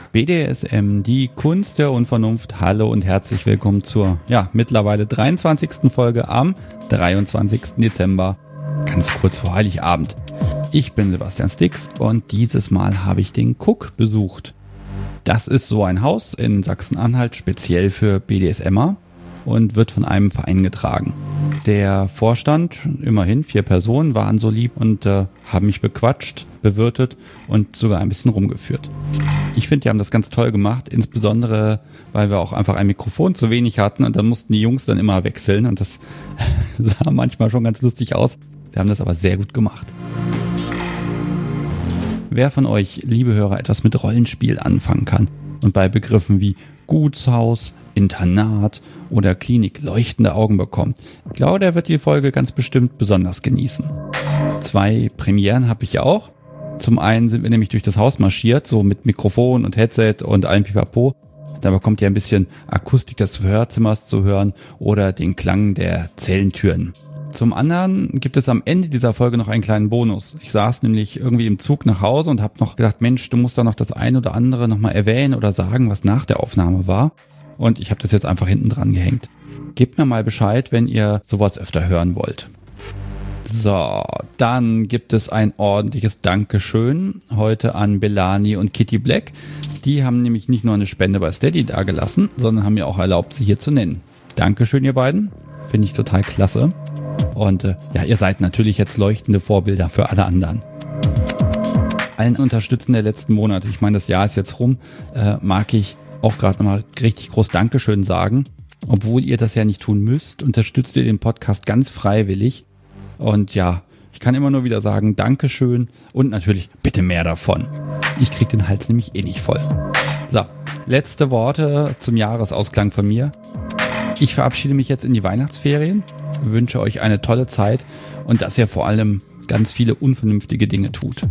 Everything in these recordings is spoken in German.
BDSM, die Kunst der Unvernunft. Hallo und herzlich willkommen zur mittlerweile 23. Folge am 23. Dezember, ganz kurz vor Heiligabend. Ich bin Sebastian Stix und dieses Mal habe ich den Cook besucht. Das ist so ein Haus in Sachsen-Anhalt, speziell für BDSMer und wird von einem Verein getragen. Der Vorstand, immerhin 4 Personen, waren so lieb und haben mich bequatscht, bewirtet und sogar ein bisschen rumgeführt. Ich finde, die haben das ganz toll gemacht, insbesondere, weil wir auch einfach ein Mikrofon zu wenig hatten und dann mussten die Jungs dann immer wechseln und das sah manchmal schon ganz lustig aus. Wir haben das aber sehr gut gemacht. Wer von euch, liebe Hörer, etwas mit Rollenspiel anfangen kann und bei Begriffen wie Gutshaus, Internat oder Klinik leuchtende Augen bekommt, ich glaube, der wird die Folge ganz bestimmt besonders genießen. 2 Premieren habe ich auch. Zum einen sind wir nämlich durch das Haus marschiert, so mit Mikrofon und Headset und allem Pipapo. Da bekommt ihr ein bisschen Akustik des Hörzimmers zu hören oder den Klang der Zellentüren. Zum anderen gibt es am Ende dieser Folge noch einen kleinen Bonus. Ich saß nämlich irgendwie im Zug nach Hause und habe noch gedacht, Mensch, du musst da noch das eine oder andere nochmal erwähnen oder sagen, was nach der Aufnahme war. Und ich habe das jetzt einfach hinten dran gehängt. Gebt mir mal Bescheid, wenn ihr sowas öfter hören wollt. So, dann gibt es ein ordentliches Dankeschön heute an Belani und Kitty Black. Die haben nämlich nicht nur eine Spende bei Steady dagelassen, sondern haben mir auch erlaubt, sie hier zu nennen. Dankeschön, ihr beiden. Finde ich total klasse. Und ihr seid natürlich jetzt leuchtende Vorbilder für alle anderen. Allen Unterstützern der letzten Monate, ich meine, das Jahr ist jetzt rum, mag ich auch gerade nochmal richtig groß Dankeschön sagen. Obwohl ihr das ja nicht tun müsst, unterstützt ihr den Podcast ganz freiwillig. Und ich kann immer nur wieder sagen, Dankeschön und natürlich bitte mehr davon. Ich krieg den Hals nämlich eh nicht voll. So, letzte Worte zum Jahresausklang von mir. Ich verabschiede mich jetzt in die Weihnachtsferien, wünsche euch eine tolle Zeit und dass ihr vor allem ganz viele unvernünftige Dinge tut.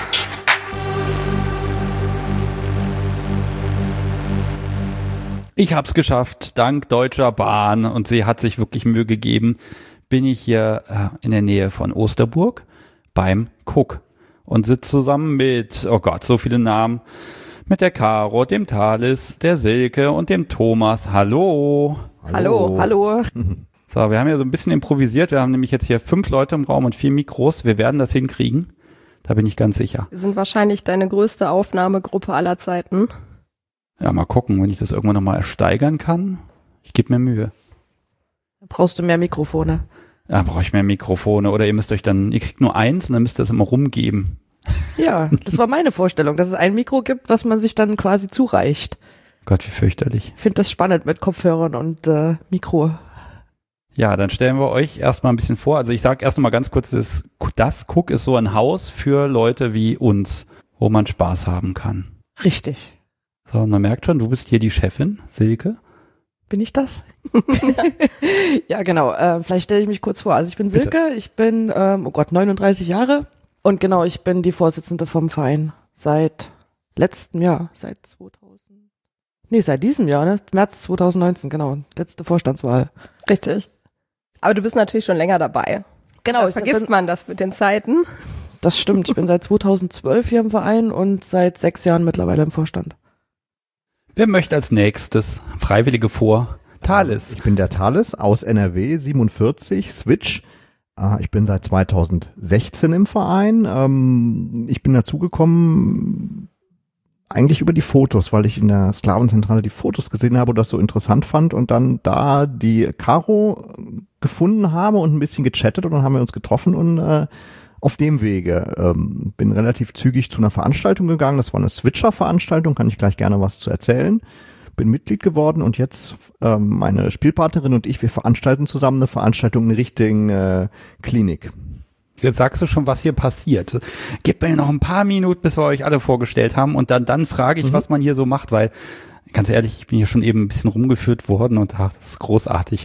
Ich hab's geschafft, dank Deutscher Bahn, und sie hat sich wirklich Mühe gegeben, bin ich hier in der Nähe von Osterburg beim Cook und sitze zusammen mit, oh Gott, so viele Namen, mit der Caro, dem Thalys, der Silke und dem Thomas. Hallo. Hallo. So, wir haben ja so ein bisschen improvisiert. Wir haben nämlich jetzt hier 5 Leute im Raum und 4 Mikros. Wir werden das hinkriegen. Da bin ich ganz sicher. Wir sind wahrscheinlich deine größte Aufnahmegruppe aller Zeiten. Ja, mal gucken, wenn ich das irgendwann nochmal ersteigern kann. Ich gebe mir Mühe. Brauchst du mehr Mikrofone? Ja, brauche ich mehr Mikrofone. Oder ihr kriegt nur eins und dann müsst ihr das immer rumgeben. Ja, das war meine Vorstellung, dass es ein Mikro gibt, was man sich dann quasi zureicht. Gott, wie fürchterlich. Ich finde das spannend mit Kopfhörern und Mikro. Ja, dann stellen wir euch erstmal ein bisschen vor. Also ich sage erst noch mal ganz kurz, das Cook ist so ein Haus für Leute wie uns, wo man Spaß haben kann. Richtig. So, und man merkt schon, du bist hier die Chefin, Silke. Bin ich das? Ja, genau. Vielleicht stelle ich mich kurz vor. Also ich bin Silke, Bitte. ich bin 39 Jahre und genau, ich bin die Vorsitzende vom Verein seit letztem Jahr, seit diesem Jahr, ne? März 2019, genau, letzte Vorstandswahl. Richtig. Aber du bist natürlich schon länger dabei. Genau. Da vergisst man das mit den Zeiten. Das stimmt, ich bin seit 2012 hier im Verein und seit 6 Jahren mittlerweile im Vorstand. Wer möchte als nächstes? Freiwillige vor. Thalys. Ich bin der Thalys aus NRW, 47, Switch. Ich bin seit 2016 im Verein. Ich bin dazugekommen eigentlich über die Fotos, weil ich in der Sklavenzentrale die Fotos gesehen habe und das so interessant fand und dann da die Caro gefunden habe und ein bisschen gechattet und dann haben wir uns getroffen und auf dem Wege bin relativ zügig zu einer Veranstaltung gegangen. Das war eine Switcher-Veranstaltung, kann ich gleich gerne was zu erzählen. Bin Mitglied geworden und jetzt meine Spielpartnerin und ich, wir veranstalten zusammen eine Veranstaltung in Richtung Klinik. Jetzt sagst du schon, was hier passiert. Gebt mir noch ein paar Minuten, bis wir euch alle vorgestellt haben und dann frage ich, was man hier so macht, weil ganz ehrlich, ich bin hier schon eben ein bisschen rumgeführt worden und das ist großartig.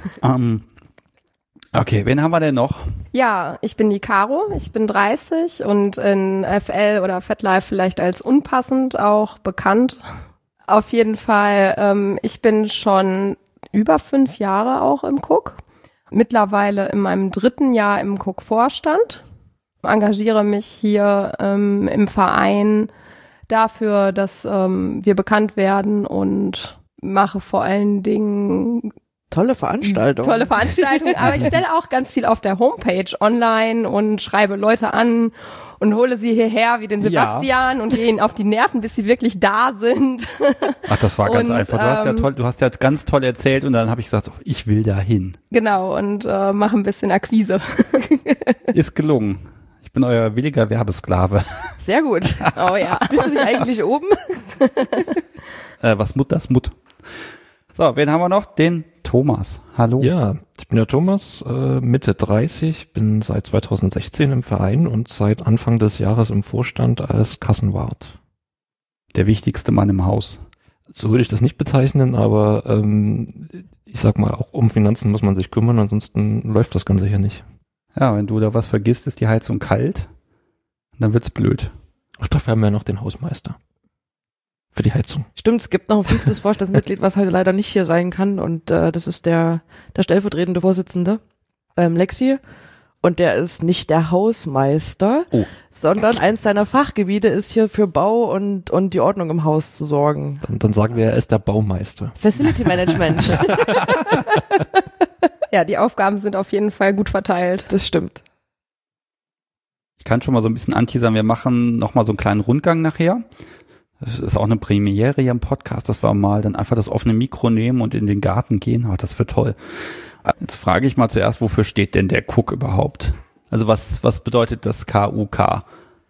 Okay, wen haben wir denn noch? Ja, ich bin die Caro, ich bin 30 und in FL oder FetLife vielleicht als unpassend auch bekannt. Auf jeden Fall, ich bin schon über 5 Jahre auch im Cook. Mittlerweile in meinem 3. Jahr im Cook-Vorstand. Engagiere mich hier im Verein dafür, dass wir bekannt werden und mache vor allen Dingen Tolle Veranstaltung. Aber ich stelle auch ganz viel auf der Homepage online und schreibe Leute an und hole sie hierher wie den Sebastian und gehe ihnen auf die Nerven, bis sie wirklich da sind. Ach, das war ganz einfach. Du hast ja ganz toll erzählt und dann habe ich gesagt, oh, ich will da hin. Genau, und mache ein bisschen Akquise. Ist gelungen. Ich bin euer williger Werbesklave. Sehr gut. Oh ja. Bist du nicht eigentlich oben? Was Mut, das Mut. So, wen haben wir noch? Den Thomas. Hallo. Ja, ich bin der Thomas, Mitte 30, bin seit 2016 im Verein und seit Anfang des Jahres im Vorstand als Kassenwart. Der wichtigste Mann im Haus. So würde ich das nicht bezeichnen, aber ich sag mal, auch um Finanzen muss man sich kümmern, ansonsten läuft das Ganze hier nicht. Ja, wenn du da was vergisst, ist die Heizung kalt, dann wird's blöd. Ach, dafür haben wir ja noch den Hausmeister. Für die Heizung. Stimmt, es gibt noch ein 5. Vorstandsmitglied, was heute leider nicht hier sein kann und das ist der stellvertretende Vorsitzende, Lexi. Und der ist nicht der Hausmeister, sondern eins seiner Fachgebiete ist hier für Bau und die Ordnung im Haus zu sorgen. Dann sagen wir, er ist der Baumeister. Facility Management. Ja, die Aufgaben sind auf jeden Fall gut verteilt. Das stimmt. Ich kann schon mal so ein bisschen anteasern, wir machen noch mal so einen kleinen Rundgang nachher. Das ist auch eine Premiere hier im Podcast, dass wir mal dann einfach das offene Mikro nehmen und in den Garten gehen. Oh, das wird toll. Jetzt frage ich mal zuerst, wofür steht denn der KUK überhaupt? Also was bedeutet das KUK?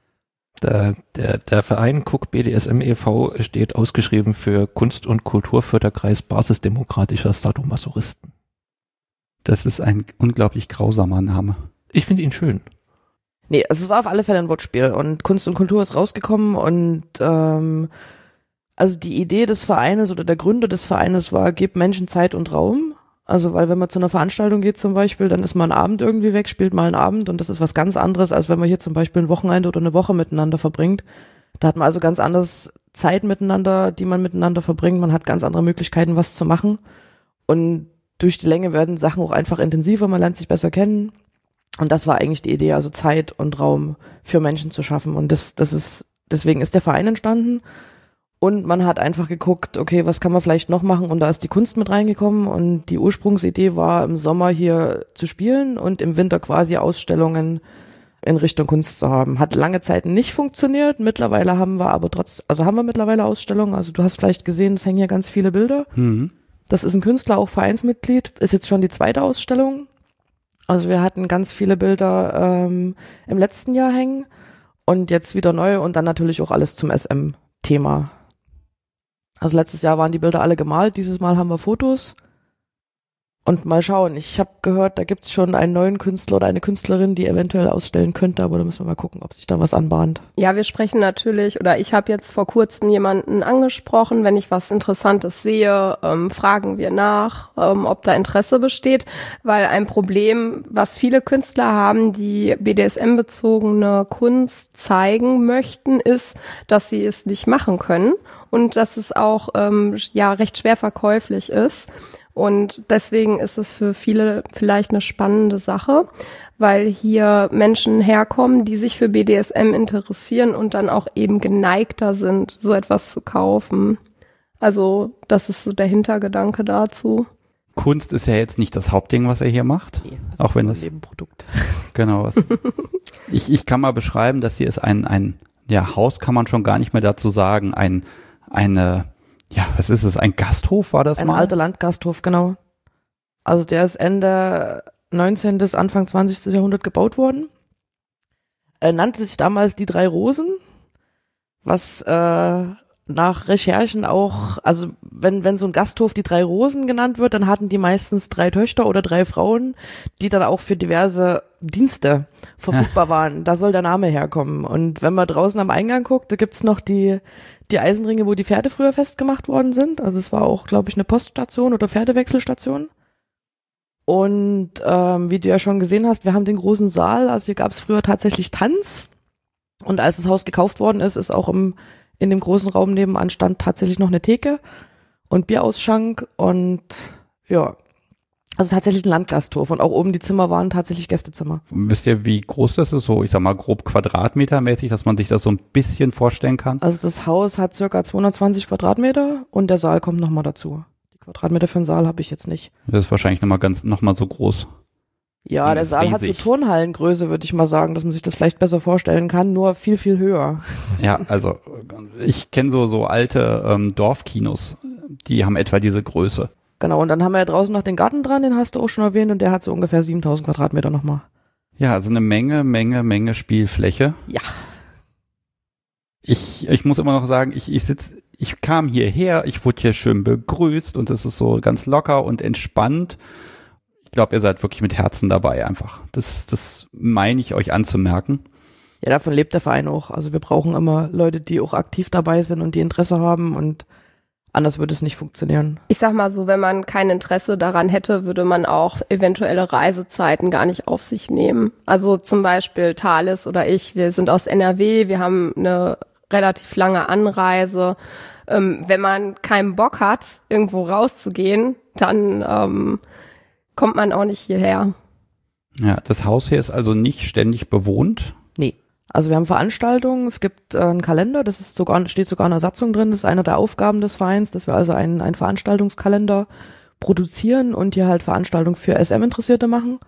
Der Verein KUK BDSM e.V. steht ausgeschrieben für Kunst- und Kulturförderkreis Basisdemokratischer Sadomasochisten. Das ist ein unglaublich grausamer Name. Ich finde ihn schön. Nee, also es war auf alle Fälle ein Wortspiel und Kunst und Kultur ist rausgekommen und also die Idee des Vereines oder der Gründer des Vereines war, gib Menschen Zeit und Raum. Also weil wenn man zu einer Veranstaltung geht zum Beispiel, dann ist man einen Abend irgendwie weg, spielt mal einen Abend und das ist was ganz anderes, als wenn man hier zum Beispiel ein Wochenende oder eine Woche miteinander verbringt. Da hat man also ganz anders Zeit miteinander, die man miteinander verbringt. Man hat ganz andere Möglichkeiten, was zu machen und durch die Länge werden Sachen auch einfach intensiver, man lernt sich besser kennen. Und das war eigentlich die Idee, also Zeit und Raum für Menschen zu schaffen. Und deswegen ist der Verein entstanden. Und man hat einfach geguckt, okay, was kann man vielleicht noch machen? Und da ist die Kunst mit reingekommen. Und die Ursprungsidee war, im Sommer hier zu spielen und im Winter quasi Ausstellungen in Richtung Kunst zu haben. Hat lange Zeit nicht funktioniert. Mittlerweile haben wir aber haben wir mittlerweile Ausstellungen. Also du hast vielleicht gesehen, es hängen hier ganz viele Bilder. Mhm. Das ist ein Künstler, auch Vereinsmitglied. Ist jetzt schon die 2. Ausstellung. Also wir hatten ganz viele Bilder im letzten Jahr hängen und jetzt wieder neu und dann natürlich auch alles zum SM-Thema. Also letztes Jahr waren die Bilder alle gemalt, dieses Mal haben wir Fotos. Und mal schauen, ich habe gehört, da gibt's schon einen neuen Künstler oder eine Künstlerin, die eventuell ausstellen könnte, aber da müssen wir mal gucken, ob sich da was anbahnt. Ja, wir sprechen natürlich, oder ich habe jetzt vor kurzem jemanden angesprochen, wenn ich was Interessantes sehe, fragen wir nach, ob da Interesse besteht, weil ein Problem, was viele Künstler haben, die BDSM-bezogene Kunst zeigen möchten, ist, dass sie es nicht machen können und dass es auch recht schwer verkäuflich ist. Und deswegen ist es für viele vielleicht eine spannende Sache, weil hier Menschen herkommen, die sich für BDSM interessieren und dann auch eben geneigter sind, so etwas zu kaufen. Also das ist so der Hintergedanke dazu. Kunst ist ja jetzt nicht das Hauptding, was er hier macht. Nee, das auch ist wenn das Nebenprodukt. Genau. Ich kann mal beschreiben, dass hier ist ein Haus kann man schon gar nicht mehr dazu sagen, was ist es? Ein Gasthof war das mal? Ein alter Landgasthof, genau. Also der ist Ende 19. bis Anfang 20. Jahrhundert gebaut worden. Nannte sich damals die 3 Rosen, was nach Recherchen auch, also wenn so ein Gasthof die 3 Rosen genannt wird, dann hatten die meistens 3 Töchter oder 3 Frauen, die dann auch für diverse Dienste verfügbar waren. Da soll der Name herkommen. Und wenn man draußen am Eingang guckt, da gibt's noch die Eisenringe, wo die Pferde früher festgemacht worden sind. Also es war auch, glaube ich, eine Poststation oder Pferdewechselstation. Und wie du ja schon gesehen hast, wir haben den großen Saal. Also hier gab es früher tatsächlich Tanz. Und als das Haus gekauft worden ist, ist auch in dem großen Raum nebenan stand tatsächlich noch eine Theke und Bierausschank. Und ja, Also tatsächlich ein Landgasthof und auch oben die Zimmer waren tatsächlich Gästezimmer. Wisst ihr, wie groß das ist? So, ich sag mal, grob quadratmetermäßig, dass man sich das so ein bisschen vorstellen kann? Also das Haus hat circa 220 Quadratmeter und der Saal kommt nochmal dazu. Die Quadratmeter für den Saal habe ich jetzt nicht. Das ist wahrscheinlich nochmal so groß. Ja, der Saal hat so Turnhallengröße, würde ich mal sagen, dass man sich das vielleicht besser vorstellen kann, nur viel, viel höher. Ja, also ich kenne so alte Dorfkinos, die haben etwa diese Größe. Genau, und dann haben wir ja draußen noch den Garten dran, den hast du auch schon erwähnt, und der hat so ungefähr 7000 Quadratmeter nochmal. Ja, also eine Menge Spielfläche. Ja. Ich muss immer noch sagen, ich kam hierher, ich wurde hier schön begrüßt und es ist so ganz locker und entspannt. Ich glaube, ihr seid wirklich mit Herzen dabei einfach. Das meine ich euch anzumerken. Ja, davon lebt der Verein auch. Also wir brauchen immer Leute, die auch aktiv dabei sind und die Interesse haben, und anders würde es nicht funktionieren. Ich sag mal so, wenn man kein Interesse daran hätte, würde man auch eventuelle Reisezeiten gar nicht auf sich nehmen. Also zum Beispiel Thales oder ich, wir sind aus NRW, wir haben eine relativ lange Anreise. Wenn man keinen Bock hat, irgendwo rauszugehen, dann kommt man auch nicht hierher. Ja, das Haus hier ist also nicht ständig bewohnt? Nee. Also wir haben Veranstaltungen, es gibt einen Kalender, steht sogar in der Satzung drin, das ist eine der Aufgaben des Vereins, dass wir also einen Veranstaltungskalender produzieren und hier halt Veranstaltungen für SM-Interessierte machen.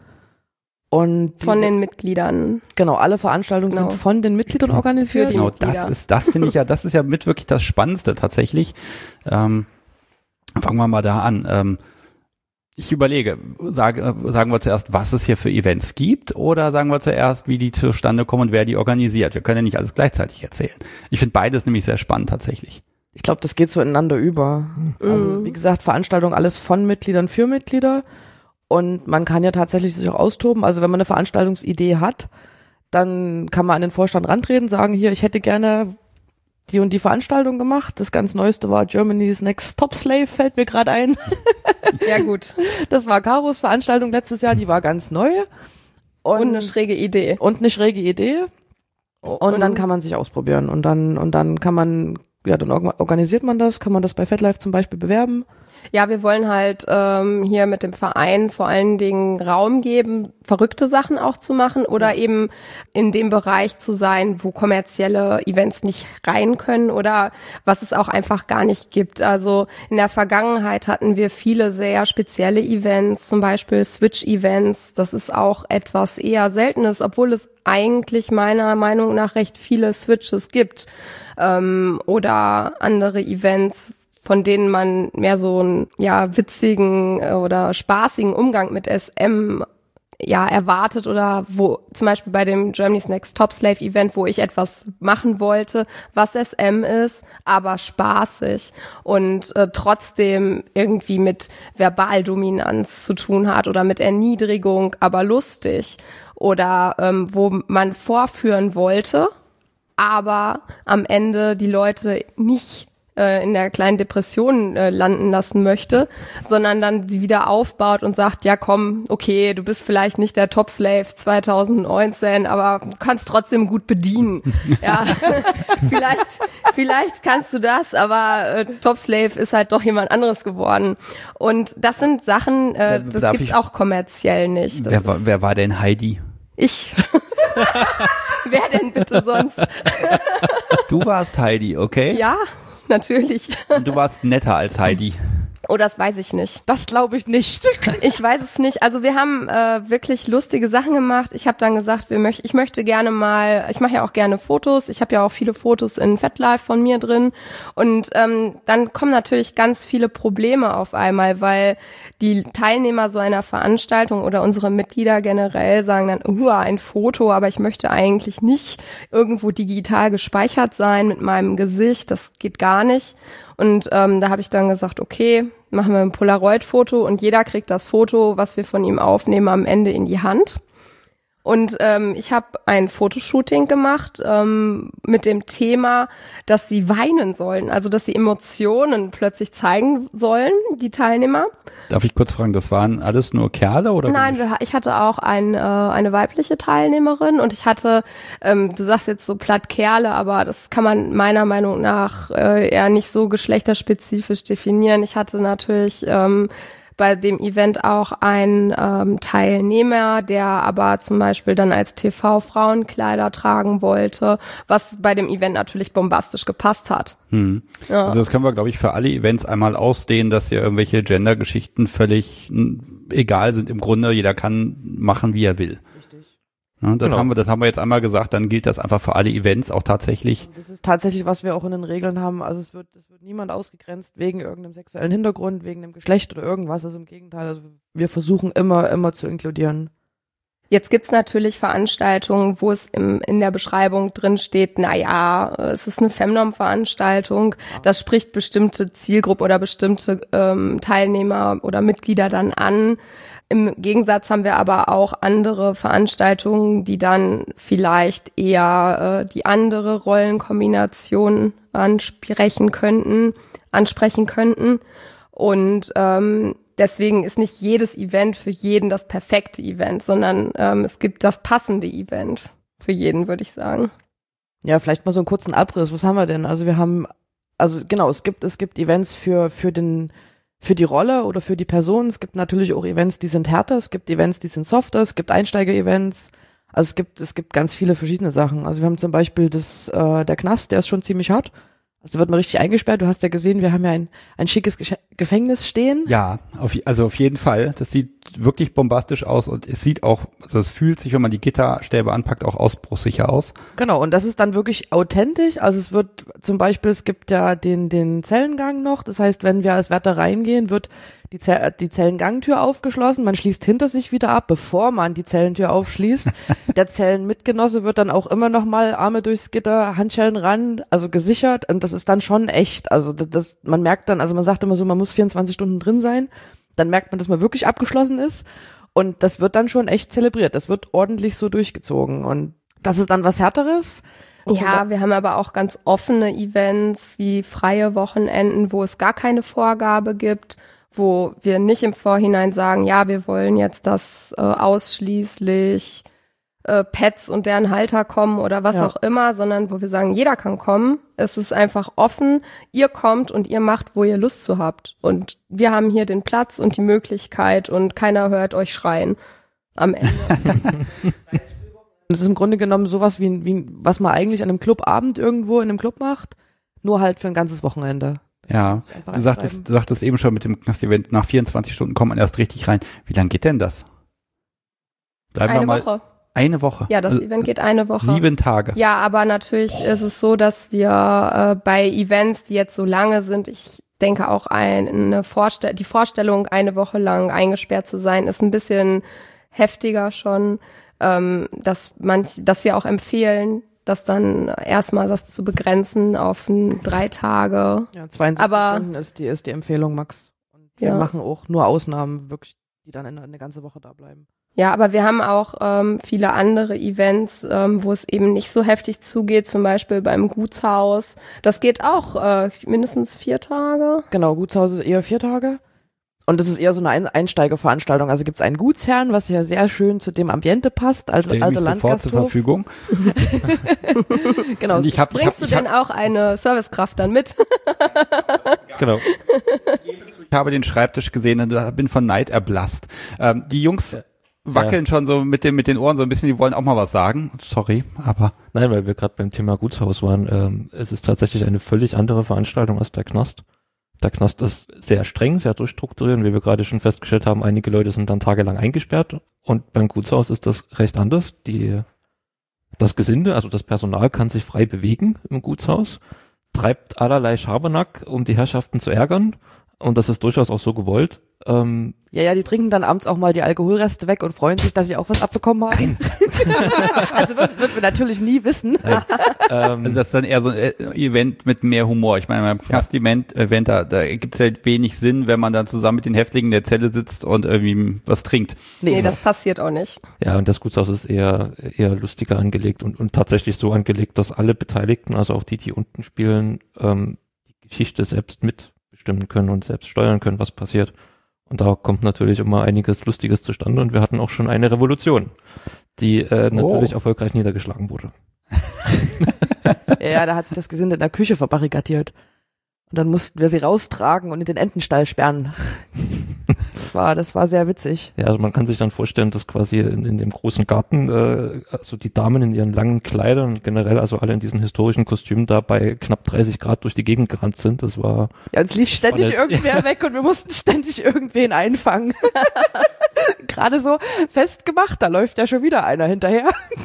Und von den Mitgliedern. Genau, alle Veranstaltungen sind von den Mitgliedern organisiert. Für die Mitglieder. Das finde ich ja, das ist ja mit wirklich das Spannendste tatsächlich. Fangen wir mal da an. Ich überlege, sagen wir zuerst, was es hier für Events gibt, oder sagen wir zuerst, wie die zustande kommen und wer die organisiert? Wir können ja nicht alles gleichzeitig erzählen. Ich finde beides nämlich sehr spannend tatsächlich. Ich glaube, das geht so ineinander über. Also wie gesagt, Veranstaltung alles von Mitgliedern für Mitglieder, und man kann ja tatsächlich sich auch austoben. Also wenn man eine Veranstaltungsidee hat, dann kann man an den Vorstand rantreten, sagen, hier, ich hätte gerne die und die Veranstaltung gemacht. Das ganz Neueste war Germany's Next Top Slave, fällt mir gerade ein. Ja, gut. Das war Karos Veranstaltung letztes Jahr, die war ganz neu. Und eine schräge Idee. Und dann kann man sich ausprobieren. Und dann kann man, ja, dann organisiert man das, kann man das bei FetLife zum Beispiel bewerben. Ja, wir wollen halt hier mit dem Verein vor allen Dingen Raum geben, verrückte Sachen auch zu machen oder eben in dem Bereich zu sein, wo kommerzielle Events nicht rein können oder was es auch einfach gar nicht gibt. Also in der Vergangenheit hatten wir viele sehr spezielle Events, zum Beispiel Switch-Events. Das ist auch etwas eher Seltenes, obwohl es eigentlich meiner Meinung nach recht viele Switches gibt. Oder andere Events, von denen man mehr so einen witzigen oder spaßigen Umgang mit SM erwartet, oder wo zum Beispiel bei dem Germany's Next Top Slave Event, wo ich etwas machen wollte, was SM ist, aber spaßig und trotzdem irgendwie mit Verbaldominanz zu tun hat oder mit Erniedrigung, aber lustig, oder wo man vorführen wollte, aber am Ende die Leute nicht in der kleinen Depression landen lassen möchte, sondern dann sie wieder aufbaut und sagt, ja komm, okay, du bist vielleicht nicht der Top Slave 2019, aber du kannst trotzdem gut bedienen. Ja, vielleicht kannst du das, aber Top Slave ist halt doch jemand anderes geworden. Und das sind Sachen, das gibt's auch kommerziell nicht. Wer war denn Heidi? Ich. Wer denn bitte sonst? Du warst Heidi, okay? Ja, natürlich. Und du warst netter als Heidi. Oh, das weiß ich nicht. Das glaube ich nicht. Ich weiß es nicht. Also wir haben wirklich lustige Sachen gemacht. Ich habe dann gesagt, ich möchte gerne mal, ich mache ja auch gerne Fotos. Ich habe ja auch viele Fotos in FetLife von mir drin. Und dann kommen natürlich ganz viele Probleme auf einmal, weil die Teilnehmer so einer Veranstaltung oder unsere Mitglieder generell sagen dann, ein Foto, aber ich möchte eigentlich nicht irgendwo digital gespeichert sein mit meinem Gesicht. Das geht gar nicht. Und da habe ich dann gesagt, okay, machen wir ein Polaroid-Foto und jeder kriegt das Foto, was wir von ihm aufnehmen, am Ende in die Hand. Und ich habe ein Fotoshooting gemacht mit dem Thema, dass sie weinen sollen, also dass sie Emotionen plötzlich zeigen sollen, die Teilnehmer. Darf ich kurz fragen, das waren alles nur Kerle oder? Nein, ich hatte auch eine weibliche Teilnehmerin und ich hatte, du sagst jetzt so platt Kerle, aber das kann man meiner Meinung nach eher nicht so geschlechterspezifisch definieren. Ich hatte natürlich bei dem Event auch ein Teilnehmer, der aber zum Beispiel dann als TV Frauenkleider tragen wollte, was bei dem Event natürlich bombastisch gepasst hat. Ja. Also das können wir, glaube ich, für alle Events einmal ausdehnen, dass ja irgendwelche Gender-Geschichten völlig egal sind im Grunde. Jeder kann machen, wie er will. Ja, das haben wir jetzt einmal gesagt, dann gilt das einfach für alle Events auch tatsächlich. Das ist tatsächlich, was wir auch in den Regeln haben. Also es wird niemand ausgegrenzt wegen irgendeinem sexuellen Hintergrund, wegen dem Geschlecht oder irgendwas. Also im Gegenteil, also wir versuchen immer zu inkludieren. Jetzt gibt's natürlich Veranstaltungen, wo es in der Beschreibung drin steht, es ist eine Femnom-Veranstaltung. Das spricht bestimmte Zielgruppe oder bestimmte Teilnehmer oder Mitglieder dann an. Im Gegensatz haben wir aber auch andere Veranstaltungen, die dann vielleicht eher die andere Rollenkombination ansprechen könnten. Und deswegen ist nicht jedes Event für jeden das perfekte Event, sondern es gibt das passende Event für jeden, würde ich sagen. Ja, vielleicht mal so einen kurzen Abriss. Was haben wir denn? Also es gibt Events für die Rolle oder für die Person. Es gibt natürlich auch Events, die sind härter. Es gibt Events, die sind softer. Es gibt Einsteiger-Events. Also es gibt ganz viele verschiedene Sachen. Also wir haben zum Beispiel der Knast, der ist schon ziemlich hart. Also wird man richtig eingesperrt. Du hast ja gesehen, wir haben ja ein schickes Gefängnis stehen. Ja, auf jeden Fall. Das sieht wirklich bombastisch aus und es sieht auch, also es fühlt sich, wenn man die Gitterstäbe anpackt, auch ausbruchssicher aus. Genau, und das ist dann wirklich authentisch. Also es wird zum Beispiel, es gibt ja den Zellengang noch. Das heißt, wenn wir als Wärter reingehen, wird die Zellengangtür aufgeschlossen. Man schließt hinter sich wieder ab, bevor man die Zellentür aufschließt. Der Zellenmitgenosse wird dann auch immer noch mal Arme durchs Gitter, Handschellen ran, also gesichert. Und das ist dann schon echt. Also man merkt dann, also man sagt immer so, man muss 24 Stunden drin sein. Dann merkt man, dass man wirklich abgeschlossen ist. Und das wird dann schon echt zelebriert. Das wird ordentlich so durchgezogen. Und das ist dann was Härteres. Ja, wir haben aber auch ganz offene Events wie freie Wochenenden, wo es gar keine Vorgabe gibt, wo wir nicht im Vorhinein sagen, ja, wir wollen jetzt, dass ausschließlich Pets und deren Halter kommen oder was auch immer, sondern wo wir sagen, jeder kann kommen. Es ist einfach offen. Ihr kommt und ihr macht, wo ihr Lust zu habt. Und wir haben hier den Platz und die Möglichkeit und keiner hört euch schreien am Ende. Das ist im Grunde genommen sowas wie was man eigentlich an einem Clubabend irgendwo in einem Club macht, nur halt für ein ganzes Wochenende. Ja, du sagtest eben schon mit dem Knast-Event, nach 24 Stunden kommt man erst richtig rein. Wie lange geht denn das? Eine Woche. Eine Woche? Ja, das Event geht eine Woche. 7 Tage. Ja, aber natürlich ist es so, dass wir bei Events, die jetzt so lange sind, ich denke auch die Vorstellung, eine Woche lang eingesperrt zu sein, ist ein bisschen heftiger schon, dass wir auch empfehlen, das dann erstmal das zu begrenzen auf 3 Tage. Ja, 72 Stunden ist die Empfehlung, Max. Und wir machen auch nur Ausnahmen, wirklich, die dann eine ganze Woche da bleiben. Ja, aber wir haben auch viele andere Events, wo es eben nicht so heftig zugeht, zum Beispiel beim Gutshaus. Das geht auch mindestens 4 Tage. Genau, Gutshaus ist eher 4 Tage. Und das ist eher so eine Einsteigerveranstaltung. Also gibt es einen Gutsherrn, was ja sehr schön zu dem Ambiente passt, als alter Landgasthof. Sofort zur Verfügung. Genau. Bringst du denn auch eine Servicekraft dann mit? Genau. Ich habe den Schreibtisch gesehen und bin von Neid erblasst. Die Jungs wackeln schon so mit den Ohren so ein bisschen, die wollen auch mal was sagen. Sorry, aber... Nein, weil wir gerade beim Thema Gutshaus waren. Es ist tatsächlich eine völlig andere Veranstaltung als der Knast. Der Knast ist sehr streng, sehr durchstrukturiert und wie wir gerade schon festgestellt haben, einige Leute sind dann tagelang eingesperrt und beim Gutshaus ist das recht anders. Das Gesinde, also das Personal, kann sich frei bewegen im Gutshaus, treibt allerlei Schabernack, um die Herrschaften zu ärgern und das ist durchaus auch so gewollt. Ja, die trinken dann abends auch mal die Alkoholreste weg und freuen sich, dass sie auch was abbekommen haben. Also wird wir natürlich nie wissen. Also das ist dann eher so ein Event mit mehr Humor. Ich meine, beim Knast-Event, da gibt es halt wenig Sinn, wenn man dann zusammen mit den Häftlingen in der Zelle sitzt und irgendwie was trinkt. Nee, das passiert auch nicht. Ja, und das Gutshaus ist eher lustiger angelegt und tatsächlich so angelegt, dass alle Beteiligten, also auch die unten spielen, die Geschichte selbst mitbestimmen können und selbst steuern können, was passiert. Und da kommt natürlich immer einiges Lustiges zustande und wir hatten auch schon eine Revolution, die natürlich erfolgreich niedergeschlagen wurde. Ja, da hat sich das Gesinde in der Küche verbarrikadiert. Und dann mussten wir sie raustragen und in den Entenstall sperren. Das war sehr witzig. Ja, also man kann sich dann vorstellen, dass quasi in dem großen Garten also die Damen in ihren langen Kleidern und generell also alle in diesen historischen Kostümen da bei knapp 30 Grad durch die Gegend gerannt sind. Das war... Ja, uns lief ständig irgendwer weg und wir mussten ständig irgendwen einfangen. Gerade so festgemacht, da läuft ja schon wieder einer hinterher.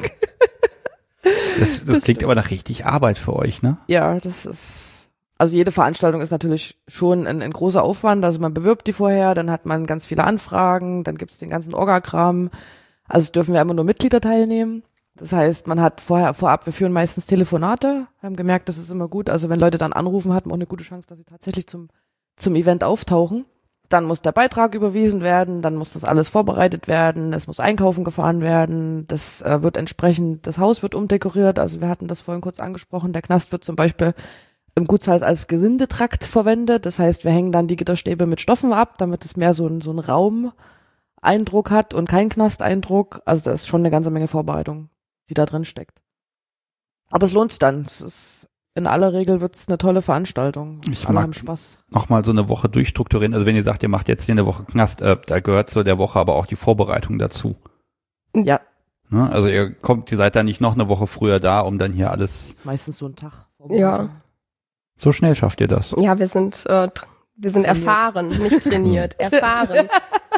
Das klingt aber nach richtig Arbeit für euch, ne? Ja, das ist, also jede Veranstaltung ist natürlich schon ein großer Aufwand, also man bewirbt die vorher, dann hat man ganz viele Anfragen, dann gibt's den ganzen Orga-Kram, also es dürfen ja immer nur Mitglieder teilnehmen, das heißt, man hat vorab, wir führen meistens Telefonate, haben gemerkt, das ist immer gut, also wenn Leute dann anrufen, hat man auch eine gute Chance, dass sie tatsächlich zum Event auftauchen. Dann muss der Beitrag überwiesen werden, dann muss das alles vorbereitet werden, es muss einkaufen gefahren werden, das wird entsprechend, das Haus wird umdekoriert, also wir hatten das vorhin kurz angesprochen, der Knast wird zum Beispiel im Gutshaus als Gesindetrakt verwendet, das heißt, wir hängen dann die Gitterstäbe mit Stoffen ab, damit es mehr so ein Raumeindruck hat und kein Knasteindruck, also da ist schon eine ganze Menge Vorbereitung, die da drin steckt. Aber es lohnt sich dann, es ist in aller Regel wird's eine tolle Veranstaltung. Alle haben Spaß. Nochmal so eine Woche durchstrukturieren. Also wenn ihr sagt, ihr macht jetzt hier eine Woche Knast, da gehört so der Woche aber auch die Vorbereitung dazu. Ja. Ne? Also ihr seid da nicht noch eine Woche früher da, um dann hier alles... Meistens so einen Tag. Ja. So schnell schafft ihr das? Ja, wir sind erfahren, nicht trainiert. Erfahren.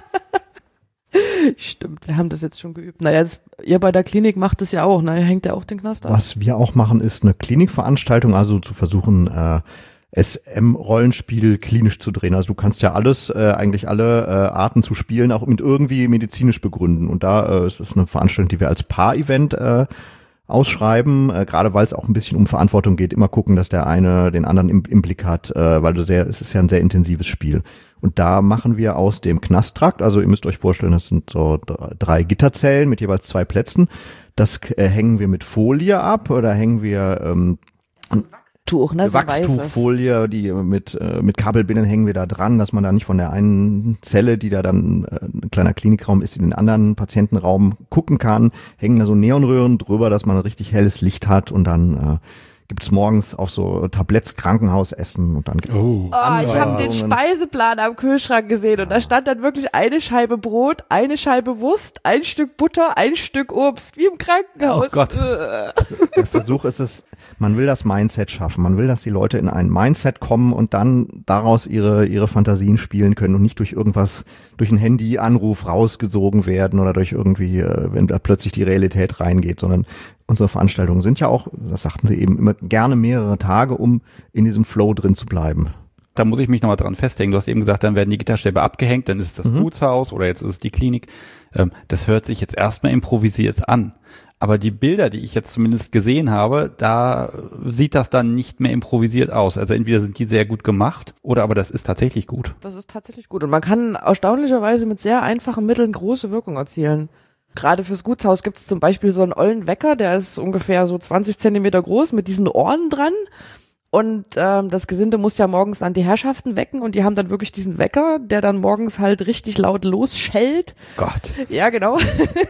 Stimmt, wir haben das jetzt schon geübt. Naja, ihr bei der Klinik macht es ja auch, ne? Ihr hängt ja auch den Knast ab. Was wir auch machen, ist eine Klinikveranstaltung, also zu versuchen, SM-Rollenspiel klinisch zu drehen. Also du kannst ja eigentlich alle Arten zu spielen, auch mit irgendwie medizinisch begründen. Und da ist es eine Veranstaltung, die wir als Paar-Event ausschreiben, gerade weil es auch ein bisschen um Verantwortung geht, immer gucken, dass der eine den anderen im Blick hat, weil es ist ja ein sehr intensives Spiel. Und da machen wir aus dem Knasttrakt, also ihr müsst euch vorstellen, das sind so 3 Gitterzellen mit jeweils 2 Plätzen. Das hängen wir mit Folie ab oder hängen wir Wachstuch, ne? So Wachstuchfolie, die mit Kabelbindern hängen wir da dran, dass man da nicht von der einen Zelle, die da dann ein kleiner Klinikraum ist, in den anderen Patientenraum gucken kann. Hängen da so Neonröhren drüber, dass man ein richtig helles Licht hat und dann gibt's morgens auf so Tabletts Krankenhausessen und dann gibt's ich habe den Speiseplan am Kühlschrank gesehen und da stand dann wirklich eine Scheibe Brot, eine Scheibe Wurst, ein Stück Butter, ein Stück Obst, wie im Krankenhaus. Oh Gott. Also der Versuch ist es, man will das Mindset schaffen. Man will, dass die Leute in ein Mindset kommen und dann daraus ihre Fantasien spielen können und nicht durch einen Handyanruf rausgesogen werden oder durch irgendwie, wenn da plötzlich die Realität reingeht, sondern unsere Veranstaltungen sind ja auch, das sagten sie eben, immer gerne mehrere Tage, um in diesem Flow drin zu bleiben. Da muss ich mich nochmal dran festlegen. Du hast eben gesagt, dann werden die Gitterstäbe abgehängt, dann ist es das Gutshaus oder jetzt ist es die Klinik. Das hört sich jetzt erstmal improvisiert an. Aber die Bilder, die ich jetzt zumindest gesehen habe, da sieht das dann nicht mehr improvisiert aus. Also entweder sind die sehr gut gemacht oder aber das ist tatsächlich gut. Das ist tatsächlich gut. Und man kann erstaunlicherweise mit sehr einfachen Mitteln große Wirkung erzielen. Gerade fürs Gutshaus gibt es zum Beispiel so einen ollen Wecker, der ist ungefähr so 20 Zentimeter groß mit diesen Ohren dran. Und das Gesinde muss ja morgens dann die Herrschaften wecken und die haben dann wirklich diesen Wecker, der dann morgens halt richtig laut losschellt. Gott. Ja, genau.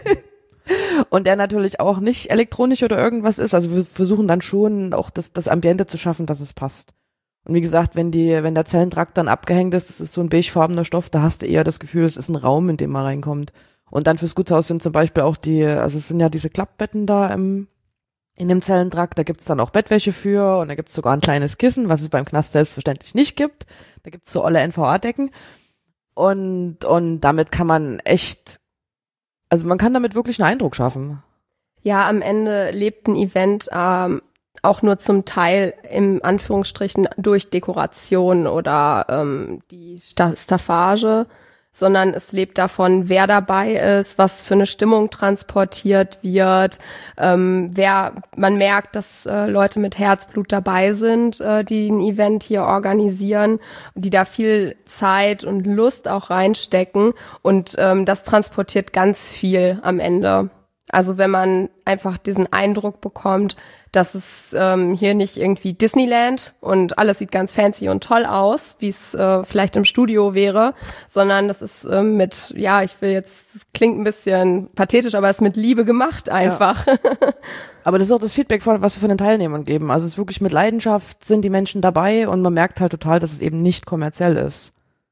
Und der natürlich auch nicht elektronisch oder irgendwas ist. Also wir versuchen dann schon auch das Ambiente zu schaffen, dass es passt. Und wie gesagt, wenn der Zellentrakt dann abgehängt ist, das ist so ein beigefarbener Stoff, da hast du eher das Gefühl, es ist ein Raum, in dem man reinkommt. Und dann fürs Gutshaus sind zum Beispiel auch also es sind ja diese Klappbetten da in dem Zellentrakt, da gibt's dann auch Bettwäsche für und da gibt's sogar ein kleines Kissen, was es beim Knast selbstverständlich nicht gibt. Da gibt's so olle NVA-Decken und damit kann man man kann damit wirklich einen Eindruck schaffen. Ja, am Ende lebt ein Event auch nur zum Teil im Anführungsstrichen durch Dekoration oder die Staffage, sondern es lebt davon, wer dabei ist, was für eine Stimmung transportiert wird, man merkt, dass Leute mit Herzblut dabei sind, die ein Event hier organisieren, die da viel Zeit und Lust auch reinstecken und das transportiert ganz viel am Ende. Also wenn man einfach diesen Eindruck bekommt, dass es hier nicht irgendwie Disneyland und alles sieht ganz fancy und toll aus, wie es vielleicht im Studio wäre, sondern das ist das klingt ein bisschen pathetisch, aber es ist mit Liebe gemacht einfach. Ja. Aber das ist auch das Feedback, was wir von den Teilnehmern geben. Also es ist wirklich mit Leidenschaft sind die Menschen dabei und man merkt halt total, dass es eben nicht kommerziell ist.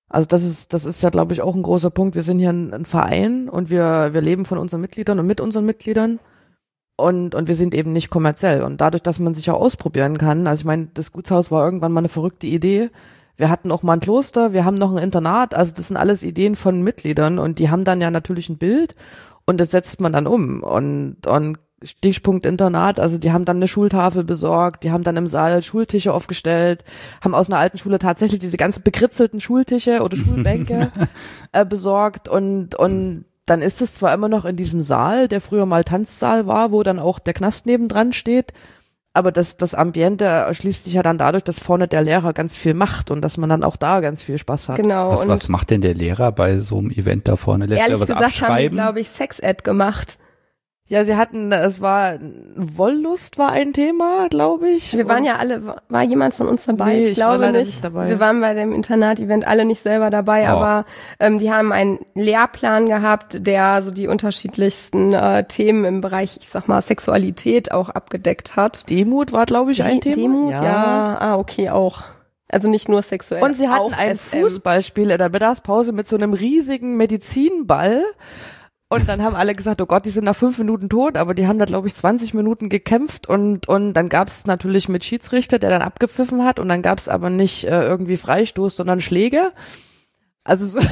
Also das ist ja, glaube ich, auch ein großer Punkt. Wir sind hier ein Verein und wir leben von unseren Mitgliedern und mit unseren Mitgliedern und wir sind eben nicht kommerziell. Und dadurch, dass man sich auch ausprobieren kann, also ich meine, das Gutshaus war irgendwann mal eine verrückte Idee. Wir hatten auch mal ein Kloster, wir haben noch ein Internat, also das sind alles Ideen von Mitgliedern und die haben dann ja natürlich ein Bild und das setzt man dann um und Stichpunkt Internat, also die haben dann eine Schultafel besorgt, die haben dann im Saal Schultische aufgestellt, haben aus einer alten Schule tatsächlich diese ganzen bekritzelten Schultische oder Schulbänke besorgt und dann ist es zwar immer noch in diesem Saal, der früher mal Tanzsaal war, wo dann auch der Knast nebendran steht, aber das Ambiente erschließt sich ja dann dadurch, dass vorne der Lehrer ganz viel macht und dass man dann auch da ganz viel Spaß hat. Genau. Was macht denn der Lehrer bei so einem Event da vorne? Lässt ehrlich er was gesagt abschreiben? haben die, glaube ich, Sex-Ed gemacht. Ja, es war, Wollust war ein Thema, glaube ich. Wir waren ja alle, war jemand von uns dabei? Nee, ich glaube war leider nicht. dabei. Wir waren bei dem Internat-Event alle nicht selber dabei, aber die haben einen Lehrplan gehabt, der so die unterschiedlichsten Themen im Bereich, ich sag mal, Sexualität auch abgedeckt hat. Demut war, glaube ich, ein Thema. Demut, ja. Okay, auch. Also nicht nur sexuell. Und sie hatten auch ein SM. Fußballspiel in der Mittagspause mit so einem riesigen Medizinball. Und dann haben alle gesagt, oh Gott, die sind nach 5 Minuten tot, aber die haben da, glaube ich, 20 Minuten gekämpft und dann gab es natürlich mit Schiedsrichter, der dann abgepfiffen hat und dann gab es aber nicht irgendwie Freistoß, sondern Schläge. Also so,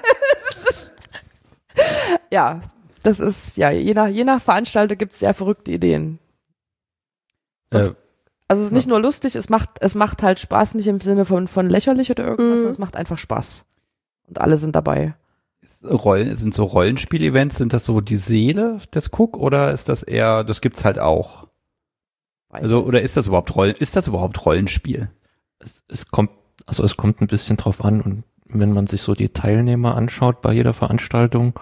das ist, je nach Veranstalter gibt es sehr verrückte Ideen. Also es ist nicht nur lustig, es macht halt Spaß, nicht im Sinne von lächerlich oder irgendwas, sondern es macht einfach Spaß. Und alle sind dabei. Sind so Rollenspiel-Events, sind das so die Seele des Cook oder ist das eher, das gibt's halt auch? Also, oder ist das überhaupt Rollenspiel? Es kommt ein bisschen drauf an und wenn man sich so die Teilnehmer anschaut bei jeder Veranstaltung,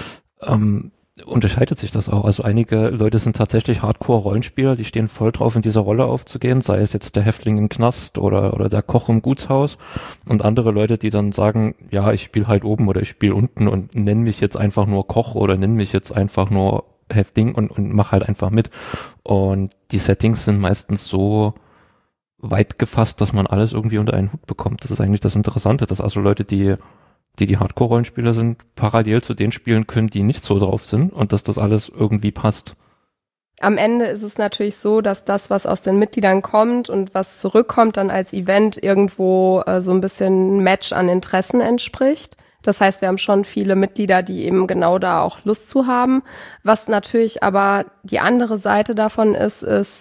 unterscheidet sich das auch. Also einige Leute sind tatsächlich Hardcore-Rollenspieler, die stehen voll drauf, in dieser Rolle aufzugehen, sei es jetzt der Häftling im Knast oder der Koch im Gutshaus und andere Leute, die dann sagen, ja, ich spiele halt oben oder ich spiele unten und nenne mich jetzt einfach nur Koch oder nenne mich jetzt einfach nur Häftling und mach halt einfach mit. Und die Settings sind meistens so weit gefasst, dass man alles irgendwie unter einen Hut bekommt. Das ist eigentlich das Interessante, dass also Leute, die Hardcore-Rollenspieler sind, parallel zu den spielen können, die nicht so drauf sind und dass das alles irgendwie passt. Am Ende ist es natürlich so, dass das, was aus den Mitgliedern kommt und was zurückkommt, dann als Event irgendwo so ein bisschen Match an Interessen entspricht. Das heißt, wir haben schon viele Mitglieder, die eben genau da auch Lust zu haben. Was natürlich aber die andere Seite davon ist,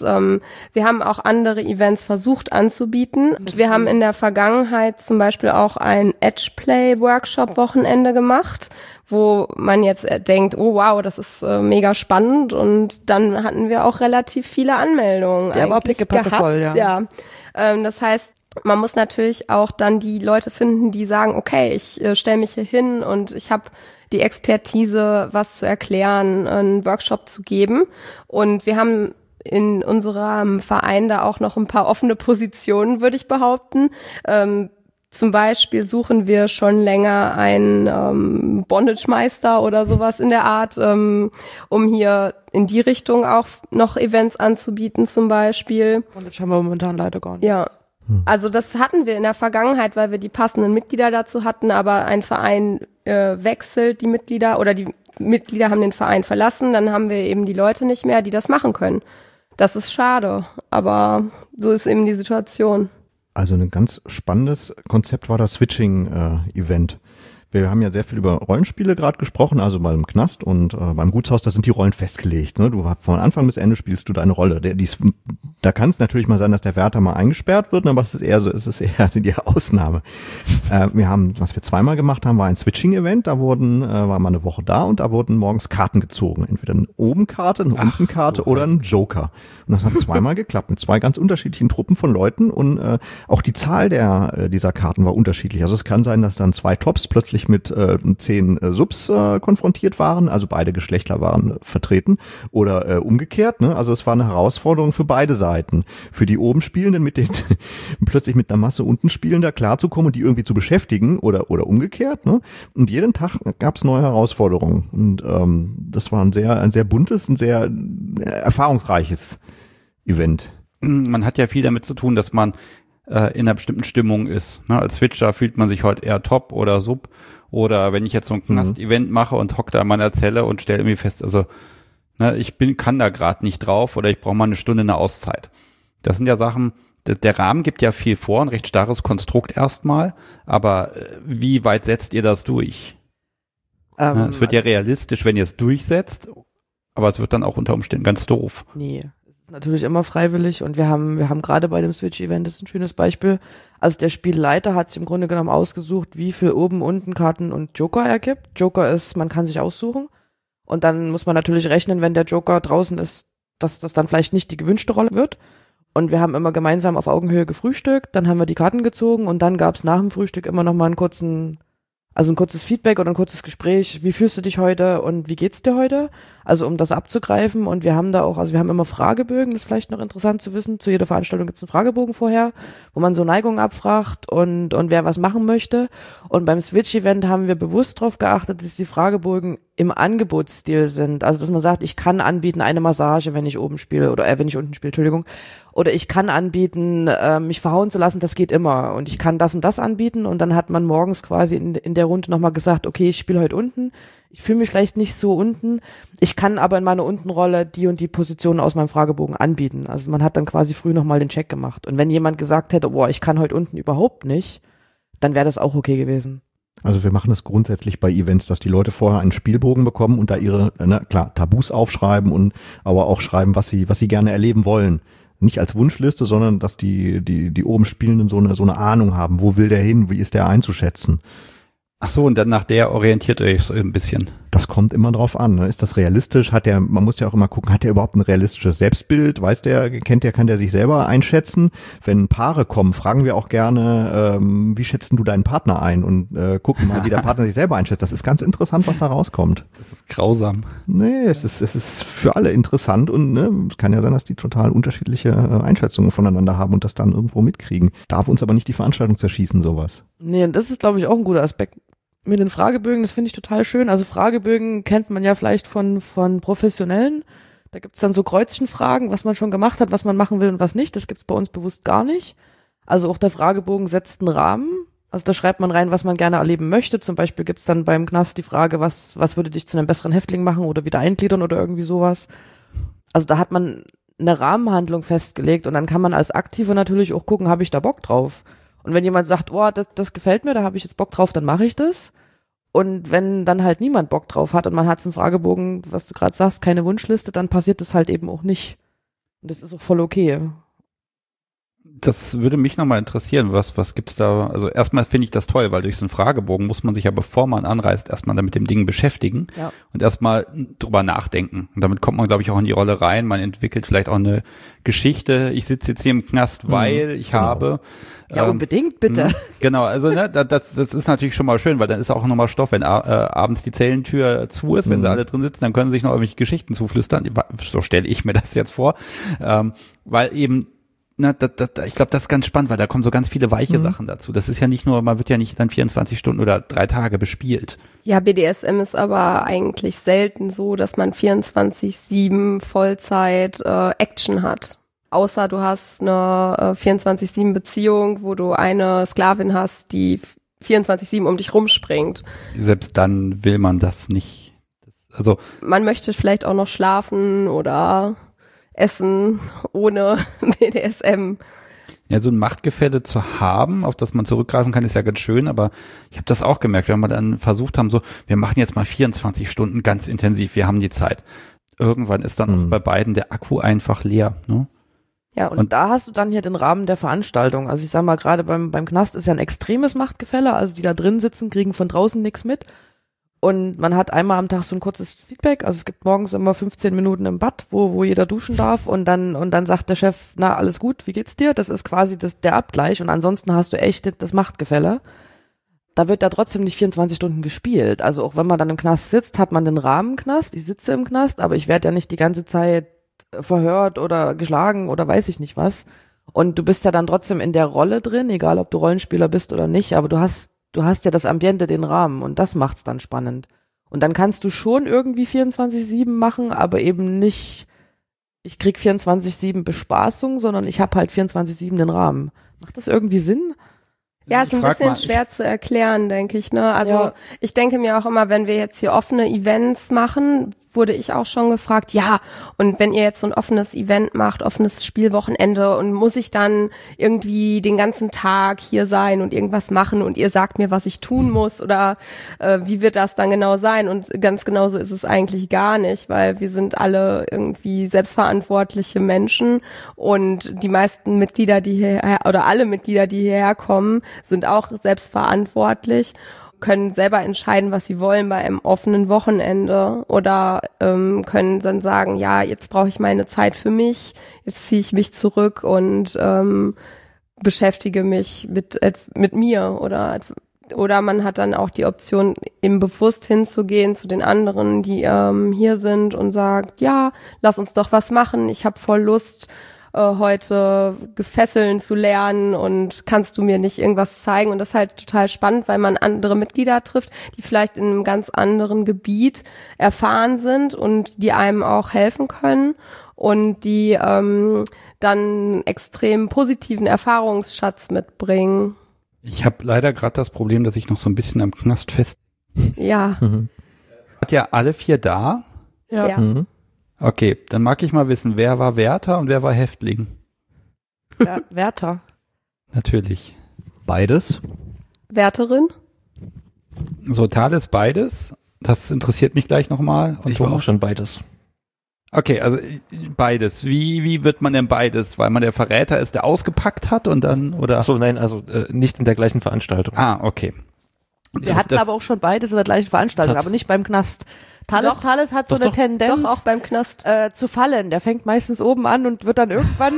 wir haben auch andere Events versucht anzubieten. Wir haben in der Vergangenheit zum Beispiel auch ein Edgeplay-Workshop-Wochenende gemacht, wo man jetzt denkt, oh wow, das ist mega spannend. Und dann hatten wir auch relativ viele Anmeldungen. Der war pickepacke voll, ja. Das heißt, man muss natürlich auch dann die Leute finden, die sagen, okay, ich stelle mich hier hin und ich habe die Expertise, was zu erklären, einen Workshop zu geben. Und wir haben in unserem Verein da auch noch ein paar offene Positionen, würde ich behaupten. Zum Beispiel suchen wir schon länger einen Bondage-Meister oder sowas in der Art, um hier in die Richtung auch noch Events anzubieten zum Beispiel. Bondage haben wir momentan leider gar nicht. Ja. Also das hatten wir in der Vergangenheit, weil wir die passenden Mitglieder dazu hatten, aber ein Verein wechselt die Mitglieder oder die Mitglieder haben den Verein verlassen, dann haben wir eben die Leute nicht mehr, die das machen können. Das ist schade, aber so ist eben die Situation. Also ein ganz spannendes Konzept war das Switching-Event. Wir haben ja sehr viel über Rollenspiele gerade gesprochen, also beim Knast und beim Gutshaus, da sind die Rollen festgelegt. Ne? Du von Anfang bis Ende spielst du deine Rolle. Da kann es natürlich mal sein, dass der Wärter mal eingesperrt wird, aber es ist eher die Ausnahme. Was wir zweimal gemacht haben, war ein Switching-Event. Da war mal eine Woche da und da wurden morgens Karten gezogen. Entweder eine Oben-Karte, eine Unten-Karte oder ein Joker. Und das hat zweimal geklappt mit 2 ganz unterschiedlichen Truppen von Leuten und auch die Zahl dieser Karten war unterschiedlich. Also es kann sein, dass dann 2 Tops plötzlich mit 10 Subs konfrontiert waren, also beide Geschlechter waren vertreten oder umgekehrt. Ne? Also es war eine Herausforderung für beide Seiten. Für die oben Spielenden plötzlich mit einer Masse unten Spielender klarzukommen und die irgendwie zu beschäftigen oder umgekehrt. Ne? Und jeden Tag gab es neue Herausforderungen. Und das war ein sehr buntes, ein sehr erfahrungsreiches Event. Man hat ja viel damit zu tun, dass man in einer bestimmten Stimmung ist. Ne? Als Switcher fühlt man sich heute eher top oder sub. Oder wenn ich jetzt so ein Knast-Event mache und hocke da in meiner Zelle und stelle irgendwie fest, also ne, kann da gerade nicht drauf oder ich brauche mal eine Stunde eine Auszeit. Das sind ja Sachen, der Rahmen gibt ja viel vor, ein recht starres Konstrukt erstmal, aber wie weit setzt ihr das durch? Es wird ja realistisch, wenn ihr es durchsetzt, aber es wird dann auch unter Umständen ganz doof. Nee, es ist natürlich immer freiwillig und wir haben gerade bei dem Switch-Event, das ist ein schönes Beispiel, also der Spielleiter hat sich im Grunde genommen ausgesucht, wie viel oben, unten Karten und Joker er gibt. Joker ist, man kann sich aussuchen und dann muss man natürlich rechnen, wenn der Joker draußen ist, dass das dann vielleicht nicht die gewünschte Rolle wird. Und wir haben immer gemeinsam auf Augenhöhe gefrühstückt, dann haben wir die Karten gezogen und dann gab's nach dem Frühstück immer noch mal ein kurzes Feedback oder ein kurzes Gespräch. Wie fühlst du dich heute und wie geht's dir heute? Also um das abzugreifen und wir haben da auch, also wir haben immer Fragebögen, das ist vielleicht noch interessant zu wissen. Zu jeder Veranstaltung gibt's einen Fragebogen vorher, wo man so Neigungen abfragt und wer was machen möchte. Und beim Switch-Event haben wir bewusst darauf geachtet, dass die Fragebögen im Angebotsstil sind. Also dass man sagt, ich kann anbieten eine Massage, wenn ich oben spiele oder wenn ich unten spiele, Entschuldigung. Oder ich kann anbieten, mich verhauen zu lassen, das geht immer. Und ich kann das und das anbieten. Und dann hat man morgens quasi in der Runde nochmal gesagt, okay, ich spiele heute unten. Ich fühle mich vielleicht nicht so unten. Ich kann aber in meiner Untenrolle die und die Positionen aus meinem Fragebogen anbieten. Also man hat dann quasi früh nochmal den Check gemacht. Und wenn jemand gesagt hätte, boah, ich kann heute unten überhaupt nicht, dann wäre das auch okay gewesen. Also wir machen es grundsätzlich bei Events, dass die Leute vorher einen Spielbogen bekommen und da ihre, Tabus aufschreiben und aber auch schreiben, was sie gerne erleben wollen. Nicht als Wunschliste, sondern dass die oben Spielenden so eine Ahnung haben. Wo will der hin? Wie ist der einzuschätzen? Ach so, und dann nach der orientiert ihr euch so ein bisschen. Das kommt immer drauf an. Ne? Ist das realistisch? Man muss ja auch immer gucken, hat der überhaupt ein realistisches Selbstbild? Kann der sich selber einschätzen? Wenn Paare kommen, fragen wir auch gerne, wie schätzen du deinen Partner ein? Und gucken mal, wie der Partner sich selber einschätzt. Das ist ganz interessant, was da rauskommt. Das ist grausam. Nee, es ist für alle interessant und es kann ja sein, dass die total unterschiedliche Einschätzungen voneinander haben und das dann irgendwo mitkriegen. Darf uns aber nicht die Veranstaltung zerschießen, sowas. Nee, und das ist, glaube ich, auch ein guter Aspekt. Mit den Fragebögen, das finde ich total schön. Also Fragebögen kennt man ja vielleicht von Professionellen. Da gibt's dann so Kreuzchenfragen, was man schon gemacht hat, was man machen will und was nicht. Das gibt's bei uns bewusst gar nicht. Also auch der Fragebogen setzt einen Rahmen. Also da schreibt man rein, was man gerne erleben möchte. Zum Beispiel gibt's dann beim Knast die Frage, was würde dich zu einem besseren Häftling machen oder wieder eingliedern oder irgendwie sowas. Also da hat man eine Rahmenhandlung festgelegt und dann kann man als Aktiver natürlich auch gucken, habe ich da Bock drauf? Und wenn jemand sagt, oh, das gefällt mir, da habe ich jetzt Bock drauf, dann mache ich das. Und wenn dann halt niemand Bock drauf hat und man hat es im Fragebogen, was du gerade sagst, keine Wunschliste, dann passiert das halt eben auch nicht. Und das ist auch voll okay. Das würde mich nochmal interessieren, was gibt's da? Also erstmal finde ich das toll, weil durch so einen Fragebogen muss man sich ja, bevor man anreist, erstmal mit dem Ding beschäftigen und erstmal drüber nachdenken. Und damit kommt man, glaube ich, auch in die Rolle rein. Man entwickelt vielleicht auch eine Geschichte. Ich sitze jetzt hier im Knast, weil ich habe... Ja, unbedingt, bitte. Genau, also das ist natürlich schon mal schön, weil dann ist auch nochmal Stoff, wenn abends die Zellentür zu ist, wenn sie alle drin sitzen, dann können sie sich noch irgendwelche Geschichten zuflüstern. So stelle ich mir das jetzt vor, weil eben ich glaube, das ist ganz spannend, weil da kommen so ganz viele weiche Sachen dazu. Das ist ja nicht nur, man wird ja nicht dann 24 Stunden oder 3 Tage bespielt. Ja, BDSM ist aber eigentlich selten so, dass man 24/7 Vollzeit Action hat. Außer du hast eine 24/7 Beziehung, wo du eine Sklavin hast, die 24/7 um dich rumspringt. Selbst dann will man das nicht. Also man möchte vielleicht auch noch schlafen oder essen ohne BDSM. Ja, so ein Machtgefälle zu haben, auf das man zurückgreifen kann, ist ja ganz schön, aber ich habe das auch gemerkt, wenn wir dann versucht haben, so, wir machen jetzt mal 24 Stunden ganz intensiv, wir haben die Zeit. Irgendwann ist dann auch bei beiden der Akku einfach leer, ne? Ja, und da hast du dann hier den Rahmen der Veranstaltung. Also ich sag mal, gerade beim Knast ist ja ein extremes Machtgefälle, also die da drin sitzen, kriegen von draußen nichts mit. Und man hat einmal am Tag so ein kurzes Feedback, also es gibt morgens immer 15 Minuten im Bad, wo jeder duschen darf und dann sagt der Chef, na, alles gut, wie geht's dir? Das ist quasi der Abgleich und ansonsten hast du echt das Machtgefälle. Da wird da trotzdem nicht 24 Stunden gespielt. Also auch wenn man dann im Knast sitzt, hat man den Rahmenknast, ich sitze im Knast, aber ich werde ja nicht die ganze Zeit verhört oder geschlagen oder weiß ich nicht was. Und du bist ja dann trotzdem in der Rolle drin, egal ob du Rollenspieler bist oder nicht, aber du hast ja das Ambiente, den Rahmen und das macht's dann spannend. Und dann kannst du schon irgendwie 24/7 machen, aber eben nicht, ich krieg 24/7 Bespaßung, sondern ich habe halt 24/7 den Rahmen. Macht das irgendwie Sinn? Ja, ist ein bisschen schwer zu erklären, denke ich, ne? Also ich denke mir auch immer, wenn wir jetzt hier offene Events machen, wurde ich auch schon gefragt, ja, und wenn ihr jetzt so ein offenes Event macht, offenes Spielwochenende und muss ich dann irgendwie den ganzen Tag hier sein und irgendwas machen und ihr sagt mir, was ich tun muss oder wie wird das dann genau sein? Und ganz genau so ist es eigentlich gar nicht, weil wir sind alle irgendwie selbstverantwortliche Menschen und die meisten Mitglieder, die hierher, oder alle Mitglieder, die hierher kommen, sind auch selbstverantwortlich, können selber entscheiden, was sie wollen bei einem offenen Wochenende oder können dann sagen, ja, jetzt brauche ich meine Zeit für mich, jetzt ziehe ich mich zurück und beschäftige mich mit mir oder man hat dann auch die Option, eben bewusst hinzugehen zu den anderen, die hier sind und sagt, ja, lass uns doch was machen, ich habe voll Lust, heute Gefesseln zu lernen und kannst du mir nicht irgendwas zeigen? Und das ist halt total spannend, weil man andere Mitglieder trifft, die vielleicht in einem ganz anderen Gebiet erfahren sind und die einem auch helfen können und die dann extrem positiven Erfahrungsschatz mitbringen. Ich habe leider gerade das Problem, dass ich noch so ein bisschen am Knast fest. Ja. Hat ja alle 4 da? Ja. Okay, dann mag ich mal wissen, wer war Wärter und wer war Häftling? Ja, Wärter. Natürlich. Beides. Wärterin? So, Thales beides. Das interessiert mich gleich nochmal. Ich war auch schon beides. Okay, also beides. Wie wird man denn beides? Weil man der Verräter ist, der ausgepackt hat und dann, oder? Ach so, nein, also nicht in der gleichen Veranstaltung. Ah, okay. Wir hatten aber auch schon beides in der gleichen Veranstaltung, aber nicht beim Knast. Thales hat so eine Tendenz, doch auch beim Knast, zu fallen. Der fängt meistens oben an und wird dann irgendwann,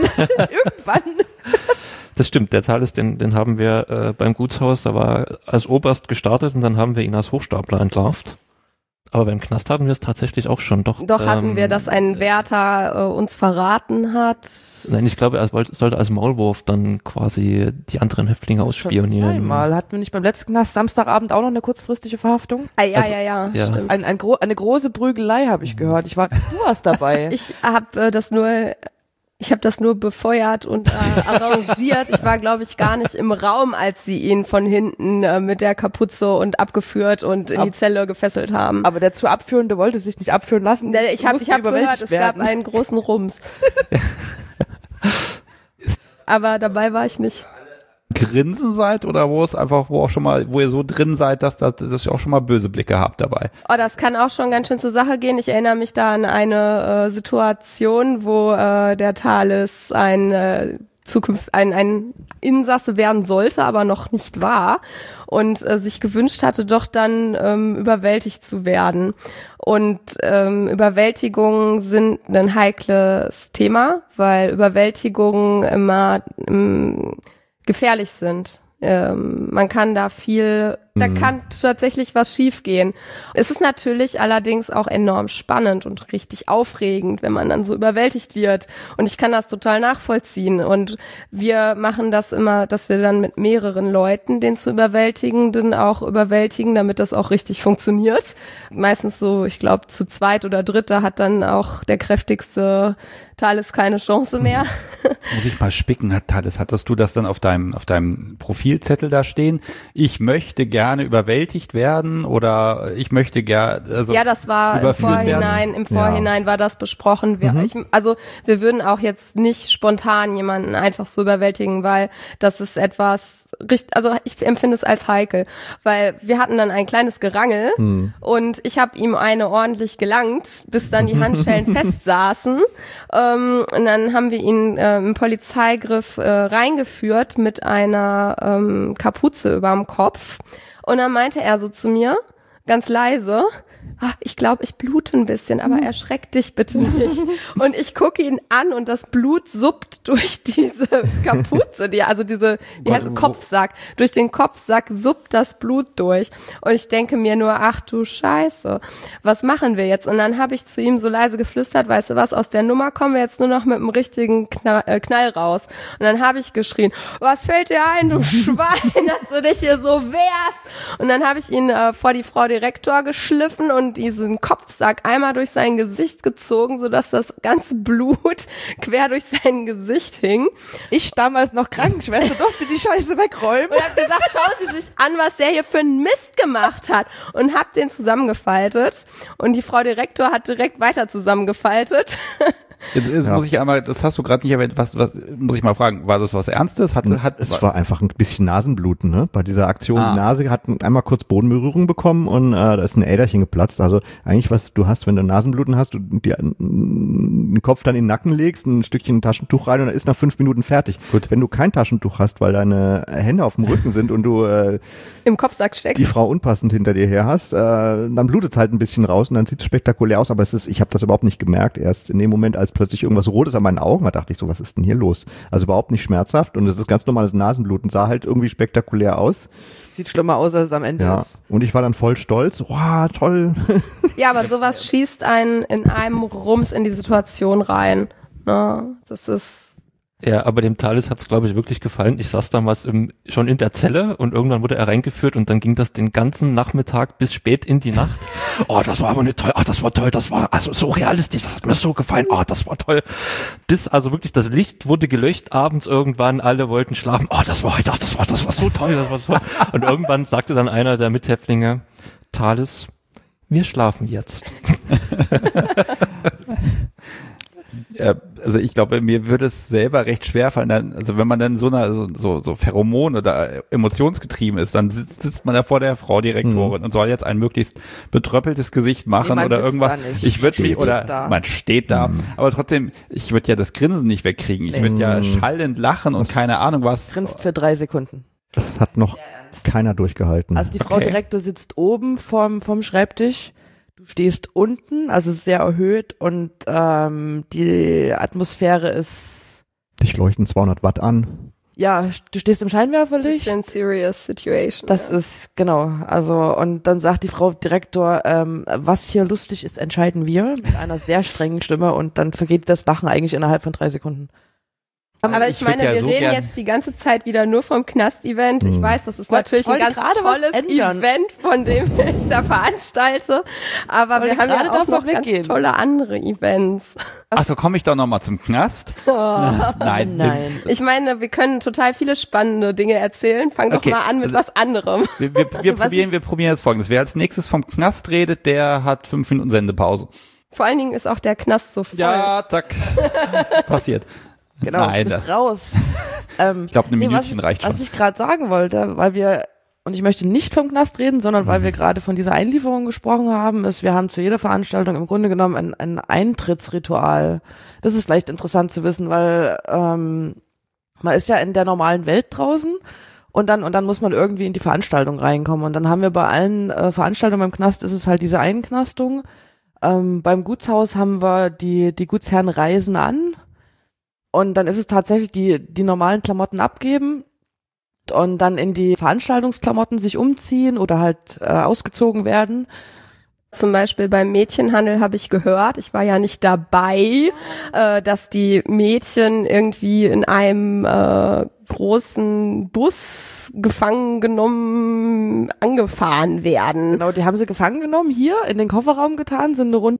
Das stimmt, der Thales, den haben wir beim Gutshaus, da war als Oberst gestartet und dann haben wir ihn als Hochstapler entlarvt. Aber beim Knast hatten wir es tatsächlich auch schon. Doch hatten wir, dass ein Wärter uns verraten hat. Nein, ich glaube, er sollte als Maulwurf dann quasi die anderen Häftlinge ausspionieren. Zweimal. Hatten wir nicht beim letzten Knast Samstagabend auch noch eine kurzfristige Verhaftung? Ja, stimmt. Eine große Prügelei habe ich gehört. Du warst dabei. Ich habe das nur befeuert und arrangiert. Ich war, glaube ich, gar nicht im Raum, als sie ihn von hinten mit der Kapuze und abgeführt und in die Zelle gefesselt haben. Aber der zu Abführende wollte sich nicht abführen lassen. Ich hab gehört, es gab einen großen Rums. Aber dabei war ich nicht. Grinsen seid oder wo ihr so drin seid, dass ihr auch schon mal böse Blicke habt dabei? Oh, das kann auch schon ganz schön zur Sache gehen. Ich erinnere mich da an eine Situation, wo der Thales ein Insasse werden sollte, aber noch nicht war und sich gewünscht hatte, doch dann überwältigt zu werden. Und Überwältigungen sind ein heikles Thema, weil Überwältigungen immer gefährlich sind. Man kann da da kann tatsächlich was schiefgehen. Es ist natürlich allerdings auch enorm spannend und richtig aufregend, wenn man dann so überwältigt wird. Und ich kann das total nachvollziehen. Und wir machen das immer, dass wir dann mit mehreren Leuten den zu Überwältigenden auch überwältigen, damit das auch richtig funktioniert. Meistens so, ich glaube, zu zweit oder dritt, da hat dann auch der kräftigste Thales keine Chance mehr. Muss ich mal spicken, Thales, hattest du das dann auf deinem Profilzettel da stehen? Ich möchte gerne überwältigt werden oder ich möchte gerne, ja, das war im Vorhinein war das besprochen. Wir würden auch jetzt nicht spontan jemanden einfach so überwältigen, weil das ist etwas, also ich empfinde es als heikel, weil wir hatten dann ein kleines Gerangel und ich habe ihm eine ordentlich gelangt, bis dann die Handschellen festsaßen. Und dann haben wir ihn im Polizeigriff reingeführt mit einer Kapuze überm Kopf. Und dann meinte er so zu mir, ganz leise, ich glaube, ich blute ein bisschen, aber erschreck dich bitte nicht. Und ich gucke ihn an und das Blut suppt durch diese Kapuze, Kopfsack. Durch den Kopfsack suppt das Blut durch. Und ich denke mir nur, ach du Scheiße, was machen wir jetzt? Und dann habe ich zu ihm so leise geflüstert, weißt du was, aus der Nummer kommen wir jetzt nur noch mit einem richtigen Knall raus. Und dann habe ich geschrien, was fällt dir ein, du Schwein, dass du dich hier so wehrst? Und dann habe ich ihn vor die Frau Direktor geschliffen und diesen Kopfsack einmal durch sein Gesicht gezogen, sodass das ganze Blut quer durch sein Gesicht hing. Ich damals noch Krankenschwester durfte die Scheiße wegräumen. Und hab gesagt, schauen Sie sich an, was der hier für einen Mist gemacht hat. Und hab den zusammengefaltet. Und die Frau Direktor hat direkt weiter zusammengefaltet. Jetzt muss ich einmal, das hast du gerade nicht erwähnt, was muss ich mal fragen, war das was Ernstes? Es war einfach ein bisschen Nasenbluten, ne? Bei dieser Aktion, die Nase hat einmal kurz Bodenberührung bekommen und da ist ein Äderchen geplatzt. Also eigentlich, was du hast, wenn du Nasenbluten hast, du dir den Kopf dann in den Nacken legst, ein Stückchen Taschentuch rein und dann ist nach 5 Minuten fertig. Gut. Wenn du kein Taschentuch hast, weil deine Hände auf dem Rücken sind und du im Kopfsack steckst, die Frau unpassend hinter dir her hast, dann blutet es halt ein bisschen raus und dann sieht es spektakulär aus, aber ich habe das überhaupt nicht gemerkt. Erst in dem Moment, als plötzlich irgendwas Rotes an meinen Augen war, dachte ich so, was ist denn hier los? Also überhaupt nicht schmerzhaft und es ist ganz normales Nasenbluten, sah halt irgendwie spektakulär aus. Sieht schlimmer aus, als es am Ende ist. Und ich war dann voll stolz. Wow, toll. Ja, aber sowas schießt einen in einem Rums in die Situation rein. Ne? Das ist... Ja, aber dem Thales hat's, glaube ich, wirklich gefallen. Ich saß damals schon in der Zelle und irgendwann wurde er reingeführt und dann ging das den ganzen Nachmittag bis spät in die Nacht. Oh, das war aber nicht toll. Das war toll. Das war also so realistisch. Das hat mir so gefallen. Das war toll. Bis also wirklich das Licht wurde gelöscht abends irgendwann. Alle wollten schlafen. Das war so toll. Das war so. Und irgendwann sagte dann einer der Mithäftlinge, Thales, wir schlafen jetzt. Also ich glaube, mir würde es selber recht schwer fallen, also wenn man dann so Pheromon oder emotionsgetrieben ist, dann sitzt man da vor der Frau Direktorin und soll jetzt ein möglichst betröppeltes Gesicht machen oder irgendwas. Ich würde mich, oder man steht da, aber trotzdem, ich würde ja das Grinsen nicht wegkriegen. Ich würde ja schallend lachen und keine Ahnung was. Grinst für 3 Sekunden. Das hat noch keiner durchgehalten. Also die Frau Direktor sitzt oben vom Schreibtisch. Du stehst unten, also sehr erhöht und die Atmosphäre ist... Dich leuchten 200 Watt an. Ja, du stehst im Scheinwerferlicht. Das ist eine serious situation. Das ist, genau, also und dann sagt die Frau Direktor, was hier lustig ist, entscheiden wir, mit einer sehr strengen Stimme und dann vergeht das Lachen eigentlich innerhalb von 3 Sekunden. Aber ich meine, wir reden jetzt die ganze Zeit wieder nur vom Knast-Event. Ich weiß, das ist natürlich ein ganz tolles Event, von dem ich da veranstalte. Aber wir haben ja auch noch ganz tolle andere Events. Ach, so komme ich doch nochmal zum Knast? Nein. Ich meine, wir können total viele spannende Dinge erzählen. Fang doch mal an mit was anderem. Wir probieren jetzt Folgendes. Wer als nächstes vom Knast redet, der hat 5 Minuten Sendepause. Vor allen Dingen ist auch der Knast so voll. Ja, zack. Passiert. Genau, du bist raus. Ich glaube, eine Minütchen reicht schon. Was ich gerade sagen wollte, und ich möchte nicht vom Knast reden, sondern weil wir gerade von dieser Einlieferung gesprochen haben, wir haben zu jeder Veranstaltung im Grunde genommen ein Eintrittsritual. Das ist vielleicht interessant zu wissen, weil man ist ja in der normalen Welt draußen und dann muss man irgendwie in die Veranstaltung reinkommen. Und dann haben wir bei allen Veranstaltungen beim Knast ist es halt diese Einknastung. Beim Gutshaus haben wir die Gutsherren reisen an. Und dann ist es tatsächlich die normalen Klamotten abgeben und dann in die Veranstaltungsklamotten sich umziehen oder halt ausgezogen werden. Zum Beispiel beim Mädchenhandel habe ich gehört, ich war ja nicht dabei, dass die Mädchen irgendwie in einem großen Bus gefangen genommen, angefahren werden. Genau, die haben sie gefangen genommen, hier in den Kofferraum getan, sind eine Runde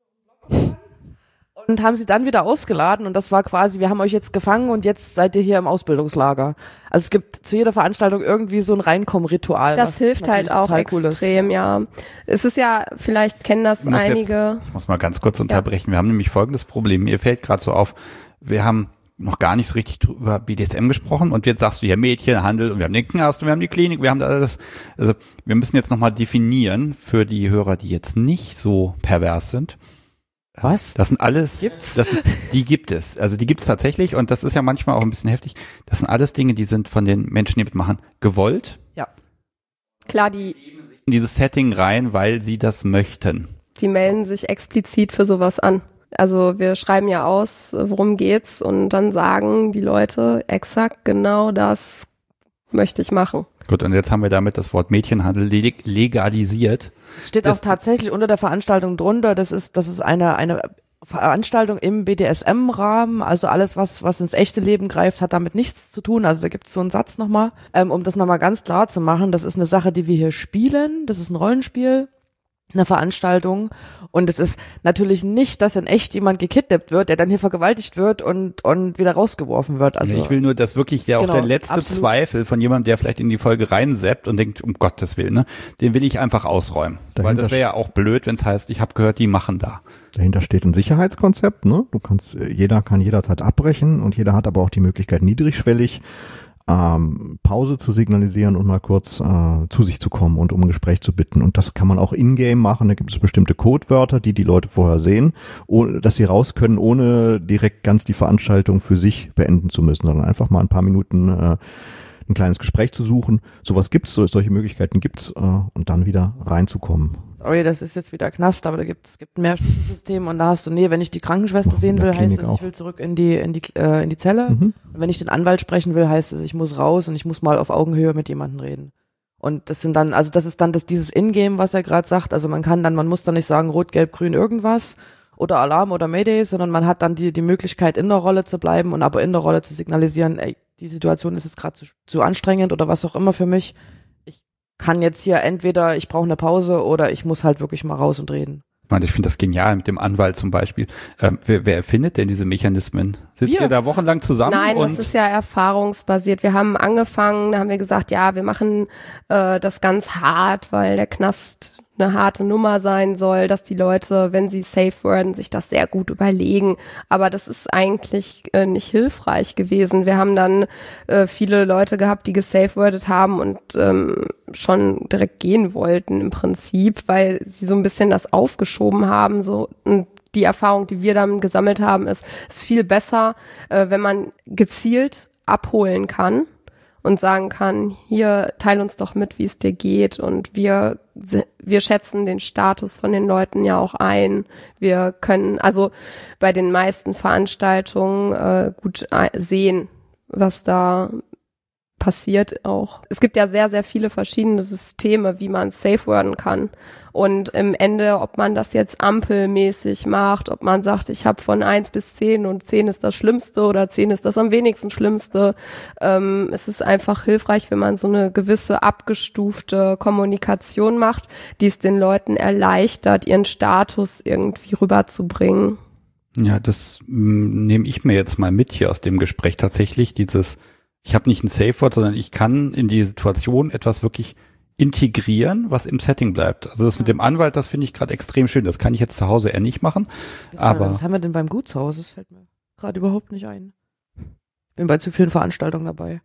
und haben sie dann wieder ausgeladen und das war quasi, wir haben euch jetzt gefangen und jetzt seid ihr hier im Ausbildungslager. Also es gibt zu jeder Veranstaltung irgendwie so ein Reinkommen-Ritual. Das hilft halt auch extrem, ja. Es ist ja, vielleicht kennen das einige. Ich muss mal ganz kurz unterbrechen. Wir haben nämlich folgendes Problem. Mir fällt gerade so auf, wir haben noch gar nicht so richtig über BDSM gesprochen und jetzt sagst du ja Mädchenhandel und wir haben den Knast und wir haben die Klinik, wir haben da alles. Also wir müssen jetzt nochmal definieren für die Hörer, die jetzt nicht so pervers sind. Was? Das sind alles, die gibt es. Also die gibt es tatsächlich und das ist ja manchmal auch ein bisschen heftig. Das sind alles Dinge, die sind von den Menschen, die mitmachen, gewollt. Ja. Klar, die in dieses Setting rein, weil sie das möchten. Die melden sich explizit für sowas an. Also wir schreiben ja aus, worum geht's und dann sagen die Leute exakt genau das möchte ich machen. Gut, und jetzt haben wir damit das Wort Mädchenhandel legalisiert. Es steht auch tatsächlich unter der Veranstaltung drunter, das ist eine Veranstaltung im BDSM-Rahmen, also alles, was ins echte Leben greift, hat damit nichts zu tun. Also da gibt es so einen Satz nochmal, um das nochmal ganz klar zu machen, das ist eine Sache, die wir hier spielen, das ist ein Rollenspiel eine Veranstaltung. Und es ist natürlich nicht, dass in echt jemand gekidnappt wird, der dann hier vergewaltigt wird und wieder rausgeworfen wird. Also ich will nur, dass wirklich auch der letzte absolut. Zweifel von jemandem, der vielleicht in die Folge reinseppt und denkt, um Gottes Willen, ne, den will ich einfach ausräumen. Weil das wäre ja auch blöd, wenn es heißt, ich habe gehört, die machen da. Dahinter steht ein Sicherheitskonzept, ne? Jeder kann jederzeit abbrechen und jeder hat aber auch die Möglichkeit, niedrigschwellig Pause zu signalisieren und mal kurz zu sich zu kommen und um ein Gespräch zu bitten. Und das kann man auch in-game machen. Da gibt es bestimmte Codewörter, die Leute vorher sehen, ohne, dass sie raus können, ohne direkt ganz die Veranstaltung für sich beenden zu müssen, sondern einfach mal ein paar Minuten ein kleines Gespräch zu suchen. Sowas gibt's, solche Möglichkeiten gibt's und dann wieder reinzukommen. Sorry, das ist jetzt wieder Knast, aber es gibt ein Mehrstufensystem und da hast du, wenn ich die Krankenschwester sehen will, heißt es, ich will zurück in die Zelle. Und wenn ich den Anwalt sprechen will, heißt es, ich muss raus und ich muss mal auf Augenhöhe mit jemandem reden. Und das sind dann, also das ist dann dieses Ingame, was er gerade sagt. Also man muss dann nicht sagen Rot, Gelb, Grün, irgendwas oder Alarm oder Mayday, sondern man hat dann die Möglichkeit, in der Rolle zu bleiben und aber in der Rolle zu signalisieren, ey, die Situation ist jetzt gerade zu anstrengend oder was auch immer für mich. Kann jetzt hier entweder, ich brauche eine Pause oder ich muss halt wirklich mal raus und reden. Ich finde das genial mit dem Anwalt zum Beispiel. Wer erfindet denn diese Mechanismen? Sitzt ihr da wochenlang zusammen? Nein, das ist ja erfahrungsbasiert. Wir haben angefangen, da haben wir gesagt, ja, wir machen das ganz hart, weil der Knast eine harte Nummer sein soll, dass die Leute, wenn sie safe werden, sich das sehr gut überlegen. Aber das ist eigentlich nicht hilfreich gewesen. Wir haben dann viele Leute gehabt, die gesafe-wordet haben und schon direkt gehen wollten im Prinzip, weil sie so ein bisschen das aufgeschoben haben. So. Und die Erfahrung, die wir dann gesammelt haben, ist viel besser, wenn man gezielt abholen kann und sagen kann, hier, teil uns doch mit, wie es dir geht, und wir schätzen den Status von den Leuten ja auch ein. Wir können also bei den meisten Veranstaltungen gut sehen, was da passiert auch. Es gibt ja sehr, sehr viele verschiedene Systeme, wie man safe werden kann. Und im Ende, ob man das jetzt ampelmäßig macht, ob man sagt, ich habe von 1 bis 10 und 10 ist das Schlimmste oder 10 ist das am wenigsten Schlimmste. Es ist einfach hilfreich, wenn man so eine gewisse abgestufte Kommunikation macht, die es den Leuten erleichtert, ihren Status irgendwie rüberzubringen. Ja, das nehme ich mir jetzt mal mit hier aus dem Gespräch tatsächlich, ich habe nicht ein Safe Word, sondern ich kann in die Situation etwas wirklich integrieren, was im Setting bleibt. Also das mit dem Anwalt, das finde ich gerade extrem schön. Das kann ich jetzt zu Hause eher nicht machen. Was haben wir denn beim Gutshaus? Das fällt mir gerade überhaupt nicht ein. Bin bei zu vielen Veranstaltungen dabei.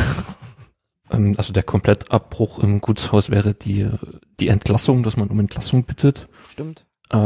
Also der Komplettabbruch im Gutshaus wäre die Entlassung, dass man um Entlassung bittet. Stimmt.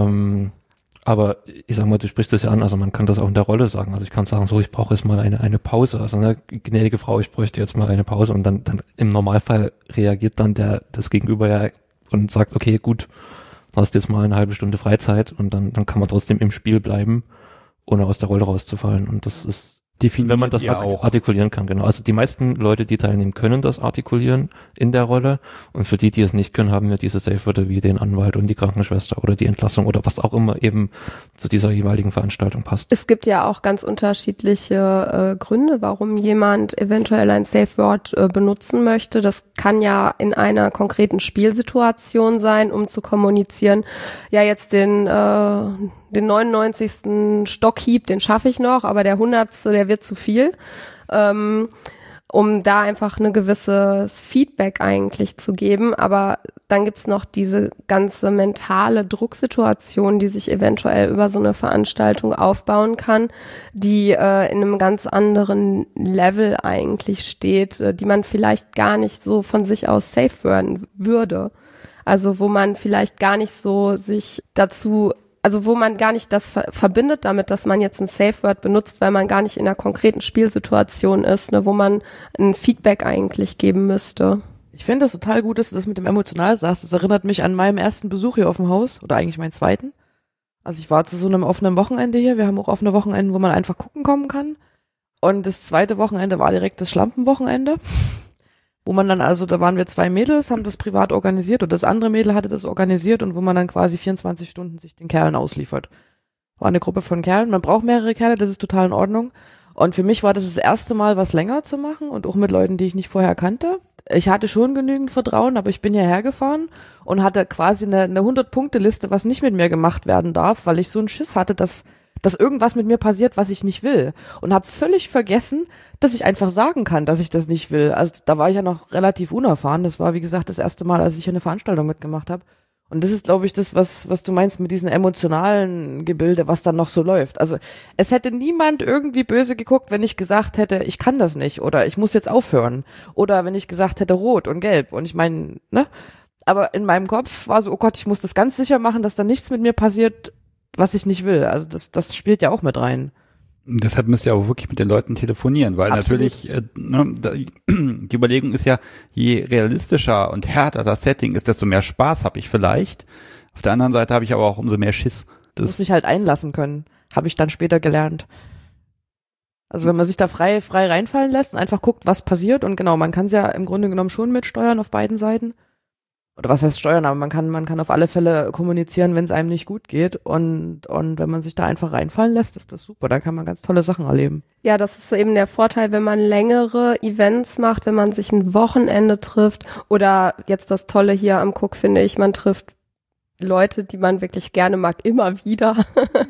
Aber ich sag mal, du sprichst das ja an, also man kann das auch in der Rolle sagen. Also ich kann sagen, so, ich brauche jetzt mal eine Pause. Also eine gnädige Frau, ich bräuchte jetzt mal eine Pause, und dann im Normalfall reagiert dann das Gegenüber ja und sagt, okay, gut, du hast jetzt mal eine halbe Stunde Freizeit, und dann kann man trotzdem im Spiel bleiben, ohne aus der Rolle rauszufallen. Und das ist, wenn man das auch artikulieren kann, genau. Also die meisten Leute, die teilnehmen, können das artikulieren in der Rolle, und für die es nicht können, haben wir diese Safe-Wörter wie den Anwalt und die Krankenschwester oder die Entlassung oder was auch immer eben zu dieser jeweiligen Veranstaltung passt. Es gibt ja auch ganz unterschiedliche Gründe, warum jemand eventuell ein Safe-Word benutzen möchte. Das kann ja in einer konkreten Spielsituation sein, um zu kommunizieren, ja, jetzt den 99. Stockhieb, den schaffe ich noch, aber der 100. der wird zu viel, um da einfach eine gewisses Feedback eigentlich zu geben. Aber dann gibt's noch diese ganze mentale Drucksituation, die sich eventuell über so eine Veranstaltung aufbauen kann, die in einem ganz anderen Level eigentlich steht, die man vielleicht gar nicht so von sich aus safe werden würde. Also wo man vielleicht gar nicht so sich dazu, also wo man gar nicht das verbindet damit, dass man jetzt ein Safe-Word benutzt, weil man gar nicht in einer konkreten Spielsituation ist, ne, wo man ein Feedback eigentlich geben müsste. Ich finde das total gut, dass du das mit dem emotional sagst. Das erinnert mich an meinen ersten Besuch hier auf dem Haus, oder eigentlich meinen zweiten. Also ich war zu so einem offenen Wochenende hier. Wir haben auch offene Wochenenden, wo man einfach gucken kommen kann. Und das zweite Wochenende war direkt das Schlampenwochenende, wo man dann, also da waren wir 2 Mädels, haben das privat organisiert, und das andere Mädel hatte das organisiert, und wo man dann quasi 24 Stunden sich den Kerlen ausliefert. War eine Gruppe von Kerlen, man braucht mehrere Kerle, das ist total in Ordnung. Und für mich war das erste Mal, was länger zu machen, und auch mit Leuten, die ich nicht vorher kannte. ich hatte schon genügend Vertrauen, aber ich bin hierher gefahren und hatte quasi eine 100-Punkte-Liste, was nicht mit mir gemacht werden darf, weil ich so einen Schiss hatte, dass irgendwas mit mir passiert, was ich nicht will. Und habe völlig vergessen, dass ich einfach sagen kann, dass ich das nicht will. Also da war ich ja noch relativ unerfahren. Das war, wie gesagt, das erste Mal, als ich hier eine Veranstaltung mitgemacht habe. Und das ist, glaube ich, das, was du meinst mit diesen emotionalen Gebilde, was dann noch so läuft. Also es hätte niemand irgendwie böse geguckt, wenn ich gesagt hätte, ich kann das nicht oder ich muss jetzt aufhören. Oder wenn ich gesagt hätte, rot und gelb. Und ich meine, ne? Aber in meinem Kopf war so, oh Gott, ich muss das ganz sicher machen, dass da nichts mit mir passiert, was ich nicht will. Also das spielt ja auch mit rein. Deshalb müsst ihr auch wirklich mit den Leuten telefonieren, weil Absolut. natürlich die Überlegung ist ja, je realistischer und härter das Setting ist, desto mehr Spaß habe ich vielleicht. Auf der anderen Seite habe ich aber auch umso mehr Schiss. Du musst mich halt einlassen können, habe ich dann später gelernt. Also wenn man sich da frei reinfallen lässt und einfach guckt, was passiert und genau, man kann es ja im Grunde genommen schon mitsteuern auf beiden Seiten. Oder was heißt steuern, aber man kann auf alle Fälle kommunizieren, wenn es einem nicht gut geht und wenn man sich da einfach reinfallen lässt, ist das super, da kann man ganz tolle Sachen erleben. Ja, das ist eben der Vorteil, wenn man längere Events macht, wenn man sich ein Wochenende trifft oder jetzt das Tolle hier am Cook, finde ich, man trifft Leute, die man wirklich gerne mag, immer wieder.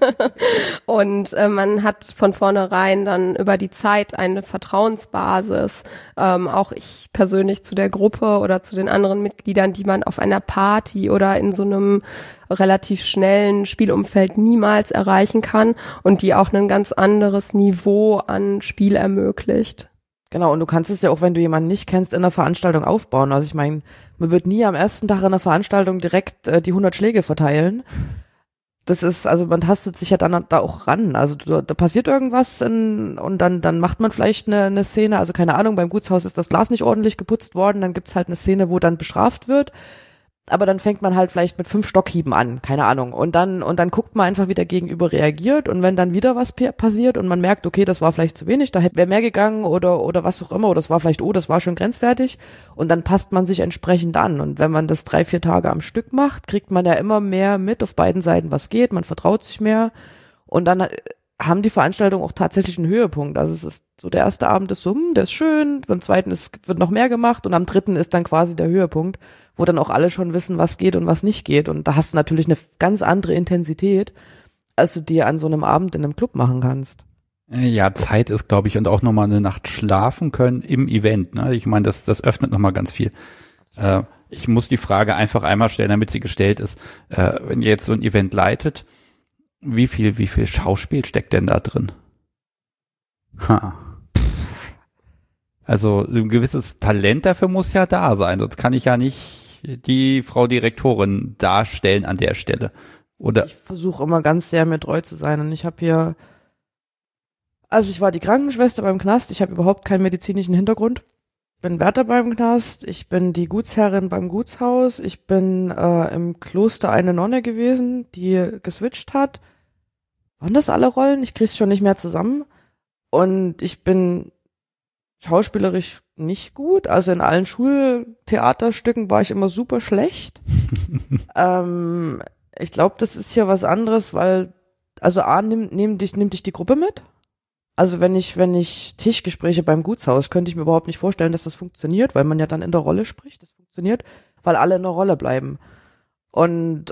Und man hat von vornherein dann über die Zeit eine Vertrauensbasis. Auch ich persönlich zu der Gruppe oder zu den anderen Mitgliedern, die man auf einer Party oder in so einem relativ schnellen Spielumfeld niemals erreichen kann und die auch ein ganz anderes Niveau an Spiel ermöglicht. Genau, und du kannst es ja auch, wenn du jemanden nicht kennst, in einer Veranstaltung aufbauen. Also ich meine, man wird nie am ersten Tag in einer Veranstaltung direkt die 100 Schläge verteilen. Das ist, also man tastet sich ja dann da auch ran. Also da passiert irgendwas und dann macht man vielleicht eine Szene, also keine Ahnung, beim Gutshaus ist das Glas nicht ordentlich geputzt worden, dann gibt's halt eine Szene, wo dann bestraft wird. Aber dann fängt man halt vielleicht mit 5 Stockhieben an, keine Ahnung. Und dann guckt man einfach, wie der Gegenüber reagiert. Und wenn dann wieder was passiert und man merkt, okay, das war vielleicht zu wenig, da wäre mehr gegangen oder was auch immer, oder das war vielleicht, das war schon grenzwertig. Und dann passt man sich entsprechend an. Und wenn man das 3-4 Tage am Stück macht, kriegt man ja immer mehr mit auf beiden Seiten, was geht. Man vertraut sich mehr. Und dann haben die Veranstaltungen auch tatsächlich einen Höhepunkt. Also es ist so, der erste Abend ist so, der ist schön, beim zweiten wird noch mehr gemacht und am dritten ist dann quasi der Höhepunkt, wo dann auch alle schon wissen, was geht und was nicht geht. Und da hast du natürlich eine ganz andere Intensität, als du dir an so einem Abend in einem Club machen kannst. Ja, Zeit ist, glaube ich, und auch nochmal eine Nacht schlafen können im Event. Ne? Ich meine, das öffnet nochmal ganz viel. Ich muss die Frage einfach einmal stellen, damit sie gestellt ist. Wenn ihr jetzt so ein Event leitet, wie viel Schauspiel steckt denn da drin? Also ein gewisses Talent dafür muss ja da sein. Sonst kann ich ja nicht die Frau Direktorin darstellen an der Stelle. Oder? Ich versuche immer ganz sehr mir treu zu sein. Und ich habe hier, also ich war die Krankenschwester beim Knast. Ich habe überhaupt keinen medizinischen Hintergrund. Ich bin Wärter beim Knast. Ich bin die Gutsherrin beim Gutshaus. Ich bin im Kloster eine Nonne gewesen, die geswitcht hat. Waren das alle Rollen? Ich krieg's schon nicht mehr zusammen. Und ich bin schauspielerisch nicht gut. Also in allen Schultheaterstücken war ich immer super schlecht. Ich glaube, das ist hier was anderes, weil, also nimmt dich die Gruppe mit. Also wenn ich Tischgespräche beim Gutshaus, könnte ich mir überhaupt nicht vorstellen, dass das funktioniert, weil man ja dann in der Rolle spricht. Das funktioniert, weil alle in der Rolle bleiben. Und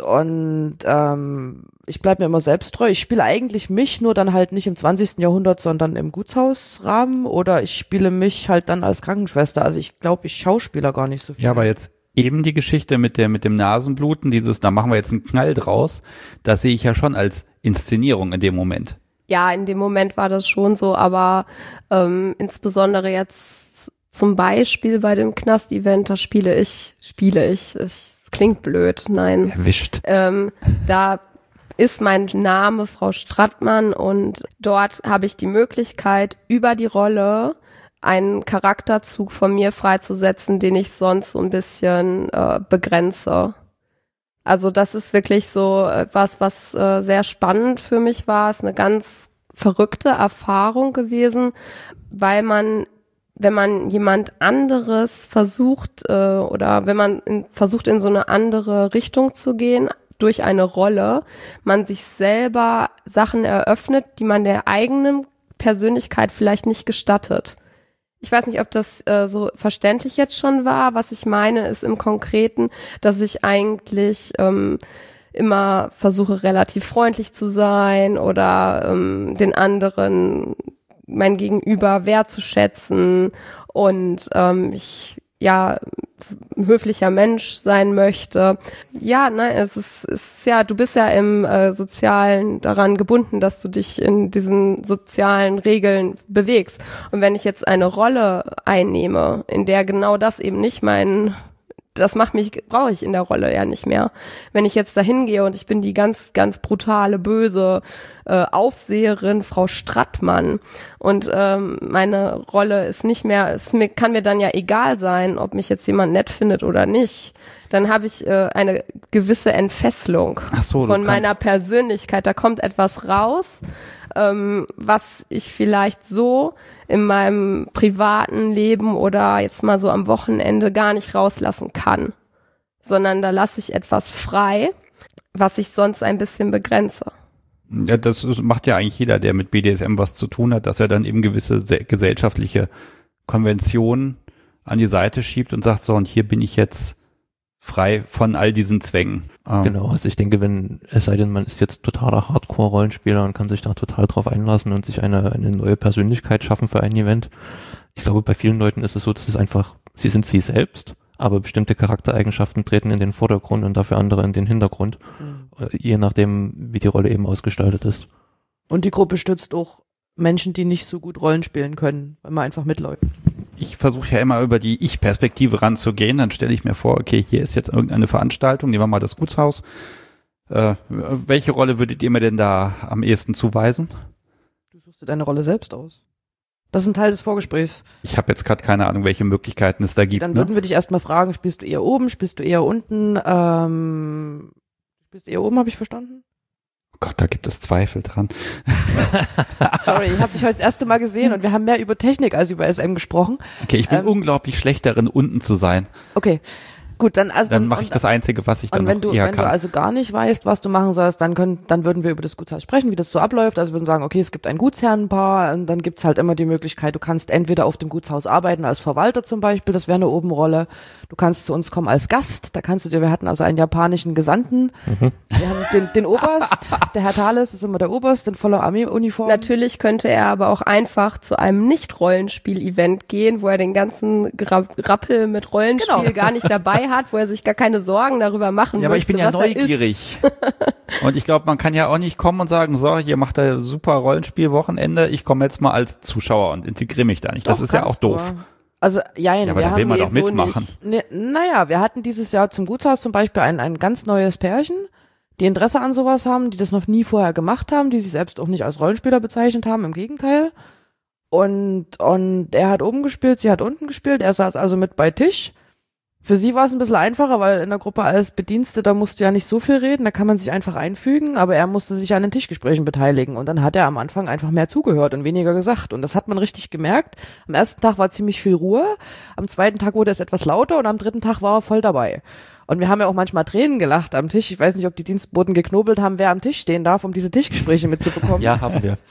ich bleibe mir immer selbst treu. Ich spiele eigentlich mich, nur dann halt nicht im 20. Jahrhundert, sondern im Gutshausrahmen, oder ich spiele mich halt dann als Krankenschwester. Also ich glaube, ich schauspieler gar nicht so viel. Ja, aber jetzt eben die Geschichte mit dem Nasenbluten, da machen wir jetzt einen Knall draus, das sehe ich ja schon als Inszenierung in dem Moment. Ja, in dem Moment war das schon so, aber insbesondere jetzt zum Beispiel bei dem Knast-Event, da spiele ich. Klingt blöd, nein. Erwischt. Da ist mein Name Frau Strattmann und dort habe ich die Möglichkeit, über die Rolle einen Charakterzug von mir freizusetzen, den ich sonst so ein bisschen begrenze. Also das ist wirklich so was sehr spannend für mich war. Es ist eine ganz verrückte Erfahrung gewesen, weil wenn man jemand anderes versucht oder wenn man versucht, in so eine andere Richtung zu gehen durch eine Rolle, man sich selber Sachen eröffnet, die man der eigenen Persönlichkeit vielleicht nicht gestattet. Ich weiß nicht, ob das so verständlich jetzt schon war. Was ich meine, ist im Konkreten, dass ich eigentlich immer versuche, relativ freundlich zu sein oder den anderen, mein Gegenüber wertzuschätzen und ich ein höflicher Mensch sein möchte. Ja, nein, es ist ja, du bist ja im Sozialen daran gebunden, dass du dich in diesen sozialen Regeln bewegst. Und wenn ich jetzt eine Rolle einnehme, in der genau das eben nicht brauche ich in der Rolle ja nicht mehr. Wenn ich jetzt dahin gehe und ich bin die ganz, ganz brutale, böse Aufseherin, Frau Strattmann, und meine Rolle ist nicht mehr, kann mir dann ja egal sein, ob mich jetzt jemand nett findet oder nicht. Dann habe ich eine gewisse Entfesselung von meiner Persönlichkeit. Da kommt etwas raus, was ich vielleicht so in meinem privaten Leben oder jetzt mal so am Wochenende gar nicht rauslassen kann, sondern da lasse ich etwas frei, was ich sonst ein bisschen begrenze. Ja, das macht ja eigentlich jeder, der mit BDSM was zu tun hat, dass er dann eben gewisse gesellschaftliche Konventionen an die Seite schiebt und sagt, so, und hier bin ich jetzt frei von all diesen Zwängen. Genau, also ich denke, es sei denn, man ist jetzt totaler Hardcore-Rollenspieler und kann sich da total drauf einlassen und sich eine neue Persönlichkeit schaffen für ein Event. Ich glaube, bei vielen Leuten ist es so, dass es einfach, sie sind sie selbst, aber bestimmte Charaktereigenschaften treten in den Vordergrund und dafür andere in den Hintergrund, je nachdem, wie die Rolle eben ausgestaltet ist. Und die Gruppe stützt auch Menschen, die nicht so gut Rollen spielen können, weil man einfach mitläuft. Ich versuche ja immer über die Ich-Perspektive ranzugehen, dann stelle ich mir vor, okay, hier ist jetzt irgendeine Veranstaltung, nehmen wir mal das Gutshaus. Welche Rolle würdet ihr mir denn da am ehesten zuweisen? Du suchst dir deine Rolle selbst aus. Das ist ein Teil des Vorgesprächs. Ich habe jetzt gerade keine Ahnung, welche Möglichkeiten es da gibt. Dann würden wir dich erstmal fragen, spielst du eher oben, spielst du eher unten? Spielst du eher oben, habe ich verstanden? Oh Gott, da gibt es Zweifel dran. Sorry, ich habe dich heute das erste Mal gesehen und wir haben mehr über Technik als über SM gesprochen. Okay, ich bin unglaublich schlecht darin, unten zu sein. Okay, gut, dann mache ich das Einzige, was ich dann noch eher kann. Wenn du also gar nicht weißt, was du machen sollst, dann würden wir über das Gutshaus sprechen, wie das so abläuft. Also wir würden sagen, okay, es gibt ein Gutsherrenpaar und dann gibt's halt immer die Möglichkeit, du kannst entweder auf dem Gutshaus arbeiten als Verwalter zum Beispiel, das wäre eine Obenrolle. Du kannst zu uns kommen als Gast, wir hatten also einen japanischen Gesandten, wir haben den Oberst, der Herr Thales ist immer der Oberst in voller Armeeuniform. Natürlich könnte er aber auch einfach zu einem Nicht-Rollenspiel-Event gehen, wo er den ganzen Rappel mit Rollenspiel gar nicht dabei hat, wo er sich gar keine Sorgen darüber machen muss. Ja, aber ich bin ja neugierig. Und ich glaube, man kann ja auch nicht kommen und sagen, so, hier macht er super Rollenspiel-Wochenende, ich komme jetzt mal als Zuschauer und integriere mich da nicht. Das ist ja auch doof. Also, ja, aber da will man doch mitmachen. Naja, wir hatten dieses Jahr zum Gutshaus zum Beispiel ein ganz neues Pärchen, die Interesse an sowas haben, die das noch nie vorher gemacht haben, die sich selbst auch nicht als Rollenspieler bezeichnet haben, im Gegenteil. Und er hat oben gespielt, sie hat unten gespielt, er saß also mit bei Tisch. Für sie war es ein bisschen einfacher, weil in der Gruppe als Bediensteter musst du ja nicht so viel reden, da kann man sich einfach einfügen, aber er musste sich an den Tischgesprächen beteiligen und dann hat er am Anfang einfach mehr zugehört und weniger gesagt und das hat man richtig gemerkt. Am ersten Tag war ziemlich viel Ruhe, am zweiten Tag wurde es etwas lauter und am dritten Tag war er voll dabei. Und wir haben ja auch manchmal Tränen gelacht am Tisch. Ich weiß nicht, ob die Dienstboten geknobelt haben, wer am Tisch stehen darf, um diese Tischgespräche mitzubekommen. Ja, haben wir.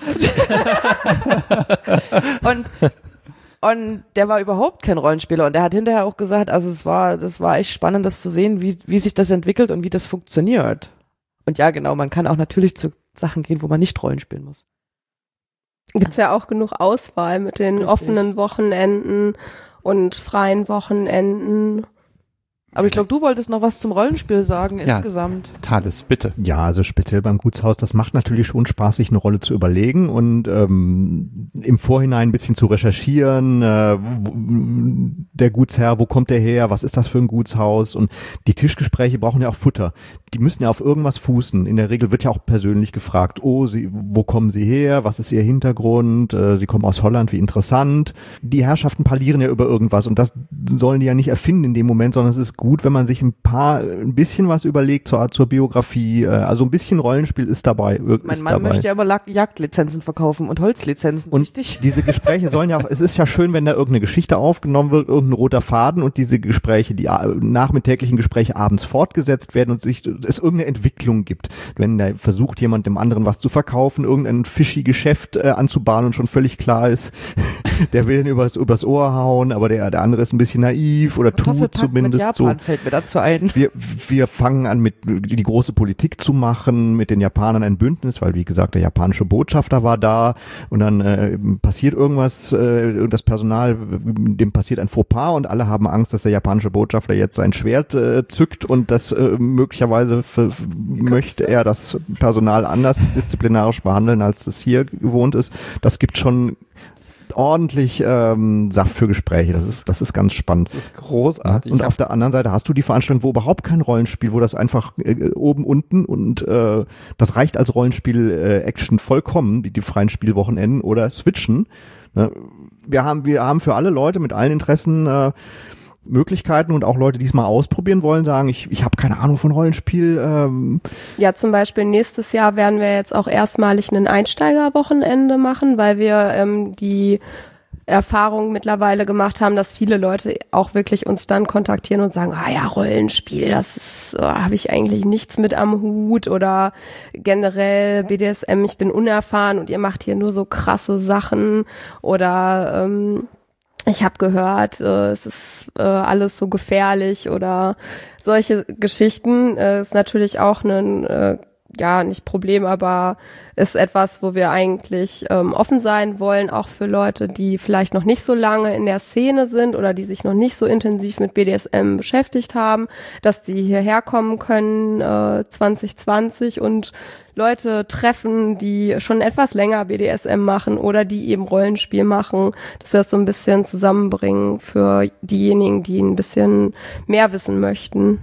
Und der war überhaupt kein Rollenspieler und der hat hinterher auch gesagt, also das war echt spannend, das zu sehen, wie sich das entwickelt und wie das funktioniert. Und ja, genau, man kann auch natürlich zu Sachen gehen, wo man nicht Rollen spielen muss. Gibt's ja auch genug Auswahl mit den offenen Wochenenden und freien Wochenenden. Aber ich glaube, du wolltest noch was zum Rollenspiel sagen insgesamt. Thales, bitte. Ja, also speziell beim Gutshaus, das macht natürlich schon Spaß, sich eine Rolle zu überlegen und im Vorhinein ein bisschen zu recherchieren, der Gutsherr, wo kommt der her, was ist das für ein Gutshaus und die Tischgespräche brauchen ja auch Futter. Die müssen ja auf irgendwas fußen. In der Regel wird ja auch persönlich gefragt, wo kommen Sie her, was ist Ihr Hintergrund, Sie kommen aus Holland, wie interessant. Die Herrschaften parlieren ja über irgendwas und das sollen die ja nicht erfinden in dem Moment, sondern es ist gut, gut, wenn man sich ein bisschen was überlegt zur Biografie. Also ein bisschen Rollenspiel ist dabei. Mein Mann möchte ja aber Jagdlizenzen verkaufen und Holzlizenzen. Und richtig? Diese Gespräche sollen ja auch, es ist ja schön, wenn da irgendeine Geschichte aufgenommen wird, irgendein roter Faden und diese Gespräche, die nachmittäglichen Gespräche abends fortgesetzt werden und es irgendeine Entwicklung gibt. Wenn da versucht jemand dem anderen was zu verkaufen, irgendein fishy Geschäft anzubahnen und schon völlig klar ist, der will ihn übers Ohr hauen, aber der andere ist ein bisschen naiv oder tut zumindest mit Japan fällt mir dazu ein. Wir fangen an mit die große Politik zu machen, mit den Japanern ein Bündnis, weil wie gesagt der japanische Botschafter war da und dann passiert irgendwas, das Personal, dem passiert ein Fauxpas und alle haben Angst, dass der japanische Botschafter jetzt sein Schwert zückt und das möglicherweise möchte er das Personal anders disziplinarisch behandeln, als das hier gewohnt ist. Das gibt schon ordentlich Saft für Gespräche. Das ist ganz spannend. Das ist großartig. Und auf der anderen Seite hast du die Veranstaltung, wo überhaupt kein Rollenspiel, wo das einfach oben, unten und das reicht als Rollenspiel-Action vollkommen, die freien Spielwochenenden oder Switchen. Wir haben für alle Leute mit allen Interessen Möglichkeiten und auch Leute, die es mal ausprobieren wollen, sagen, ich habe keine Ahnung von Rollenspiel. Ja, zum Beispiel nächstes Jahr werden wir jetzt auch erstmalig ein Einsteigerwochenende machen, weil wir die Erfahrung mittlerweile gemacht haben, dass viele Leute auch wirklich uns dann kontaktieren und sagen, ja, Rollenspiel, das ist, habe ich eigentlich nichts mit am Hut oder generell BDSM, ich bin unerfahren und ihr macht hier nur so krasse Sachen oder ich habe gehört, es ist alles so gefährlich oder solche Geschichten. Ist natürlich auch ein, nicht Problem, aber ist etwas, wo wir eigentlich offen sein wollen, auch für Leute, die vielleicht noch nicht so lange in der Szene sind oder die sich noch nicht so intensiv mit BDSM beschäftigt haben, dass die hierher kommen können 2020 und Leute treffen, die schon etwas länger BDSM machen oder die eben Rollenspiel machen, dass wir das so ein bisschen zusammenbringen für diejenigen, die ein bisschen mehr wissen möchten.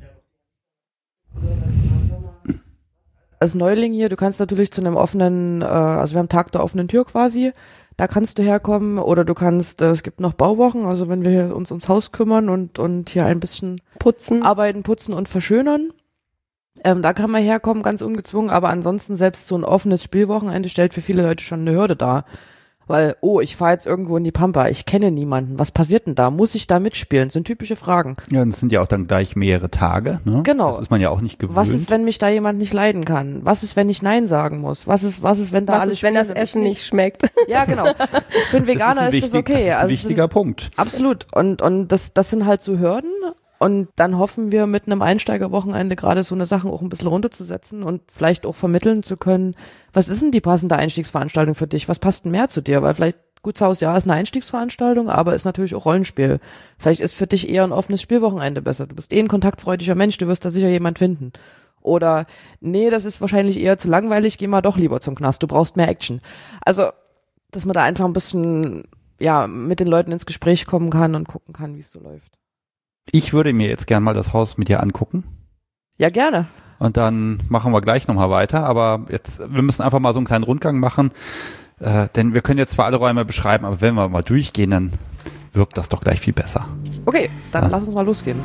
Als Neuling hier, du kannst natürlich zu einem offenen, also wir haben Tag der offenen Tür quasi, da kannst du herkommen oder du kannst, es gibt noch Bauwochen, also wenn wir uns ums Haus kümmern und hier ein bisschen putzen und verschönern. Da kann man herkommen, ganz ungezwungen, aber ansonsten selbst so ein offenes Spielwochenende stellt für viele Leute schon eine Hürde dar. Weil, ich fahre jetzt irgendwo in die Pampa, ich kenne niemanden, was passiert denn da? Muss ich da mitspielen? Das sind typische Fragen. Ja, das sind ja auch dann gleich mehrere Tage, ne? Genau. Das ist man ja auch nicht gewöhnt. Was ist, wenn mich da jemand nicht leiden kann? Was ist, wenn ich Nein sagen muss? Was ist, wenn da alles wenn das Essen nicht schmeckt? Ja, genau. Ich bin Veganer, ist das okay. Das ist ein wichtiger Punkt. Absolut. Und das sind halt so Hürden. Und dann hoffen wir mit einem Einsteigerwochenende gerade so eine Sachen auch ein bisschen runterzusetzen und vielleicht auch vermitteln zu können, was ist denn die passende Einstiegsveranstaltung für dich? Was passt denn mehr zu dir? Weil vielleicht Gutshaus, ja, ist eine Einstiegsveranstaltung, aber ist natürlich auch Rollenspiel. Vielleicht ist für dich eher ein offenes Spielwochenende besser. Du bist ein kontaktfreudiger Mensch, du wirst da sicher jemand finden. Oder, nee, das ist wahrscheinlich eher zu langweilig, geh mal doch lieber zum Knast, du brauchst mehr Action. Also, dass man da einfach ein bisschen, mit den Leuten ins Gespräch kommen kann und gucken kann, wie es so läuft. Ich würde mir jetzt gern mal das Haus mit dir angucken. Ja, gerne. Und dann machen wir gleich nochmal weiter. Aber wir müssen einfach mal so einen kleinen Rundgang machen. Denn wir können jetzt zwar alle Räume beschreiben, aber wenn wir mal durchgehen, dann wirkt das doch gleich viel besser. Okay, dann lass uns mal losgehen.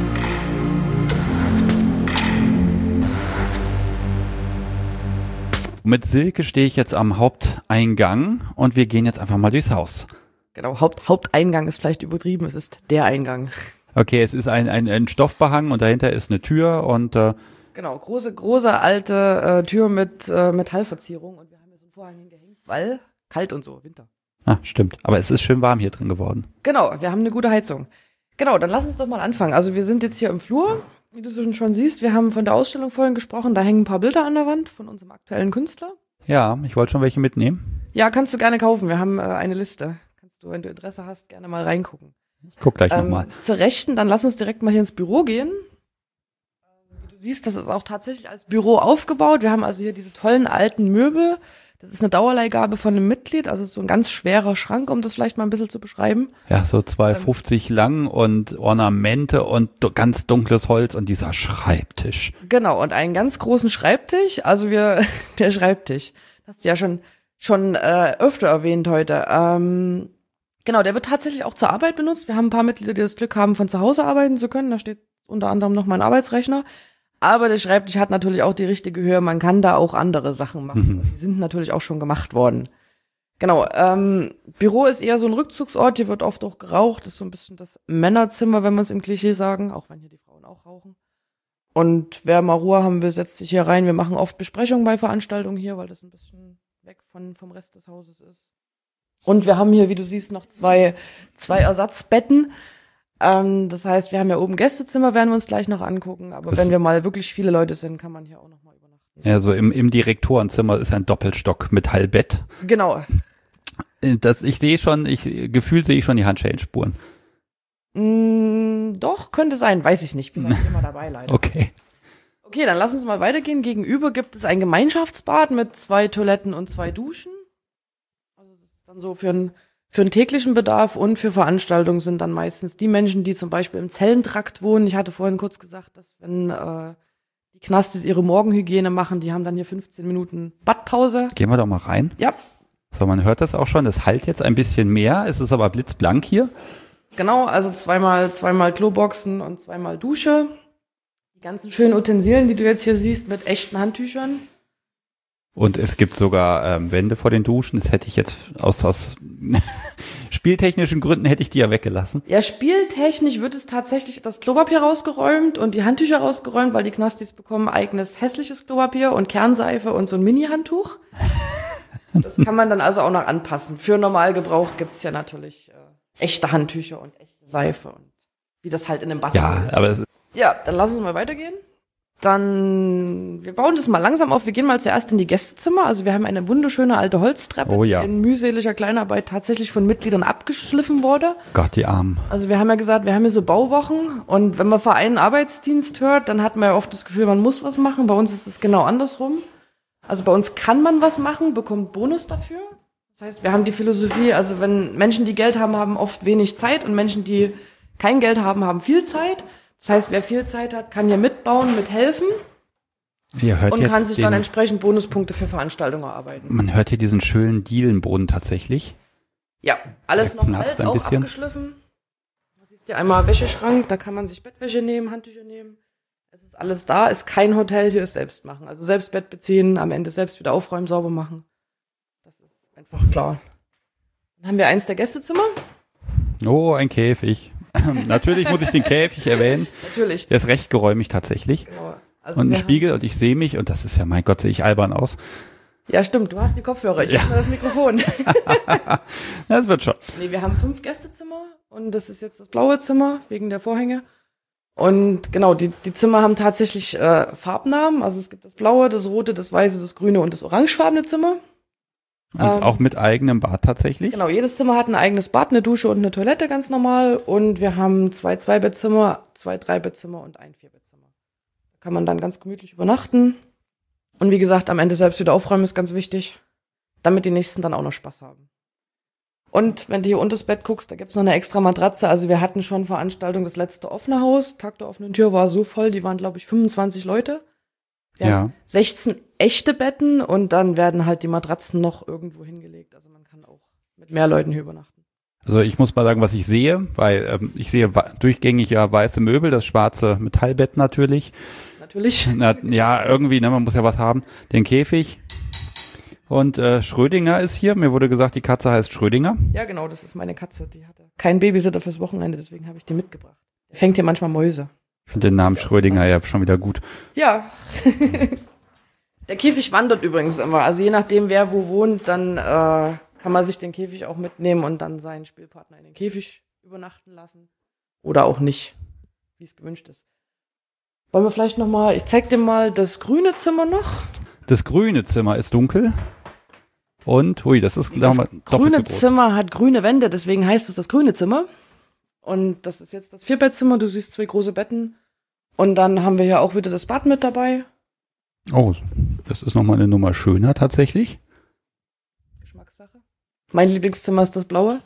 Mit Silke stehe ich jetzt am Haupteingang und wir gehen jetzt einfach mal durchs Haus. Genau, Haupteingang ist vielleicht übertrieben, es ist der Eingang. Okay, es ist ein Stoffbehang und dahinter ist eine Tür und genau, große alte Tür mit Metallverzierung und wir haben hier so einen Vorhang hingehängt, weil kalt und so, Winter. Ah, stimmt, aber es ist schön warm hier drin geworden. Genau, wir haben eine gute Heizung. Genau, dann lass uns doch mal anfangen. Also wir sind jetzt hier im Flur, wie du schon siehst, wir haben von der Ausstellung vorhin gesprochen, da hängen ein paar Bilder an der Wand von unserem aktuellen Künstler. Ja, ich wollte schon welche mitnehmen. Ja, kannst du gerne kaufen, wir haben eine Liste. Kannst du, wenn du Interesse hast, gerne mal reingucken. Ich guck gleich nochmal. Zur Rechten, dann lass uns direkt mal hier ins Büro gehen. Wie du siehst, das ist auch tatsächlich als Büro aufgebaut. Wir haben also hier diese tollen alten Möbel. Das ist eine Dauerleihgabe von einem Mitglied, also so ein ganz schwerer Schrank, um das vielleicht mal ein bisschen zu beschreiben. Ja, so 2,50 lang und Ornamente und ganz dunkles Holz und dieser Schreibtisch. Genau, und einen ganz großen Schreibtisch, also der Schreibtisch. Das hast du ja schon öfter erwähnt heute. Genau, der wird tatsächlich auch zur Arbeit benutzt. Wir haben ein paar Mitglieder, die das Glück haben, von zu Hause arbeiten zu können. Da steht unter anderem noch mein Arbeitsrechner. Aber der Schreibtisch hat natürlich auch die richtige Höhe. Man kann da auch andere Sachen machen. Die sind natürlich auch schon gemacht worden. Genau, Büro ist eher so ein Rückzugsort. Hier wird oft auch geraucht. Das ist so ein bisschen das Männerzimmer, wenn wir es im Klischee sagen. Auch wenn hier die Frauen auch rauchen. Und wer mal Ruhe haben will, setzt sich hier rein. Wir machen oft Besprechungen bei Veranstaltungen hier, weil das ein bisschen weg vom Rest des Hauses ist. Und wir haben hier, wie du siehst, noch zwei Ersatzbetten. Das heißt, wir haben ja oben Gästezimmer, werden wir uns gleich noch angucken. Aber wenn wir mal wirklich viele Leute sind, kann man hier auch noch mal übernachten. Ja, so im Direktorenzimmer ist ein Doppelstock mit Hallbett. Genau. Gefühlt sehe ich schon die Handschellenspuren. Doch, könnte sein, weiß ich nicht. Bin nicht immer dabei, leider. Okay, dann lass uns mal weitergehen. Gegenüber gibt es ein Gemeinschaftsbad mit 2 Toiletten und 2 Duschen. Also das ist dann so für einen täglichen Bedarf, und für Veranstaltungen sind dann meistens die Menschen, die zum Beispiel im Zellentrakt wohnen. Ich hatte vorhin kurz gesagt, dass wenn die Knastis ihre Morgenhygiene machen, die haben dann hier 15 Minuten Badpause. Gehen wir doch mal rein. Ja. So, man hört das auch schon, das hallt jetzt ein bisschen mehr, es ist aber blitzblank hier. Genau, also zweimal Kloboxen und 2-mal Dusche. Die ganzen schönen Utensilien, die du jetzt hier siehst, mit echten Handtüchern. Und es gibt sogar Wände vor den Duschen. Das hätte ich jetzt aus spieltechnischen Gründen hätte ich die ja weggelassen. Ja, spieltechnisch wird es tatsächlich das Klopapier rausgeräumt und die Handtücher rausgeräumt, weil die Knastis bekommen eigenes hässliches Klopapier und Kernseife und so ein Mini-Handtuch. Das kann man dann also auch noch anpassen. Für Normalgebrauch gibt's ja natürlich echte Handtücher und echte Seife und wie das halt in einem Bad so ist. Aber Ja, dann lass uns mal weitergehen. Wir bauen das mal langsam auf. Wir gehen mal zuerst in die Gästezimmer. Also wir haben eine wunderschöne alte Holztreppe, die in mühseliger Kleinarbeit tatsächlich von Mitgliedern abgeschliffen wurde. Gott, die Armen. Also wir haben ja gesagt, wir haben hier so Bauwochen, und wenn man Verein Arbeitsdienst hört, dann hat man ja oft das Gefühl, man muss was machen. Bei uns ist es genau andersrum. Also bei uns kann man was machen, bekommt Bonus dafür. Das heißt, wir haben die Philosophie, also wenn Menschen, die Geld haben, haben oft wenig Zeit, und Menschen, die kein Geld haben, haben viel Zeit. Das heißt, wer viel Zeit hat, kann hier mitbauen, mithelfen und kann sich dann entsprechend Bonuspunkte für Veranstaltungen erarbeiten. Man hört hier diesen schönen Dielenboden tatsächlich. Ja, alles noch alt, auch abgeschliffen. Das ist ja einmal Wäscheschrank, da kann man sich Bettwäsche nehmen, Handtücher nehmen. Es ist alles da, ist kein Hotel, hier ist selbst machen. Also selbst Bett beziehen, am Ende selbst wieder aufräumen, sauber machen. Das ist einfach klar. Dann haben wir eins der Gästezimmer. Oh, ein Käfig. Natürlich muss ich den Käfig erwähnen. Natürlich. Der ist recht geräumig tatsächlich. Genau. Also und ein Spiegel, und ich sehe mich, und das ist ja, mein Gott, sehe ich albern aus. Ja, stimmt, du hast die Kopfhörer, ich habe das Mikrofon. Das wird schon. Nee, wir haben 5 Gästezimmer, und das ist jetzt das blaue Zimmer, wegen der Vorhänge. Und genau, die Zimmer haben tatsächlich Farbnamen. Also es gibt das blaue, das rote, das weiße, das grüne und das orangefarbene Zimmer. Und auch mit eigenem Bad tatsächlich? Genau, jedes Zimmer hat ein eigenes Bad, eine Dusche und eine Toilette, ganz normal. Und wir haben 2 2-Bettzimmer, 2 3-Bettzimmer und ein 4-Bettzimmer. Da kann man dann ganz gemütlich übernachten. Und wie gesagt, am Ende selbst wieder aufräumen ist ganz wichtig, damit die Nächsten dann auch noch Spaß haben. Und wenn du hier unter das Bett guckst, da gibt's noch eine extra Matratze. Also wir hatten schon Veranstaltung, das letzte offene Haus. Tag der offenen Tür war so voll, die waren, glaube ich, 25 Leute. Wir haben 16 echte Betten, und dann werden halt die Matratzen noch irgendwo hingelegt. Also man kann auch mit mehr Leuten hier übernachten. Also ich muss mal sagen, was ich sehe, weil ich sehe durchgängig ja weiße Möbel, das schwarze Metallbett natürlich. Natürlich. Ja, irgendwie, ne, man muss ja was haben. Den Käfig. Und Schrödinger ist hier. Mir wurde gesagt, die Katze heißt Schrödinger. Ja, genau, das ist meine Katze. Die hatte keinen Babysitter fürs Wochenende, deswegen habe ich die mitgebracht. Der fängt hier manchmal Mäuse. Ich finde den Namen Schrödinger ja schon wieder gut. Ja. Der Käfig wandert übrigens immer. Also je nachdem, wer wo wohnt, dann kann man sich den Käfig auch mitnehmen und dann seinen Spielpartner in den Käfig übernachten lassen. Oder auch nicht, wie es gewünscht ist. Wollen wir vielleicht nochmal, ich zeig dir mal das grüne Zimmer noch. Das grüne Zimmer ist dunkel. Und, das ist das grüne Zimmer hat grüne Wände, deswegen heißt es das grüne Zimmer. Und das ist jetzt das 4-Bettzimmer, du siehst 2 große Betten. Und dann haben wir hier auch wieder das Bad mit dabei. Oh, das ist nochmal eine Nummer schöner tatsächlich. Geschmackssache. Mein Lieblingszimmer ist das blaue.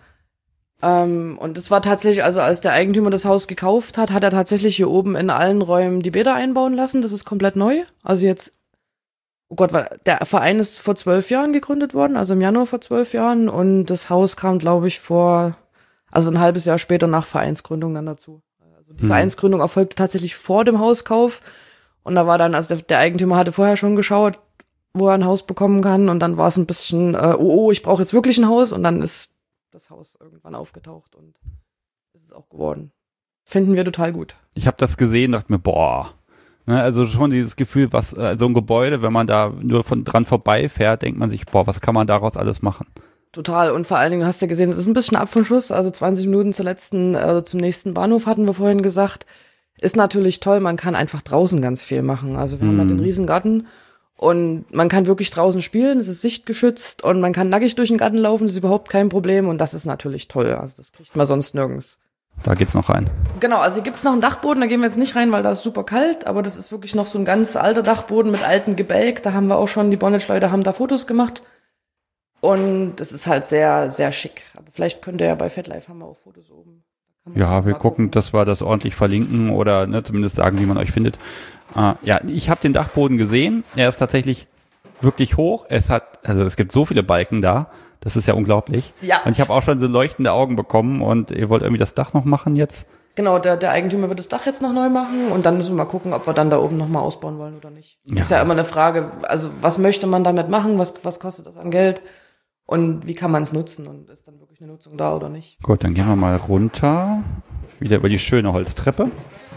Und es war tatsächlich, also als der Eigentümer das Haus gekauft hat, hat er tatsächlich hier oben in allen Räumen die Bäder einbauen lassen. Das ist komplett neu. Also jetzt, oh Gott, der Verein ist vor 12 Jahren gegründet worden, also im Januar vor 12 Jahren. Und das Haus kam, glaube ich, ein halbes Jahr später nach Vereinsgründung dann dazu. Also Die Vereinsgründung erfolgte tatsächlich vor dem Hauskauf. Und da war dann, also der Eigentümer hatte vorher schon geschaut, wo er ein Haus bekommen kann. Und dann war es ein bisschen, ich brauche jetzt wirklich ein Haus. Und dann ist das Haus irgendwann aufgetaucht und ist es auch geworden. Finden wir total gut. Ich habe das gesehen, dachte mir, boah. Ne, also schon dieses Gefühl, was so ein Gebäude, wenn man da nur dran vorbeifährt, denkt man sich, boah, was kann man daraus alles machen? Total. Und vor allen Dingen, hast du ja gesehen, es ist ein bisschen ab vom Schuss. Also 20 Minuten zum nächsten Bahnhof hatten wir vorhin gesagt. Ist natürlich toll, man kann einfach draußen ganz viel machen. Also wir haben halt den Riesengarten und man kann wirklich draußen spielen, es ist sichtgeschützt und man kann nackig durch den Garten laufen, das ist überhaupt kein Problem und das ist natürlich toll. Also das kriegt man sonst nirgends. Da geht's noch rein. Genau, also hier gibt's noch einen Dachboden, da gehen wir jetzt nicht rein, weil da ist super kalt, aber das ist wirklich noch so ein ganz alter Dachboden mit altem Gebälk. Da haben wir auch schon, die Bondage-Leute haben da Fotos gemacht und es ist halt sehr, sehr schick. Aber vielleicht könnt ihr ja bei FetLife haben wir auch Fotos oben. Ja, wir gucken, dass wir das ordentlich verlinken oder zumindest sagen, wie man euch findet. Ich habe den Dachboden gesehen. Er ist tatsächlich wirklich hoch. Es gibt so viele Balken da. Das ist ja unglaublich. Ja. Und ich habe auch schon so leuchtende Augen bekommen und ihr wollt irgendwie das Dach noch machen jetzt? Genau, der Eigentümer wird das Dach jetzt noch neu machen und dann müssen wir mal gucken, ob wir dann da oben nochmal ausbauen wollen oder nicht. Ja. Ist ja immer eine Frage, also was möchte man damit machen, was kostet das an Geld und wie kann man es nutzen und ist dann wirklich eine Nutzung da oder nicht. Gut, dann gehen wir mal runter, wieder über die schöne Holztreppe.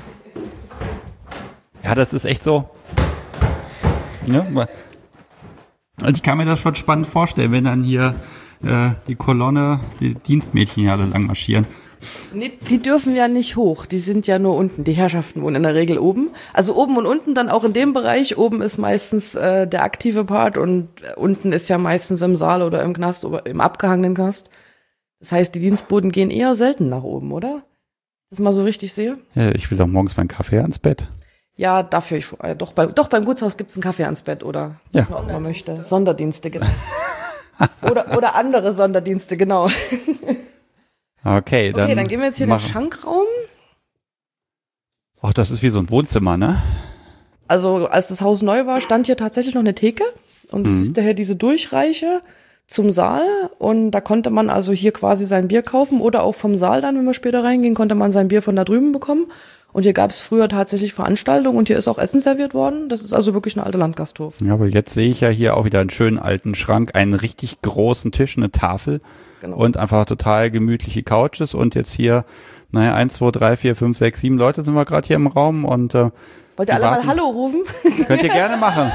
Ja, das ist echt so. Ja, also ich kann mir das schon spannend vorstellen, wenn dann hier die Kolonne, die Dienstmädchen hier alle lang marschieren. Nee, die dürfen ja nicht hoch, die sind ja nur unten. Die Herrschaften wohnen in der Regel oben. Also oben und unten dann auch in dem Bereich. Oben ist meistens der aktive Part und unten ist ja meistens im Saal oder im Knast oder im abgehangenen Knast. Das heißt, die Dienstboten gehen eher selten nach oben, oder? Das mal so richtig sehe. Ja, ich will doch morgens meinen Kaffee ans Bett. Ja, dafür doch beim Gutshaus gibt's einen Kaffee ans Bett, oder? Ja. Was man möchte. Sonderdienste, genau. oder andere Sonderdienste, genau. Okay, dann gehen wir jetzt hier in den Schankraum. Ach, das ist wie so ein Wohnzimmer, ne? Also, als das Haus neu war, stand hier tatsächlich noch eine Theke. Und du siehst daher diese Durchreiche zum Saal. Und da konnte man also hier quasi sein Bier kaufen. Oder auch vom Saal dann, wenn wir später reingehen, konnte man sein Bier von da drüben bekommen. Und hier gab es früher tatsächlich Veranstaltungen. Und hier ist auch Essen serviert worden. Das ist also wirklich ein alter Landgasthof. Ja, aber jetzt sehe ich ja hier auch wieder einen schönen alten Schrank, einen richtig großen Tisch, eine Tafel. Genau. Und einfach total gemütliche Couches und jetzt hier, 1, 2, 3, 4, 5, 6, 7 Leute sind wir gerade hier im Raum und wollt ihr alle mal Hallo rufen? Könnt ihr gerne machen.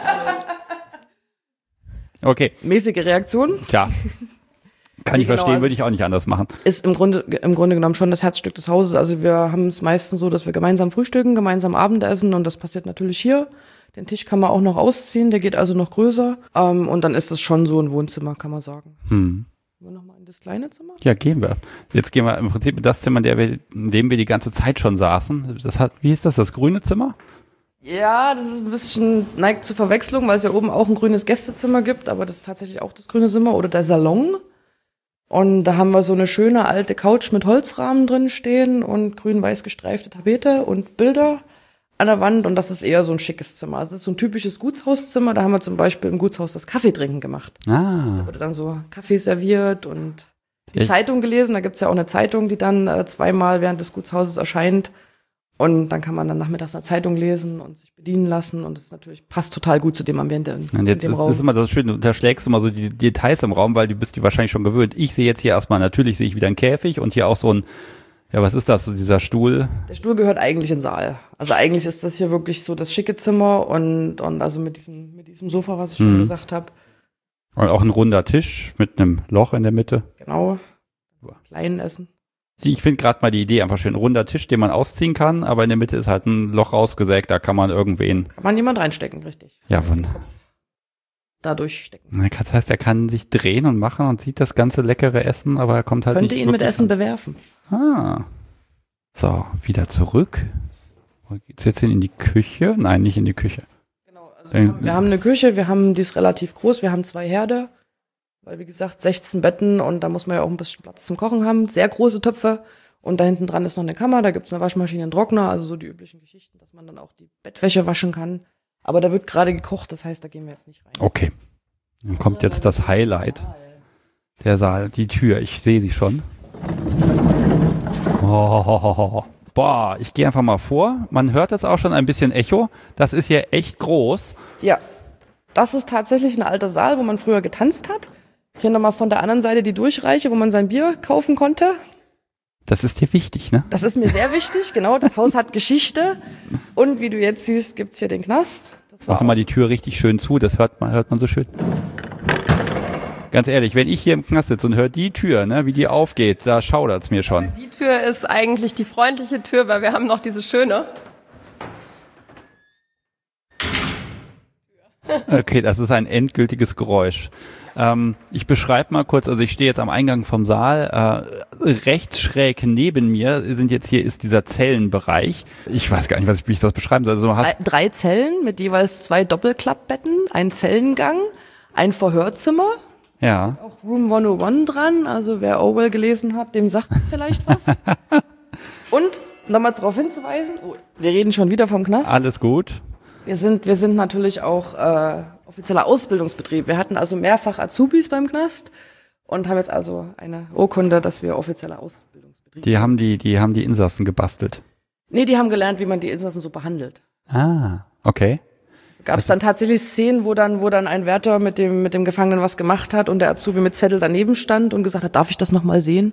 Okay. Mäßige Reaktion? Tja. Kann ich verstehen, würde ich auch nicht anders machen. Ist im Grunde genommen schon das Herzstück des Hauses. Also wir haben es meistens so, dass wir gemeinsam frühstücken, gemeinsam Abendessen und das passiert natürlich hier. Den Tisch kann man auch noch ausziehen, der geht also noch größer. Und dann ist es schon so ein Wohnzimmer, kann man sagen. Gehen wir nochmal in das kleine Zimmer? Ja, gehen wir. Jetzt gehen wir im Prinzip in das Zimmer, in dem wir die ganze Zeit schon saßen. Wie hieß das grüne Zimmer? Ja, das ist ein bisschen neigt zur Verwechslung, weil es ja oben auch ein grünes Gästezimmer gibt, aber das ist tatsächlich auch das grüne Zimmer oder der Salon. Und da haben wir so eine schöne alte Couch mit Holzrahmen drin stehen und grün-weiß gestreifte Tapete und Bilder an der Wand und das ist eher so ein schickes Zimmer. Also es ist so ein typisches Gutshauszimmer, da haben wir zum Beispiel im Gutshaus das Kaffeetrinken gemacht. Da wurde dann so Kaffee serviert und die Zeitung gelesen. Da gibt's ja auch eine Zeitung, die dann zweimal während des Gutshauses erscheint. Und dann kann man dann nachmittags eine Zeitung lesen und sich bedienen lassen. Und das natürlich passt total gut zu dem Ambiente in dem Raum. Das ist immer das Schöne, du unterschlägst immer so die Details im Raum, weil du bist die wahrscheinlich schon gewöhnt. Ich sehe jetzt hier erstmal, natürlich sehe ich wieder einen Käfig und hier auch so ein, ja, was ist das, so dieser Stuhl? Der Stuhl gehört eigentlich in den Saal. Also eigentlich ist das hier wirklich so das schicke Zimmer und also mit diesem Sofa, was ich schon gesagt habe. Und auch ein runder Tisch mit einem Loch in der Mitte. Genau. Kleinen Essen. Ich finde gerade mal die Idee einfach schön. Runder Tisch, den man ausziehen kann, aber in der Mitte ist halt ein Loch rausgesägt, da kann man jemand reinstecken, richtig. Ja, da durchstecken. Das heißt, er kann sich drehen und machen und sieht das ganze leckere Essen, aber er kommt halt Könnte ihn mit Essen bewerfen. So, wieder zurück. Wo geht's jetzt hin? In die Küche? Nein, nicht in die Küche. Genau, also wir haben eine Küche, die ist relativ groß, wir haben 2 Herde. Weil, wie gesagt, 16 Betten und da muss man ja auch ein bisschen Platz zum Kochen haben. Sehr große Töpfe und da hinten dran ist noch eine Kammer, da gibt's eine Waschmaschine, einen Trockner, also so die üblichen Geschichten, dass man dann auch die Bettwäsche waschen kann. Aber da wird gerade gekocht, das heißt, da gehen wir jetzt nicht rein. Okay. Dann kommt jetzt das Highlight. Der Saal, die Tür, ich sehe sie schon. Oh. Boah, ich gehe einfach mal vor. Man hört das auch schon ein bisschen Echo. Das ist hier echt groß. Ja, das ist tatsächlich ein alter Saal, wo man früher getanzt hat. Hier nochmal von der anderen Seite die Durchreiche, wo man sein Bier kaufen konnte. Das ist dir wichtig, ne? Das ist mir sehr wichtig, genau. Das Haus hat Geschichte. Und wie du jetzt siehst, gibt's hier den Knast. Das war Mach doch mal die Tür richtig schön zu, das hört man so schön. Ganz ehrlich, wenn ich hier im Knast sitze und höre die Tür, ne, wie die aufgeht, da schaudert's mir schon. Die Tür ist eigentlich die freundliche Tür, weil wir haben noch diese schöne. Okay, das ist ein endgültiges Geräusch. Ich beschreibe mal kurz, also ich stehe jetzt am Eingang vom Saal, rechts schräg neben mir ist dieser Zellenbereich. Ich weiß gar nicht, wie ich das beschreiben soll. Also du hast 3 Zellen mit jeweils 2 Doppelklappbetten, ein Zellengang, ein Verhörzimmer. ja. Auch Room 101 dran, also wer Orwell gelesen hat, dem sagt vielleicht was. Und nochmal darauf hinzuweisen, wir reden schon wieder vom Knast. Alles gut. Wir sind natürlich auch offizieller Ausbildungsbetrieb. Wir hatten also mehrfach Azubis beim Knast und haben jetzt also eine Urkunde, dass wir offizieller Ausbildungsbetrieb Die haben die Insassen gebastelt. Nee, die haben gelernt, wie man die Insassen so behandelt. Ah, okay. Gab es dann tatsächlich Szenen, wo dann ein Wärter mit dem Gefangenen was gemacht hat und der Azubi mit Zettel daneben stand und gesagt hat, darf ich das noch mal sehen?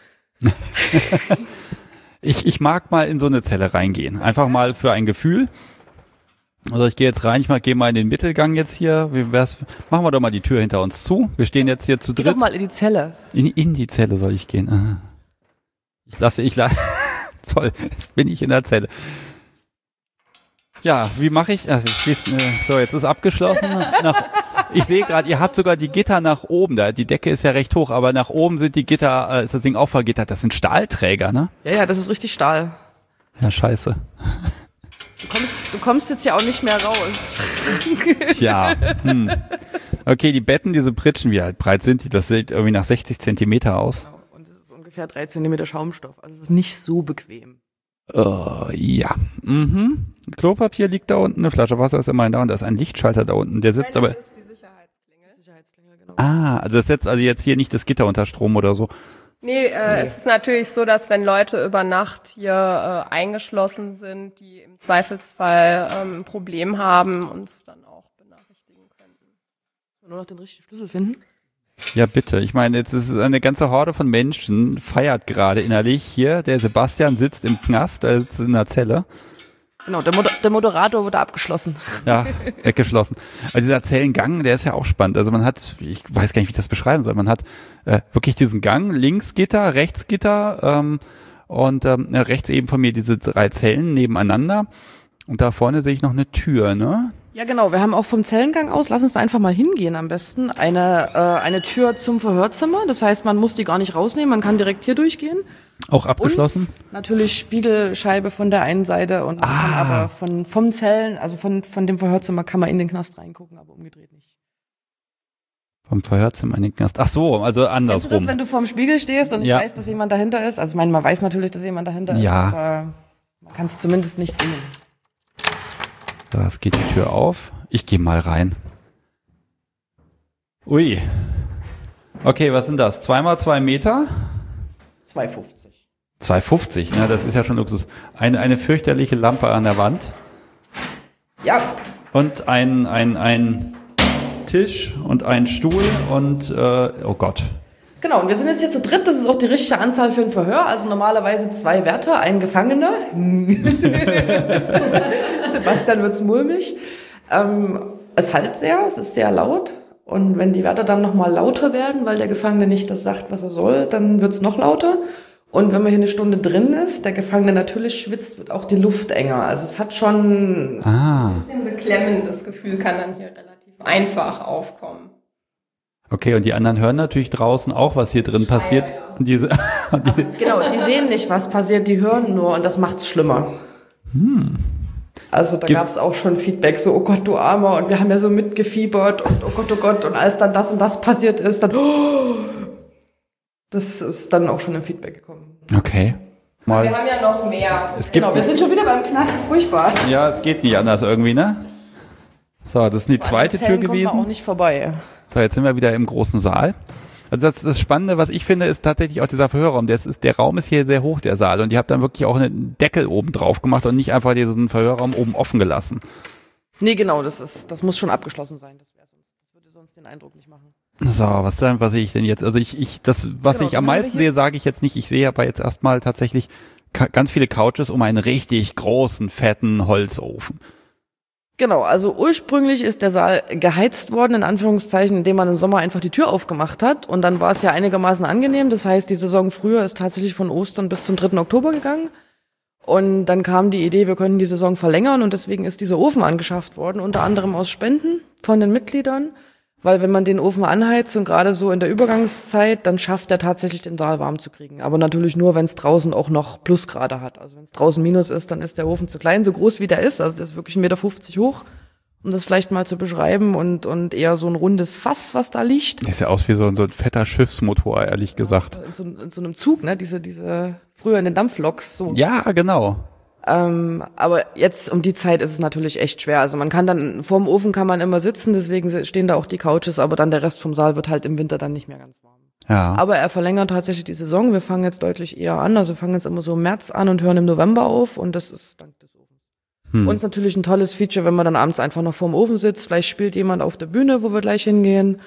Ich mag mal in so eine Zelle reingehen. Einfach mal für ein Gefühl. Also ich gehe jetzt rein, gehe mal in den Mittelgang jetzt hier. Machen wir doch mal die Tür hinter uns zu. Wir stehen jetzt hier zu Geh dritt. doch mal in die Zelle. In die Zelle soll ich gehen. Aha. Toll, jetzt bin ich in der Zelle. Ja, wie mache ich? Also so, jetzt ist abgeschlossen. Ich sehe gerade, ihr habt sogar die Gitter nach oben. Die Decke ist ja recht hoch, aber nach oben sind die Gitter, ist das Ding auch vergittert. Das sind Stahlträger, ne? Ja, das ist richtig Stahl. Ja, scheiße. Du kommst jetzt ja auch nicht mehr raus. Tja. Okay, die Betten, diese Pritschen, wie halt breit sind die? Das sieht irgendwie nach 60 Zentimeter aus. Und es ist ungefähr 3 Zentimeter Schaumstoff. Also es ist nicht so bequem. Ja. Klopapier liegt da unten, eine Flasche Wasser ist immerhin da und da ist ein Lichtschalter da unten. Der sitzt aber. Das ist die Sicherheitsklingel. Genau. Also das setzt also jetzt hier nicht das Gitter unter Strom oder so. Nee, es ist natürlich so, dass wenn Leute über Nacht hier eingeschlossen sind, die im Zweifelsfall ein Problem haben, uns dann auch benachrichtigen könnten. Nur noch den richtigen Schlüssel finden. Ja, bitte. Ich meine, jetzt ist eine ganze Horde von Menschen, feiert gerade innerlich hier. Der Sebastian sitzt im Knast, ist in der Zelle. Genau, der Moderator wurde abgeschlossen. Ja, weggeschlossen. Also dieser Zellengang, der ist ja auch spannend. Also man hat, ich weiß gar nicht, wie ich das beschreiben soll, man hat wirklich diesen Gang, links Gitter, rechts Gitter und rechts eben von mir diese 3 Zellen nebeneinander. Und da vorne sehe ich noch eine Tür, ne? Ja, genau. Wir haben auch vom Zellengang aus, lass uns da einfach mal hingehen am besten, eine Tür zum Verhörzimmer. Das heißt, man muss die gar nicht rausnehmen, man kann direkt hier durchgehen. Auch abgeschlossen? Und natürlich Spiegelscheibe von der einen Seite und man kann aber vom Zellen, also von dem Verhörzimmer kann man in den Knast reingucken, aber umgedreht nicht. Vom Verhörzimmer in den Knast. Ach so, also andersrum. Kennst du das, wenn du vorm Spiegel stehst und ich weiß, dass jemand dahinter ist? Also ich meine, man weiß natürlich, dass jemand dahinter ist, aber man kann es zumindest nicht sehen. Das geht die Tür auf. Ich gehe mal rein. Ui. Okay, was sind das? 2 mal 2 Meter? 2,50. 2,50, ne? Das ist ja schon Luxus. Eine fürchterliche Lampe an der Wand. Ja. Und ein Tisch und ein Stuhl und oh Gott. Genau, und wir sind jetzt hier zu dritt, das ist auch die richtige Anzahl für ein Verhör, also normalerweise 2 Wärter, ein Gefangener. Sebastian wird's mulmig. Es halt sehr, es ist sehr laut und wenn die Wärter dann nochmal lauter werden, weil der Gefangene nicht das sagt, was er soll, dann wird's noch lauter. Und wenn man hier eine Stunde drin ist, der Gefangene natürlich schwitzt, wird auch die Luft enger. Also es hat schon ein bisschen beklemmendes Gefühl kann dann hier relativ einfach aufkommen. Okay, und die anderen hören natürlich draußen auch, was hier drin passiert. Ja. Und Genau, die sehen nicht, was passiert, die hören nur und das macht's schlimmer. Also da gab's auch schon Feedback, so, oh Gott, du Armer, und wir haben ja so mitgefiebert und oh Gott, und als dann das und das passiert ist, dann, das ist dann auch schon im Feedback gekommen. Okay. Wir haben ja noch mehr. Genau, wir sind schon wieder beim Knast, furchtbar. Ja, es geht nicht anders irgendwie, ne? So, das ist die zweite Tür Kommt man gewesen. auch nicht vorbei. So, jetzt sind wir wieder im großen Saal. Also das Spannende, was ich finde, ist tatsächlich auch dieser Verhörraum. Der Raum ist hier sehr hoch, der Saal. Und ihr habt dann wirklich auch einen Deckel oben drauf gemacht und nicht einfach diesen Verhörraum oben offen gelassen. Nee, genau, das muss schon abgeschlossen sein. Das würde sonst den Eindruck nicht machen. So, was sehe ich denn jetzt? Also ich am meisten sehe, sage ich jetzt nicht. Ich sehe aber jetzt erstmal tatsächlich ganz viele Couches um einen richtig großen, fetten Holzofen. Genau, also ursprünglich ist der Saal geheizt worden, in Anführungszeichen, indem man im Sommer einfach die Tür aufgemacht hat. Und dann war es ja einigermaßen angenehm. Das heißt, die Saison früher ist tatsächlich von Ostern bis zum 3. Oktober gegangen. Und dann kam die Idee, wir können die Saison verlängern. Und deswegen ist dieser Ofen angeschafft worden, unter anderem aus Spenden von den Mitgliedern. Weil wenn man den Ofen anheizt und gerade so in der Übergangszeit, dann schafft er tatsächlich den Saal warm zu kriegen. Aber natürlich nur, wenn es draußen auch noch Plusgrade hat. Also wenn es draußen Minus ist, dann ist der Ofen zu klein, so groß wie der ist. Also der ist wirklich 1,50 Meter hoch, um das vielleicht mal zu beschreiben. Und eher so ein rundes Fass, was da liegt. Das sieht ja aus wie so ein fetter Schiffsmotor, ehrlich gesagt. In so einem Zug, ne? Diese früher in den Dampfloks. So. Ja, genau. Aber jetzt um die Zeit ist es natürlich echt schwer. Also man kann dann, vorm Ofen kann man immer sitzen, deswegen stehen da auch die Couches, aber dann der Rest vom Saal wird halt im Winter dann nicht mehr ganz warm. Ja. Aber er verlängert tatsächlich die Saison. Wir fangen jetzt deutlich eher an. Also wir fangen jetzt immer so im März an und hören im November auf und das ist dank des Ofens. Uns natürlich ein tolles Feature, wenn man dann abends einfach noch vorm Ofen sitzt. Vielleicht spielt jemand auf der Bühne, wo wir gleich hingehen.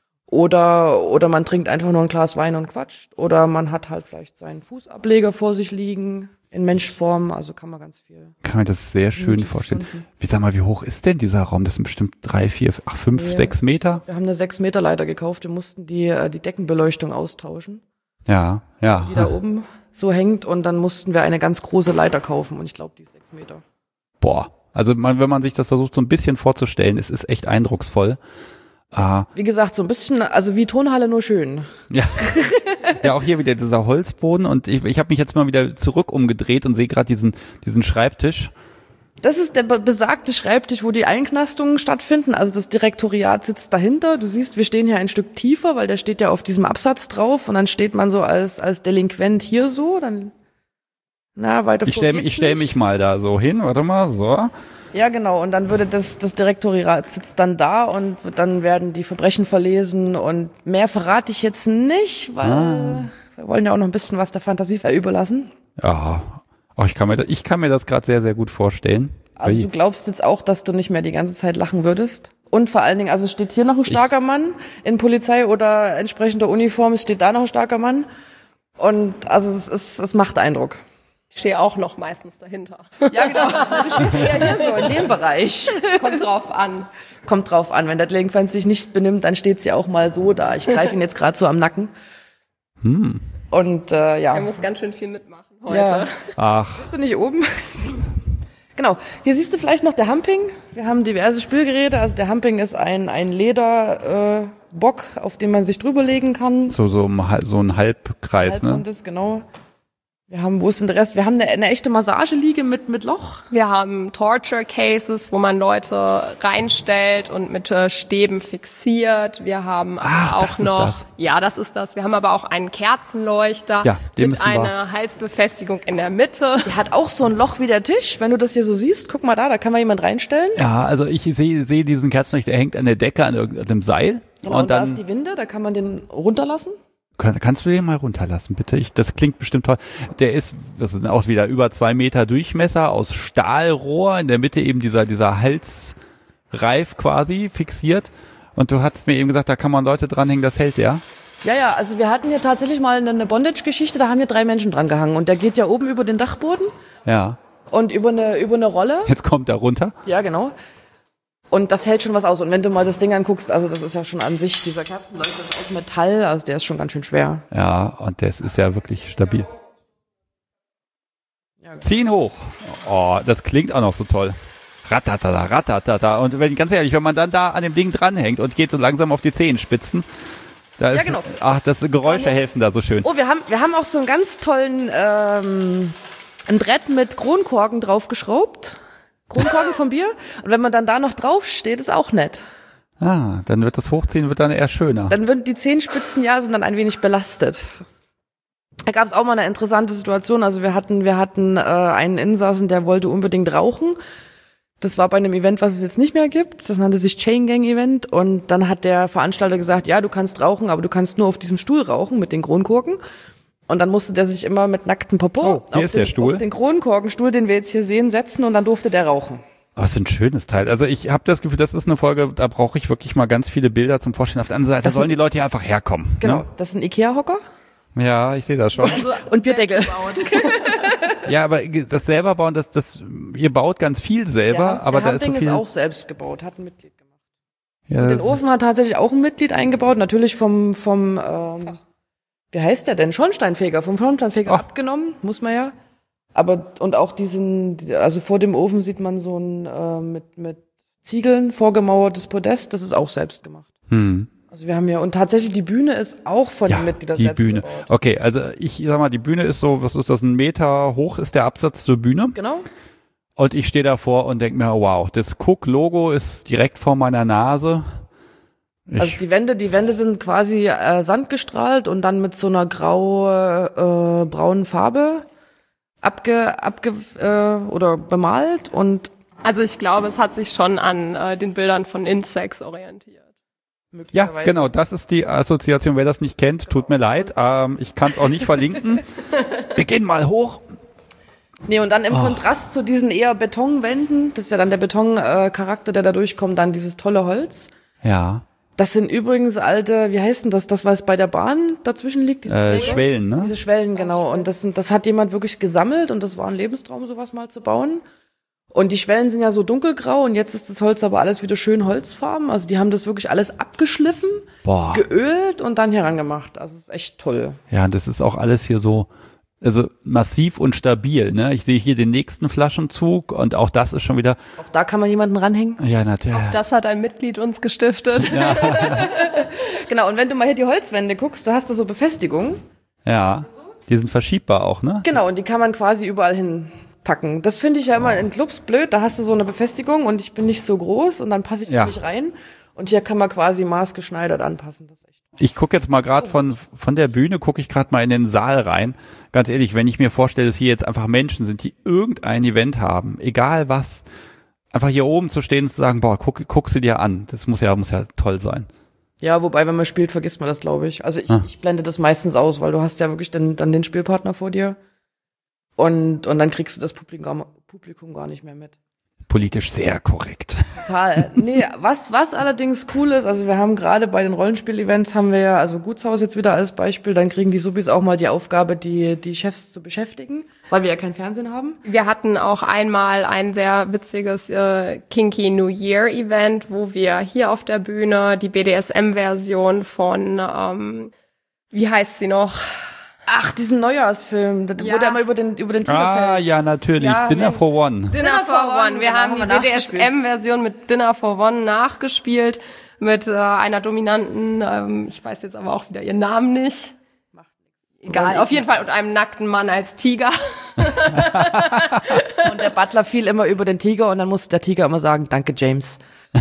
Oder man trinkt einfach nur ein Glas Wein und quatscht. Oder man hat halt vielleicht seinen Fußableger vor sich liegen. In Menschform, also kann man ganz viel. Kann man das sehr schön vorstellen. Wie hoch ist denn dieser Raum? Das sind bestimmt 3, 4, 5, 6 Meter? Wir haben eine 6 Meter Leiter gekauft. Wir mussten die Deckenbeleuchtung austauschen. Ja. Die da oben so hängt und dann mussten wir eine ganz große Leiter kaufen und ich glaube, die ist 6 Meter. Boah. Also wenn man sich das versucht so ein bisschen vorzustellen, es ist echt eindrucksvoll. Wie gesagt, so ein bisschen, also wie Turnhalle, nur schön. Ja. Ja, auch hier wieder dieser Holzboden und ich habe mich jetzt mal wieder zurück umgedreht und sehe gerade diesen Schreibtisch. Das ist der besagte Schreibtisch, wo die Einknastungen stattfinden. Also das Direktoriat sitzt dahinter. Du siehst, wir stehen hier ein Stück tiefer, weil der steht ja auf diesem Absatz drauf und dann steht man so als Delinquent hier so, dann weiter vor. Ich stell mich mal da so hin, warte mal, so. Ja, genau. Und dann würde das Direktoriat sitzt dann da und dann werden die Verbrechen verlesen und mehr verrate ich jetzt nicht, weil wir wollen ja auch noch ein bisschen was der Fantasie überlassen. Ja, ich kann mir das gerade sehr, sehr gut vorstellen. Also du glaubst jetzt auch, dass du nicht mehr die ganze Zeit lachen würdest? Und vor allen Dingen, also steht hier noch ein starker Mann in Polizei oder entsprechender Uniform, es steht da noch ein starker Mann und also es macht Eindruck. Ich stehe auch noch meistens dahinter. Ja, genau. Du stehst eher hier so, in dem Bereich. Kommt drauf an. Kommt drauf an. Wenn der Delinquent sich nicht benimmt, dann steht sie auch mal so da. Ich greife ihn jetzt gerade so am Nacken. Und Er muss ganz schön viel mitmachen heute. Ja. Ach. Bist du nicht oben? Genau. Hier siehst du vielleicht noch der Humping. Wir haben diverse Spielgeräte. Also der Humping ist ein Lederbock, auf den man sich drüberlegen kann. So ein Halbkreis, ne? Genau. Wo ist denn der Rest? Wir haben eine echte Massageliege mit Loch. Wir haben Torture Cases, wo man Leute reinstellt und mit Stäben fixiert. Wir haben auch noch, ja, das ist das. Wir haben aber auch einen Kerzenleuchter mit einer Halsbefestigung in der Mitte. Der hat auch so ein Loch wie der Tisch. Wenn du das hier so siehst, guck mal da kann man jemand reinstellen. Ja, also ich sehe diesen Kerzenleuchter, der hängt an der Decke an irgendeinem Seil. Genau, und da ist die Winde, da kann man den runterlassen. Kannst du den mal runterlassen, bitte? Das klingt bestimmt toll. Das ist auch wieder über 2 Meter Durchmesser aus Stahlrohr, in der Mitte eben dieser Halsreif quasi fixiert. Und du hast mir eben gesagt, da kann man Leute dranhängen, das hält der. Ja, also wir hatten hier tatsächlich mal eine Bondage-Geschichte, da haben hier 3 Menschen dran gehangen. Und der geht ja oben über den Dachboden. Ja. Und über eine Rolle. Jetzt kommt er runter. Ja, genau. Und das hält schon was aus. Und wenn du mal das Ding anguckst, also das ist ja schon an sich, dieser Kerzenleuchter ist aus Metall, also der ist schon ganz schön schwer. Ja, und das ist ja wirklich stabil. Ja, genau. Zieh ihn hoch. Oh, das klingt auch noch so toll. Ratatata, ratatata. Und ganz ehrlich, wenn man dann da an dem Ding dranhängt und geht so langsam auf die Zehenspitzen, genau. Das Geräusche helfen da so schön. Oh, wir haben auch so einen ganz tollen ein Brett mit Kronkorken draufgeschraubt. Kronkorken vom Bier. Und wenn man dann da noch drauf steht, ist auch nett. Dann wird das Hochziehen dann eher schöner. Dann werden die Zehenspitzen sind dann ein wenig belastet. Da gab es auch mal eine interessante Situation. Also wir hatten einen Insassen, der wollte unbedingt rauchen. Das war bei einem Event, was es jetzt nicht mehr gibt. Das nannte sich Chain Gang Event. Und dann hat der Veranstalter gesagt, ja, du kannst rauchen, aber du kannst nur auf diesem Stuhl rauchen mit den Kronkorken. Und dann musste der sich immer mit nacktem Popo auf den Kronkorkenstuhl, den wir jetzt hier sehen, setzen und dann durfte der rauchen. Was ein schönes Teil. Also ich habe das Gefühl, das ist eine Folge, da brauche ich wirklich mal ganz viele Bilder zum Vorstellen. Auf der anderen Seite, da sollen die Leute hier einfach herkommen. Genau, ne? Das ist ein Ikea-Hocker. Ja, ich sehe das schon. Also, Und Bierdeckel. Ja, aber das selber bauen, ihr baut ganz viel selber, aber da ist so viel. ist auch selbst gebaut, hat ein Mitglied gemacht. Ja, und den Ofen hat tatsächlich auch ein Mitglied eingebaut, natürlich vom wie heißt der denn? Schornsteinfeger, vom Schornsteinfeger abgenommen, muss man ja. Aber, und auch also vor dem Ofen sieht man so ein, mit Ziegeln vorgemauertes Podest, das ist auch selbst gemacht. Also wir haben ja, und tatsächlich die Bühne ist auch von den Mitgliedern selbst Bühne. gebaut. Okay, also ich sag mal, die Bühne ist so, was ist das, 1 Meter hoch ist der Absatz zur Bühne. Genau. Und ich stehe davor und denke mir, wow, das Cook-Logo ist direkt vor meiner Nase. Also die Wände sind quasi sandgestrahlt und dann mit so einer braunen Farbe oder bemalt und Also ich glaube, es hat sich schon an den Bildern von Insects orientiert. Ja, genau, das ist die Assoziation. Wer das nicht kennt, tut mir leid. Ich kann es auch nicht verlinken. Wir gehen mal hoch. Nee, und dann im Kontrast zu diesen eher Betonwänden, das ist ja dann der Betoncharakter, der da durchkommt, dann dieses tolle Holz. Ja. Das sind übrigens alte, wie heißt denn das, was bei der Bahn dazwischen liegt? Diese Schwellen, ne? Diese Schwellen, genau. Und das hat jemand wirklich gesammelt und das war ein Lebenstraum, sowas mal zu bauen. Und die Schwellen sind ja so dunkelgrau und jetzt ist das Holz aber alles wieder schön holzfarben. Also die haben das wirklich alles abgeschliffen, geölt und dann herangemacht. Also es ist echt toll. Ja, das ist auch alles hier so, also massiv und stabil, ne? Ich sehe hier den nächsten Flaschenzug und auch das ist schon wieder. Auch da kann man jemanden ranhängen. Ja, natürlich. Auch das hat ein Mitglied uns gestiftet. Ja. Genau, und wenn du mal hier die Holzwände guckst, du hast da so Befestigungen. Ja, die sind verschiebbar auch, ne? Genau, und die kann man quasi überall hinpacken. Das finde ich ja immer in Clubs blöd, da hast du so eine Befestigung und ich bin nicht so groß und dann passe ich nicht rein. Und hier kann man quasi maßgeschneidert anpassen. Das ist echt. Ich gucke jetzt mal gerade von der Bühne, gucke ich gerade mal in den Saal rein. Ganz ehrlich, wenn ich mir vorstelle, dass hier jetzt einfach Menschen sind, die irgendein Event haben, egal was, einfach hier oben zu stehen und zu sagen, boah, guck sie dir an. Das muss ja toll sein. Ja, wobei, wenn man spielt, vergisst man das, glaube ich. Also ich blende das meistens aus, weil du hast ja wirklich dann den Spielpartner vor dir und dann kriegst du das Publikum gar nicht mehr mit. Politisch sehr korrekt. Total. Nee, was allerdings cool ist, also wir haben gerade bei den Rollenspiel-Events haben wir ja, also Gutshaus jetzt wieder als Beispiel, dann kriegen die Subis auch mal die Aufgabe, die Chefs zu beschäftigen, weil wir ja kein Fernsehen haben. Wir hatten auch einmal ein sehr witziges Kinky New Year Event, wo wir hier auf der Bühne die BDSM-Version von, wie heißt sie noch? Ach, diesen Neujahrsfilm, wo der mal über den Tiger fällt. Ja, natürlich. Ja, Dinner for One. Dinner for One. Wir haben die BDSM-Version mit Dinner for One nachgespielt, mit einer dominanten, ich weiß jetzt aber auch wieder ihren Namen nicht. Egal, auf jeden Fall und einem nackten Mann als Tiger. Und der Butler fiel immer über den Tiger und dann musste der Tiger immer sagen, danke James.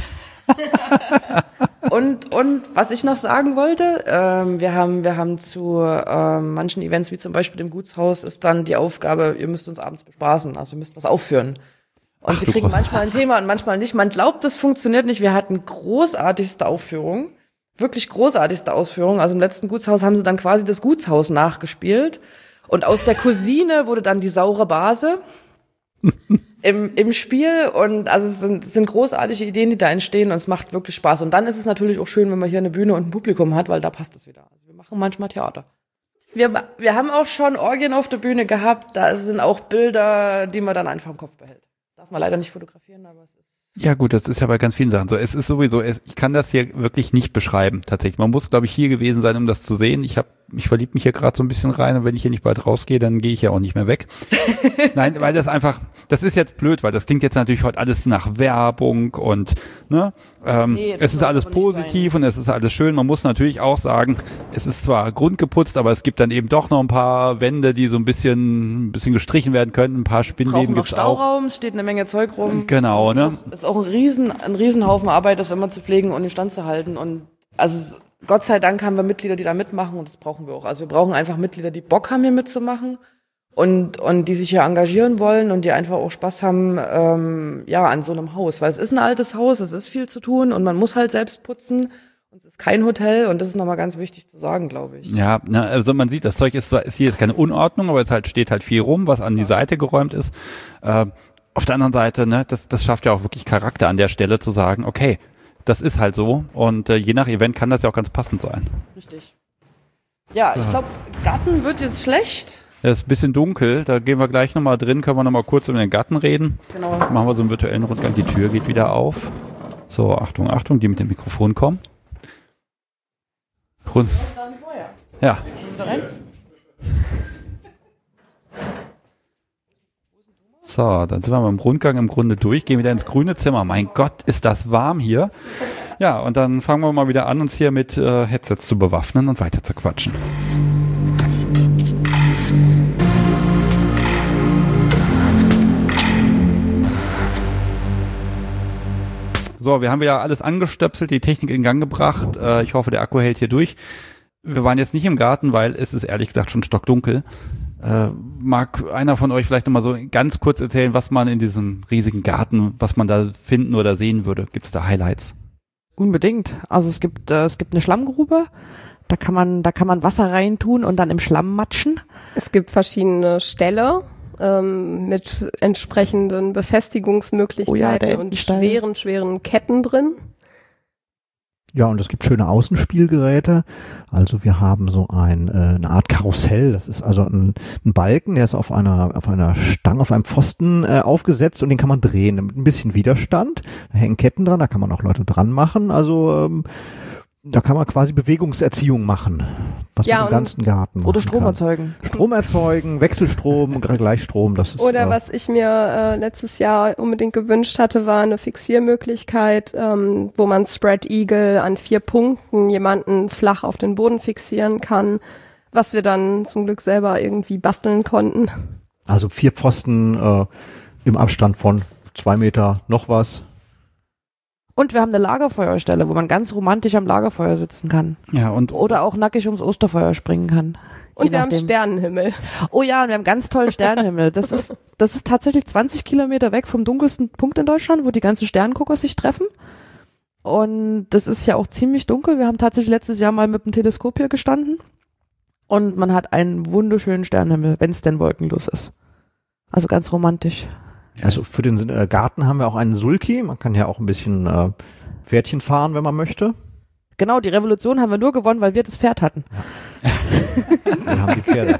Und was ich noch sagen wollte, wir haben zu manchen Events, wie zum Beispiel dem Gutshaus, ist dann die Aufgabe, ihr müsst uns abends bespaßen, also ihr müsst was aufführen. Und sie kriegen manchmal ein Thema und manchmal nicht. Man glaubt, das funktioniert nicht. Wir hatten großartigste Aufführung, wirklich großartigste Aufführung. Also im letzten Gutshaus haben sie dann quasi das Gutshaus nachgespielt. Und aus der Cousine wurde dann die saure Base im Spiel. Und also es sind großartige Ideen, die da entstehen und es macht wirklich Spaß. Und dann ist es natürlich auch schön, wenn man hier eine Bühne und ein Publikum hat, weil da passt es wieder. Also wir machen manchmal Theater. Wir haben auch schon Orgien auf der Bühne gehabt. Da sind auch Bilder, die man dann einfach im Kopf behält. Darf man leider nicht fotografieren, aber es ist... Ja gut, das ist ja bei ganz vielen Sachen so. Es ist sowieso, ich kann das hier wirklich nicht beschreiben, tatsächlich. Man muss, glaube ich, hier gewesen sein, um das zu sehen. Ich verliebe mich hier gerade so ein bisschen rein und wenn ich hier nicht bald rausgehe, dann gehe ich ja auch nicht mehr weg. Nein, weil das ist jetzt blöd, weil das klingt jetzt natürlich heute alles nach Werbung und es ist alles positiv und es ist alles schön. Man muss natürlich auch sagen, es ist zwar grundgeputzt, aber es gibt dann eben doch noch ein paar Wände, die so ein bisschen gestrichen werden können. Ein paar Spinnweben gibt's auch. Stauraum, steht eine Menge Zeug rum. Genau, ne? Ist auch ein Riesenhaufen Arbeit, das immer zu pflegen und in Stand zu halten. Und also Gott sei Dank haben wir Mitglieder, die da mitmachen und das brauchen wir auch. Also wir brauchen einfach Mitglieder, die Bock haben, hier mitzumachen und die sich hier engagieren wollen und die einfach auch Spaß haben, an so einem Haus. Weil es ist ein altes Haus, es ist viel zu tun und man muss halt selbst putzen. Und es ist kein Hotel und das ist nochmal ganz wichtig zu sagen, glaube ich. Ja, also man sieht, das Zeug ist hier ist keine Unordnung, aber es steht halt viel rum, was an die Seite geräumt ist. Auf der anderen Seite, ne, das schafft ja auch wirklich Charakter an der Stelle zu sagen, okay, das ist halt so und je nach Event kann das ja auch ganz passend sein. Richtig. Ja, ich glaube, Garten wird jetzt schlecht. Es ist ein bisschen dunkel, da gehen wir gleich nochmal drin, können wir nochmal kurz über den Garten reden. Genau. Machen wir so einen virtuellen Rundgang, die Tür geht wieder auf. So, Achtung, Achtung, die mit dem Mikrofon kommen. Ja. So, dann sind wir beim Rundgang im Grunde durch, gehen wieder ins grüne Zimmer. Mein Gott, ist das warm hier. Ja, und dann fangen wir mal wieder an, uns hier mit Headsets zu bewaffnen und weiter zu quatschen. So, wir haben ja alles angestöpselt, die Technik in Gang gebracht. Ich hoffe, der Akku hält hier durch. Wir waren jetzt nicht im Garten, weil es ist ehrlich gesagt schon stockdunkel. Mag einer von euch vielleicht nochmal so ganz kurz erzählen, was man in diesem riesigen Garten, was man da finden oder sehen würde? Gibt es da Highlights? Unbedingt. Also es gibt eine Schlammgrube. Da kann man Wasser reintun und dann im Schlamm matschen. Es gibt verschiedene Ställe mit entsprechenden Befestigungsmöglichkeiten und schweren Ketten drin. Ja, und es gibt schöne Außenspielgeräte. Also wir haben so eine Art Karussell. Das ist also ein Balken, der ist auf einer Stange, auf einem Pfosten aufgesetzt und den kann man drehen mit ein bisschen Widerstand. Da hängen Ketten dran, da kann man auch Leute dran machen. Also da kann man quasi Bewegungserziehung machen, was man im ganzen Garten machen oder Strom kann. erzeugen. Strom erzeugen, Wechselstrom, Gleichstrom. Das ist, oder was ich mir letztes Jahr unbedingt gewünscht hatte, war eine Fixiermöglichkeit, wo man Spread Eagle an 4 Punkten jemanden flach auf den Boden fixieren kann, was wir dann zum Glück selber irgendwie basteln konnten. Also 4 Pfosten im Abstand von 2 Meter noch was. Und wir haben eine Lagerfeuerstelle, wo man ganz romantisch am Lagerfeuer sitzen kann. Ja, oder auch nackig ums Osterfeuer springen kann. Und wir haben Sternenhimmel. Oh ja, und wir haben ganz tollen Sternenhimmel. Das ist tatsächlich 20 Kilometer weg vom dunkelsten Punkt in Deutschland, wo die ganzen Sterngucker sich treffen. Und das ist ja auch ziemlich dunkel. Wir haben tatsächlich letztes Jahr mal mit dem Teleskop hier gestanden. Und man hat einen wunderschönen Sternenhimmel, wenn es denn wolkenlos ist. Also ganz romantisch. Also für den Garten haben wir auch einen Sulky. Man kann ja auch ein bisschen Pferdchen fahren, wenn man möchte. Genau, die Revolution haben wir nur gewonnen, weil wir das Pferd hatten. Ja. Wir haben die Pferde.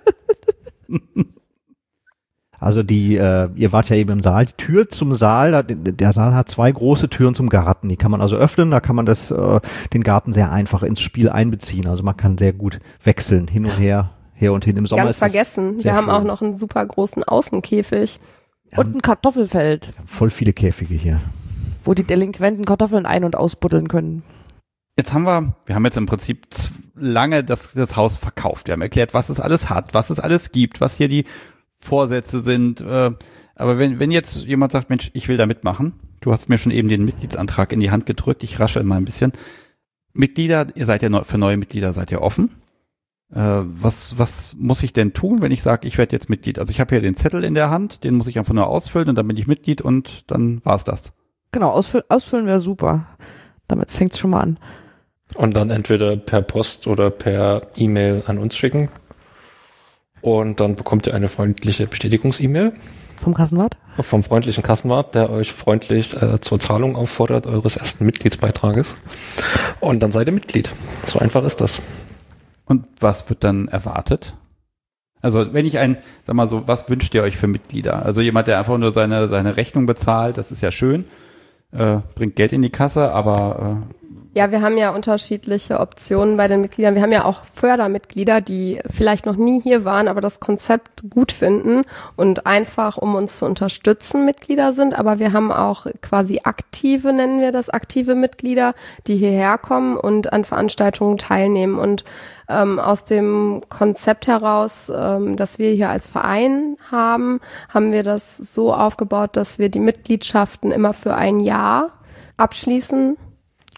Also ihr wart ja eben im Saal. Die Tür zum Saal, der Saal hat 2 große Türen zum Garten. Die kann man also öffnen. Da kann man den Garten sehr einfach ins Spiel einbeziehen. Also man kann sehr gut wechseln, hin und her und hin. Im Sommer Ganz vergessen. Wir haben auch noch einen super großen Außenkäfig. Und ein Kartoffelfeld. Voll viele Käfige hier. Wo die Delinquenten Kartoffeln ein- und ausbuddeln können. Jetzt haben wir haben jetzt im Prinzip lange das Haus verkauft. Wir haben erklärt, was es alles hat, was es alles gibt, was hier die Vorsätze sind. Aber wenn jetzt jemand sagt, Mensch, ich will da mitmachen, du hast mir schon eben den Mitgliedsantrag in die Hand gedrückt, ich rasche mal ein bisschen. Mitglieder, ihr seid ja für neue Mitglieder seid ihr offen. Was muss ich denn tun, wenn ich sage, ich werde jetzt Mitglied? Also ich habe hier den Zettel in der Hand, den muss ich einfach nur ausfüllen und dann bin ich Mitglied und dann war's das. Genau, ausfüllen wäre super. Damit fängt's schon mal an. Und dann entweder per Post oder per E-Mail an uns schicken. Und dann bekommt ihr eine freundliche Bestätigungs-E-Mail. Vom Kassenwart? Vom freundlichen Kassenwart, der euch freundlich zur Zahlung auffordert eures ersten Mitgliedsbeitrages. Und dann seid ihr Mitglied. So einfach ist das. Und was wird dann erwartet? Also wenn ich sag mal so, was wünscht ihr euch für Mitglieder? Also jemand, der einfach nur seine Rechnung bezahlt, das ist ja schön, bringt Geld in die Kasse, aber ja, wir haben ja unterschiedliche Optionen bei den Mitgliedern. Wir haben ja auch Fördermitglieder, die vielleicht noch nie hier waren, aber das Konzept gut finden und einfach, um uns zu unterstützen, Mitglieder sind. Aber wir haben auch quasi aktive, nennen wir das, aktive Mitglieder, die hierher kommen und an Veranstaltungen teilnehmen. Und aus dem Konzept heraus, das wir hier als Verein haben wir das so aufgebaut, dass wir die Mitgliedschaften immer für ein Jahr abschließen.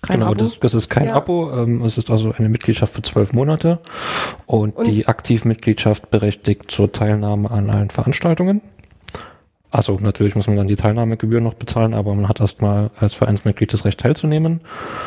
Kein Genau, Abo? das ist kein Ja. Abo. Es ist also eine Mitgliedschaft für 12 Monate und die Aktivmitgliedschaft berechtigt zur Teilnahme an allen Veranstaltungen. Also natürlich muss man dann die Teilnahmegebühr noch bezahlen, aber man hat erstmal als Vereinsmitglied das Recht teilzunehmen.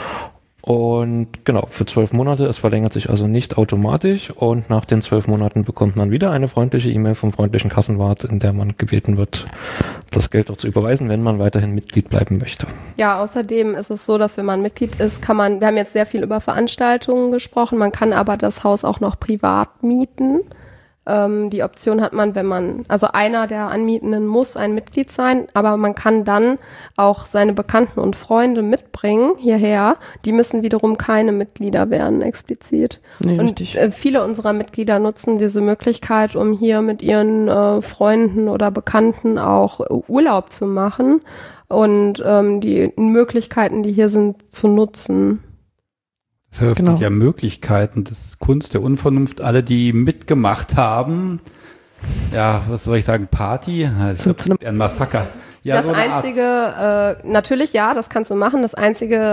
Und genau, für 12 Monate, es verlängert sich also nicht automatisch und nach den 12 Monaten bekommt man wieder eine freundliche E-Mail vom freundlichen Kassenwart, in der man gebeten wird, das Geld auch zu überweisen, wenn man weiterhin Mitglied bleiben möchte. Ja, außerdem ist es so, dass wenn man Mitglied ist, wir haben jetzt sehr viel über Veranstaltungen gesprochen, man kann aber das Haus auch noch privat mieten. Die Option hat man, also einer der Anmietenden muss ein Mitglied sein, aber man kann dann auch seine Bekannten und Freunde mitbringen hierher. Die müssen wiederum keine Mitglieder werden, explizit. Nee, Und richtig. viele unserer Mitglieder nutzen diese Möglichkeit, um hier mit ihren Freunden oder Bekannten auch Urlaub zu machen und die Möglichkeiten, die hier sind, zu nutzen. Es eröffnet Genau. ja Möglichkeiten, das Kunst der Unvernunft, alle, die mitgemacht haben. Ja, was soll ich sagen, Party? Also, Zu einem- ein Massaker. Ja, Das so eine Art. einzige, natürlich ja, das kannst du machen. Die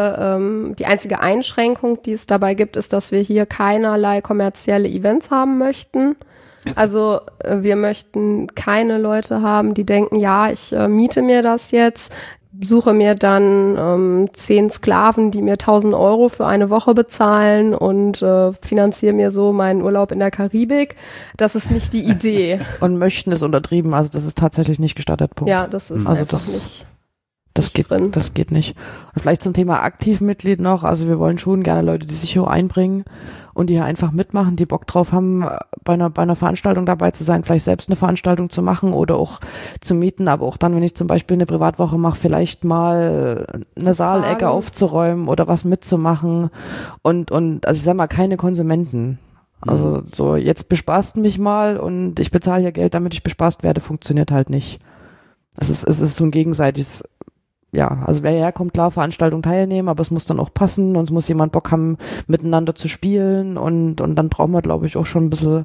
einzige Einschränkung, die es dabei gibt, ist, dass wir hier keinerlei kommerzielle Events haben möchten. Also wir möchten keine Leute haben, die denken, ja, ich miete mir das jetzt, suche mir dann 10 Sklaven, die mir 1.000 Euro für eine Woche bezahlen und finanziere mir so meinen Urlaub in der Karibik. Das ist nicht die Idee. Und möchten ist untertrieben, also das ist tatsächlich nicht gestattet. Punkt. Ja, das ist Also einfach das- nicht. Das geht, drin. das geht nicht. Und vielleicht zum Thema Aktivmitglied noch. Also wir wollen schon gerne Leute, die sich hier einbringen und die hier einfach mitmachen, die Bock drauf haben, bei einer Veranstaltung dabei zu sein, vielleicht selbst eine Veranstaltung zu machen oder auch zu mieten. Aber auch dann, wenn ich zum Beispiel eine Privatwoche mache, vielleicht mal eine Zu Saalecke fragen. aufzuräumen oder was mitzumachen. Und also ich sag mal, keine Konsumenten. Also so, jetzt bespaßt mich mal und ich bezahle hier Geld, damit ich bespaßt werde, funktioniert halt nicht. Es ist so ein gegenseitiges, ja, also wer herkommt, klar, Veranstaltung teilnehmen, aber es muss dann auch passen und es muss jemand Bock haben, miteinander zu spielen und dann brauchen wir, glaube ich, auch schon ein bisschen,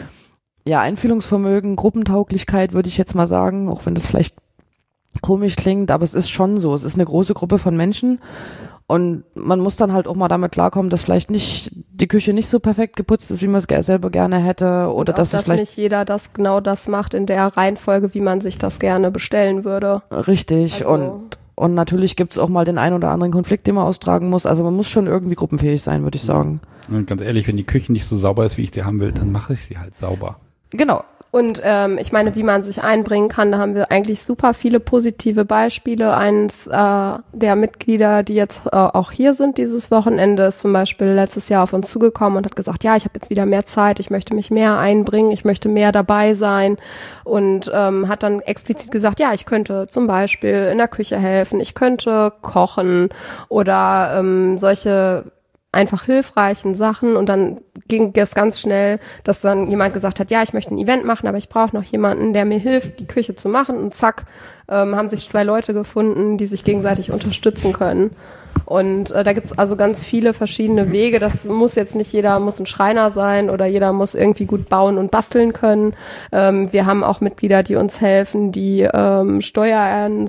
ja, Einfühlungsvermögen, Gruppentauglichkeit, würde ich jetzt mal sagen, auch wenn das vielleicht komisch klingt, aber es ist schon so, es ist eine große Gruppe von Menschen und man muss dann halt auch mal damit klarkommen, dass vielleicht nicht die Küche nicht so perfekt geputzt ist, wie man es selber gerne hätte oder Auch, dass es dass vielleicht nicht jeder genau das macht in der Reihenfolge, wie man sich das gerne bestellen würde. richtig Also- und natürlich gibt's auch mal den einen oder anderen Konflikt, den man austragen muss. Also man muss schon irgendwie gruppenfähig sein, würde ich sagen. Und ganz ehrlich, wenn die Küche nicht so sauber ist, wie ich sie haben will, dann mache ich sie halt sauber. Genau. Und ich meine, wie man sich einbringen kann, da haben wir eigentlich super viele positive Beispiele. Eins der Mitglieder, die jetzt auch hier sind dieses Wochenende, ist zum Beispiel letztes Jahr auf uns zugekommen und hat gesagt, ja, ich habe jetzt wieder mehr Zeit, ich möchte mich mehr einbringen, ich möchte mehr dabei sein und hat dann explizit gesagt, ja, ich könnte zum Beispiel in der Küche helfen, ich könnte kochen oder solche einfach hilfreichen Sachen und dann ging es ganz schnell, dass dann jemand gesagt hat, ja, ich möchte ein Event machen, aber ich brauche noch jemanden, der mir hilft, die Küche zu machen und zack, haben sich 2 Leute gefunden, die sich gegenseitig unterstützen können. Und da gibt's also ganz viele verschiedene Wege. Das muss jetzt nicht jeder muss ein Schreiner sein oder jeder muss irgendwie gut bauen und basteln können. Wir haben auch Mitglieder, die uns helfen, die Steuern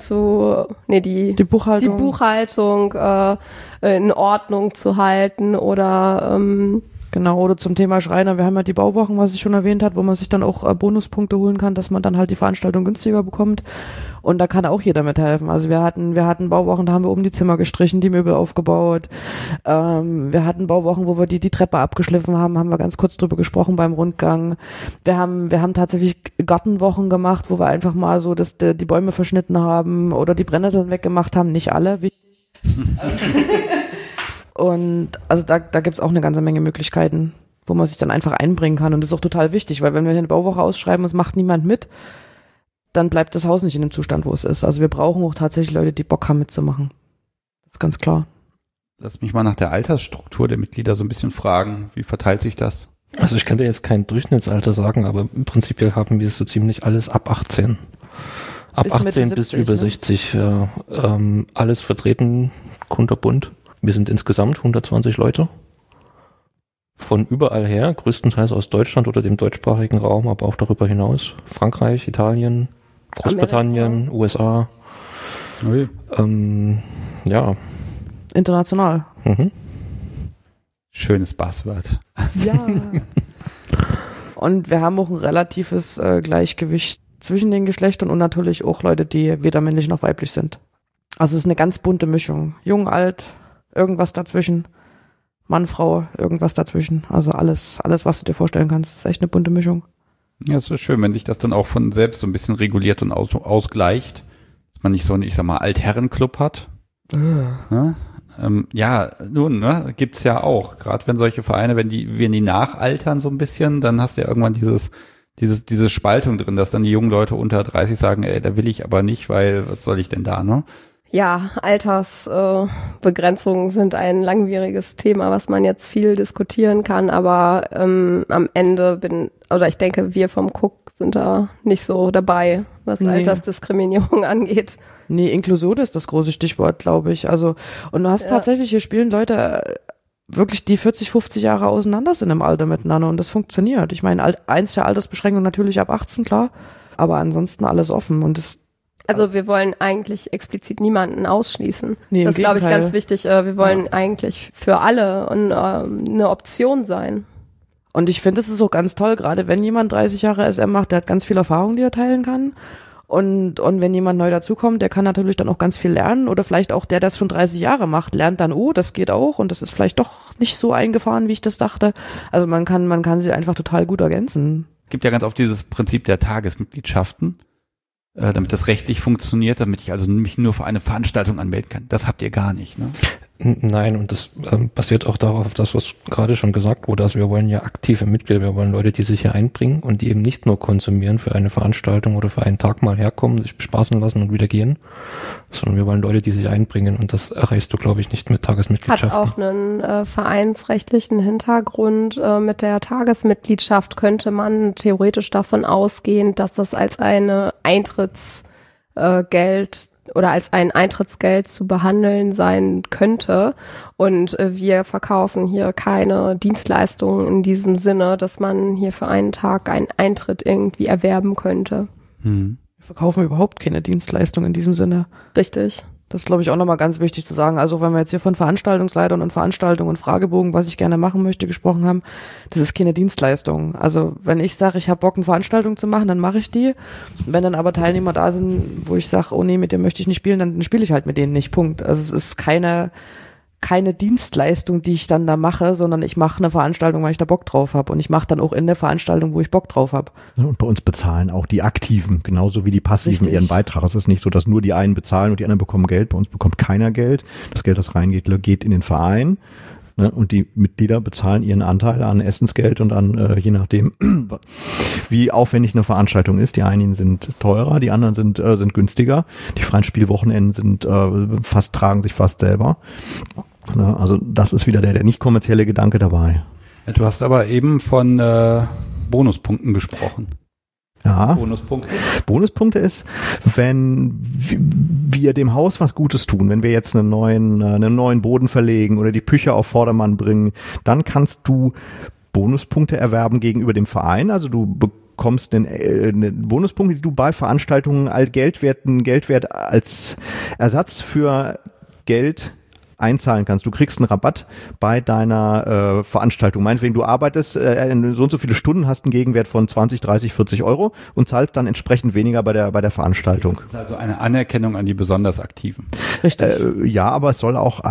Die Buchhaltung. die Buchhaltung in Ordnung zu halten oder Genau, oder zum Thema Schreiner. Wir haben ja die Bauwochen, was ich schon erwähnt habe, wo man sich dann auch Bonuspunkte holen kann, dass man dann halt die Veranstaltung günstiger bekommt. Und da kann auch jeder mithelfen. Also wir hatten Bauwochen, da haben wir oben die Zimmer gestrichen, die Möbel aufgebaut. Wir hatten Bauwochen, wo wir die Treppe abgeschliffen haben wir ganz kurz drüber gesprochen beim Rundgang. Wir haben tatsächlich Gartenwochen gemacht, wo wir einfach mal so die Bäume verschnitten haben oder die Brennnesseln weggemacht haben. Nicht alle, wichtig. Und also da gibt's auch eine ganze Menge Möglichkeiten, wo man sich dann einfach einbringen kann. Und das ist auch total wichtig, weil wenn wir eine Bauwoche ausschreiben und es macht niemand mit, dann bleibt das Haus nicht in dem Zustand, wo es ist. Also wir brauchen auch tatsächlich Leute, die Bock haben mitzumachen. Das ist ganz klar. Lass mich mal nach der Altersstruktur der Mitglieder so ein bisschen fragen. Wie verteilt sich das? Also ich kann dir jetzt kein Durchschnittsalter sagen, aber prinzipiell haben wir so ziemlich alles ab 18. Ab Bis Mitte 18 bis 70, über ne? 60, ja, alles vertreten, kunterbunt. Wir sind insgesamt 120 Leute. Von überall her, größtenteils aus Deutschland oder dem deutschsprachigen Raum, aber auch darüber hinaus. Frankreich, Italien, Großbritannien, USA. Ui. Ja, International. Mhm. Schönes Buzzword. Ja. Und wir haben auch ein relatives Gleichgewicht zwischen den Geschlechtern und natürlich auch Leute, die weder männlich noch weiblich sind. Also es ist eine ganz bunte Mischung. Jung, alt, irgendwas dazwischen. Mann, Frau, irgendwas dazwischen. Also alles, was du dir vorstellen kannst. ist echt eine bunte Mischung. Ja, es ist schön, wenn sich das dann auch von selbst so ein bisschen reguliert und ausgleicht. Dass man nicht so einen, ich sag mal, Altherrenclub hat. Ne? Ja, nun, ne, gibt's ja auch. Gerade wenn solche Vereine, wenn die nachaltern so ein bisschen, dann hast du ja irgendwann diese Spaltung drin, dass dann die jungen Leute unter 30 sagen, da will ich aber nicht, weil was soll ich denn da, ne? Ja, Altersbegrenzungen sind ein langwieriges Thema, was man jetzt viel diskutieren kann, aber am Ende ich denke, wir vom Cook sind da nicht so dabei, was Altersdiskriminierung angeht. Nee, Inklusion ist das große Stichwort, glaube ich. Also, und du hast tatsächlich, hier spielen Leute wirklich, die 40, 50 Jahre auseinander sind im Alter miteinander und das funktioniert. Ich meine, eins der Altersbeschränkungen natürlich ab 18, klar, aber ansonsten alles offen und also wir wollen eigentlich explizit niemanden ausschließen. Nee, das ist, glaube ich, ganz wichtig. Wir wollen eigentlich für alle eine Option sein. Und ich finde, es ist auch ganz toll, gerade wenn jemand 30 Jahre SM macht, der hat ganz viel Erfahrung, die er teilen kann. Und wenn jemand neu dazukommt, der kann natürlich dann auch ganz viel lernen. Oder vielleicht auch der das schon 30 Jahre macht, lernt dann, das geht auch. Und das ist vielleicht doch nicht so eingefahren, wie ich das dachte. Also man kann sie einfach total gut ergänzen. Es gibt ja ganz oft dieses Prinzip der Tagesmitgliedschaften, damit das rechtlich funktioniert, damit ich also mich nur für eine Veranstaltung anmelden kann. Das habt ihr gar nicht, ne? Nein, und das basiert auch darauf, das, was gerade schon gesagt wurde, also wir wollen ja aktive Mitglieder, wir wollen Leute, die sich hier einbringen und die eben nicht nur konsumieren für eine Veranstaltung oder für einen Tag mal herkommen, sich bespaßen lassen und wieder gehen, sondern wir wollen Leute, die sich einbringen und das erreichst du, glaube ich, nicht mit Tagesmitgliedschaften. Hat auch einen vereinsrechtlichen Hintergrund. Mit der Tagesmitgliedschaft könnte man theoretisch davon ausgehen, dass das als eine Eintrittsgeld oder als ein Eintrittsgeld zu behandeln sein könnte. Und wir verkaufen hier keine Dienstleistungen in diesem Sinne, dass man hier für einen Tag einen Eintritt irgendwie erwerben könnte. Wir verkaufen überhaupt keine Dienstleistung in diesem Sinne. Richtig. Das ist, glaube ich, auch nochmal ganz wichtig zu sagen. Also wenn wir jetzt hier von Veranstaltungsleitern und Veranstaltungen und Fragebogen, was ich gerne machen möchte, gesprochen haben, das ist keine Dienstleistung. Also wenn ich sage, ich habe Bock, eine Veranstaltung zu machen, dann mache ich die. Wenn dann aber Teilnehmer da sind, wo ich sage, oh nee, mit dem möchte ich nicht spielen, dann spiele ich halt mit denen nicht. Punkt. Also es ist keine Dienstleistung, die ich dann da mache, sondern ich mache eine Veranstaltung, weil ich da Bock drauf habe. Und ich mache dann auch in der Veranstaltung, wo ich Bock drauf habe. Und bei uns bezahlen auch die Aktiven, genauso wie die Passiven ihren Beitrag. Es ist nicht so, dass nur die einen bezahlen und die anderen bekommen Geld. Bei uns bekommt keiner Geld. Das Geld, das reingeht, geht in den Verein. Und die Mitglieder bezahlen ihren Anteil an Essensgeld und an, je nachdem, wie aufwendig eine Veranstaltung ist. Die einen sind teurer, die anderen sind günstiger. Die freien Spielwochenenden tragen sich fast selber. Also das ist wieder der nicht kommerzielle Gedanke dabei. Ja, du hast aber eben von Bonuspunkten gesprochen. Ja. Bonuspunkte ist, wenn wir dem Haus was Gutes tun, wenn wir jetzt einen neuen Boden verlegen oder die Küche auf Vordermann bringen, dann kannst du Bonuspunkte erwerben gegenüber dem Verein. Also du bekommst eine Bonuspunkte, die du bei Veranstaltungen als Geldwert als Ersatz für Geld einzahlen kannst. Du kriegst einen Rabatt bei deiner Veranstaltung. Meinetwegen, du arbeitest so und so viele Stunden, hast einen Gegenwert von 20, 30, 40 Euro und zahlst dann entsprechend weniger bei der Veranstaltung. Das ist also eine Anerkennung an die besonders Aktiven. Richtig. Ja, aber es soll auch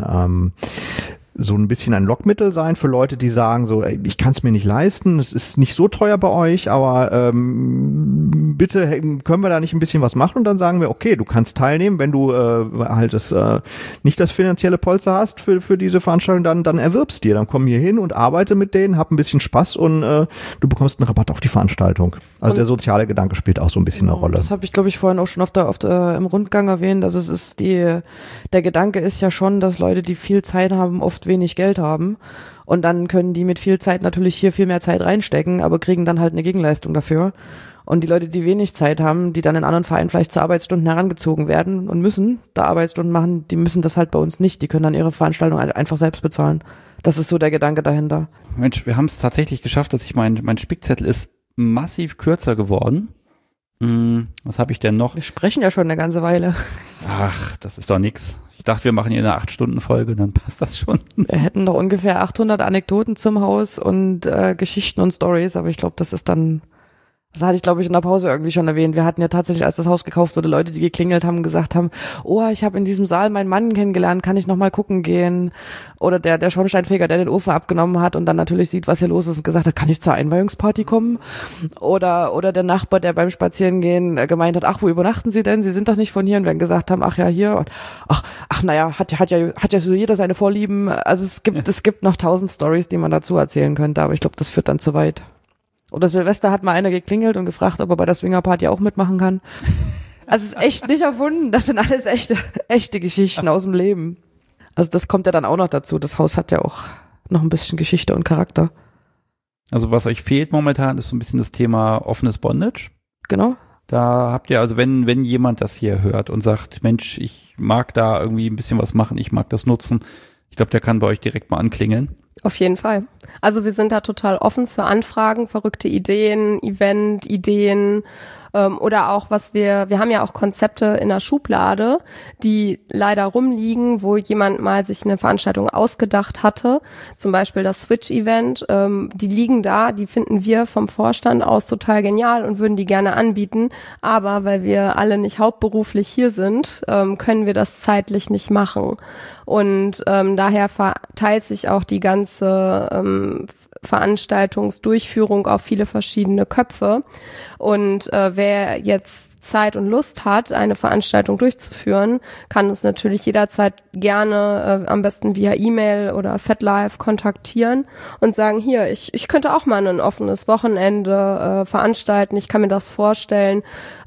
so ein bisschen ein Lockmittel sein für Leute, die sagen so, ey, ich kann es mir nicht leisten, es ist nicht so teuer bei euch, aber bitte können wir da nicht ein bisschen was machen? Und dann sagen wir, okay, du kannst teilnehmen, wenn du halt nicht das finanzielle Polster hast für diese Veranstaltung, dann erwirbst dir, dann komm hier hin und arbeite mit denen, hab ein bisschen Spaß und du bekommst einen Rabatt auf die Veranstaltung. Also der soziale Gedanke spielt auch so ein bisschen eine Rolle. Das habe ich, glaube ich, vorhin auch schon im Rundgang erwähnt. Also es ist der Gedanke ist ja schon, dass Leute, die viel Zeit haben, oft wenig Geld haben und dann können die mit viel Zeit natürlich hier viel mehr Zeit reinstecken, aber kriegen dann halt eine Gegenleistung dafür. Und die Leute, die wenig Zeit haben, die dann in anderen Vereinen vielleicht zu Arbeitsstunden herangezogen werden und müssen da Arbeitsstunden machen, die müssen das halt bei uns nicht. Die können dann ihre Veranstaltung einfach selbst bezahlen. Das ist so der Gedanke dahinter. Mensch, wir haben es tatsächlich geschafft, dass mein Spickzettel ist massiv kürzer geworden. Was habe ich denn noch? Wir sprechen ja schon eine ganze Weile. Ach, das ist doch nix. Ich dachte, wir machen hier eine 8-Stunden-Folge, dann passt das schon. Wir hätten noch ungefähr 800 Anekdoten zum Haus und Geschichten und Stories, aber ich glaube, das hatte ich, glaube ich, in der Pause irgendwie schon erwähnt. Wir hatten ja tatsächlich, als das Haus gekauft wurde, Leute, die geklingelt haben und gesagt haben, oh, ich habe in diesem Saal meinen Mann kennengelernt, kann ich noch mal gucken gehen? Oder der Schornsteinfeger, der den Ofen abgenommen hat und dann natürlich sieht, was hier los ist und gesagt hat, kann ich zur Einweihungsparty kommen? Oder der Nachbar, der beim Spazierengehen gemeint hat, ach, wo übernachten Sie denn? Sie sind doch nicht von hier. Und wir dann gesagt haben, ach ja, hier. Und ach naja, hat ja so jeder seine Vorlieben. Also es gibt noch 1000 Stories, die man dazu erzählen könnte, aber ich glaube, das führt dann zu weit. Oder Silvester hat mal einer geklingelt und gefragt, ob er bei der Swingerparty auch mitmachen kann. Also es ist echt nicht erfunden. Das sind alles echte Geschichten aus dem Leben. Also das kommt ja dann auch noch dazu. Das Haus hat ja auch noch ein bisschen Geschichte und Charakter. Also was euch fehlt momentan, ist so ein bisschen das Thema offenes Bondage. Genau. Da habt ihr, also wenn jemand das hier hört und sagt, Mensch, ich mag da irgendwie ein bisschen was machen, ich mag das nutzen, ich glaube, der kann bei euch direkt mal anklingeln. Auf jeden Fall. Also wir sind da total offen für Anfragen, verrückte Ideen, Event-Ideen oder auch wir haben ja auch Konzepte in der Schublade, die leider rumliegen, wo jemand mal sich eine Veranstaltung ausgedacht hatte, zum Beispiel das Switch-Event, die liegen da, die finden wir vom Vorstand aus total genial und würden die gerne anbieten, aber weil wir alle nicht hauptberuflich hier sind, können wir das zeitlich nicht machen. Und daher verteilt sich auch die ganze Veranstaltungsdurchführung auf viele verschiedene Köpfe. Und wer jetzt Zeit und Lust hat, eine Veranstaltung durchzuführen, kann uns natürlich jederzeit gerne am besten via E-Mail oder FetLife kontaktieren und sagen, hier, ich könnte auch mal ein offenes Wochenende veranstalten, ich kann mir das vorstellen.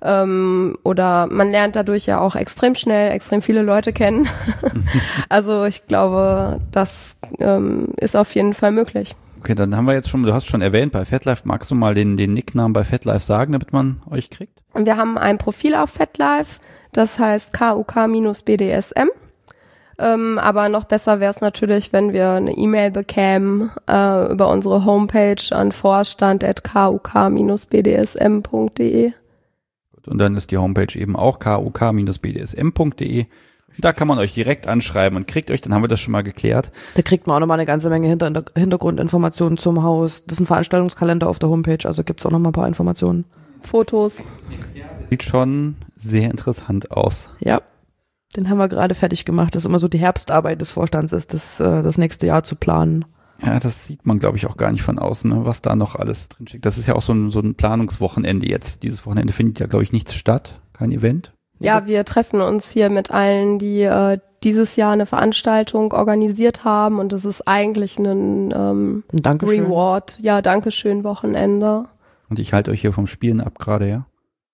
Oder man lernt dadurch ja auch extrem schnell, extrem viele Leute kennen. Also ich glaube, das ist auf jeden Fall möglich. Okay, dann haben wir jetzt schon, du hast schon erwähnt, bei FetLife, magst du mal den Nicknamen bei FetLife sagen, damit man euch kriegt? Wir haben ein Profil auf FetLife, das heißt KUK-BDSM. Aber noch besser wäre es natürlich, wenn wir eine E-Mail bekämen über unsere Homepage an vorstand@kuk-bdsm.de. Und dann ist die Homepage eben auch kuk-bdsm.de. Da kann man euch direkt anschreiben und kriegt euch, dann haben wir das schon mal geklärt. Da kriegt man auch nochmal eine ganze Menge Hintergrundinformationen zum Haus. Das ist ein Veranstaltungskalender auf der Homepage, also gibt's auch nochmal ein paar Informationen. Fotos. Sieht schon sehr interessant aus. Ja, den haben wir gerade fertig gemacht. Das ist immer so die Herbstarbeit des Vorstands ist, das nächste Jahr zu planen. Ja, das sieht man, glaube ich, auch gar nicht von außen, ne, was da noch alles drinsteckt. Das ist ja auch so ein Planungswochenende jetzt. Dieses Wochenende findet ja, glaube ich, nichts statt, kein Event. Ja, wir treffen uns hier mit allen, die dieses Jahr eine Veranstaltung organisiert haben und das ist eigentlich ein Dankeschön. Reward. Ja, Dankeschön Wochenende. Und ich halte euch hier vom Spielen ab gerade, ja?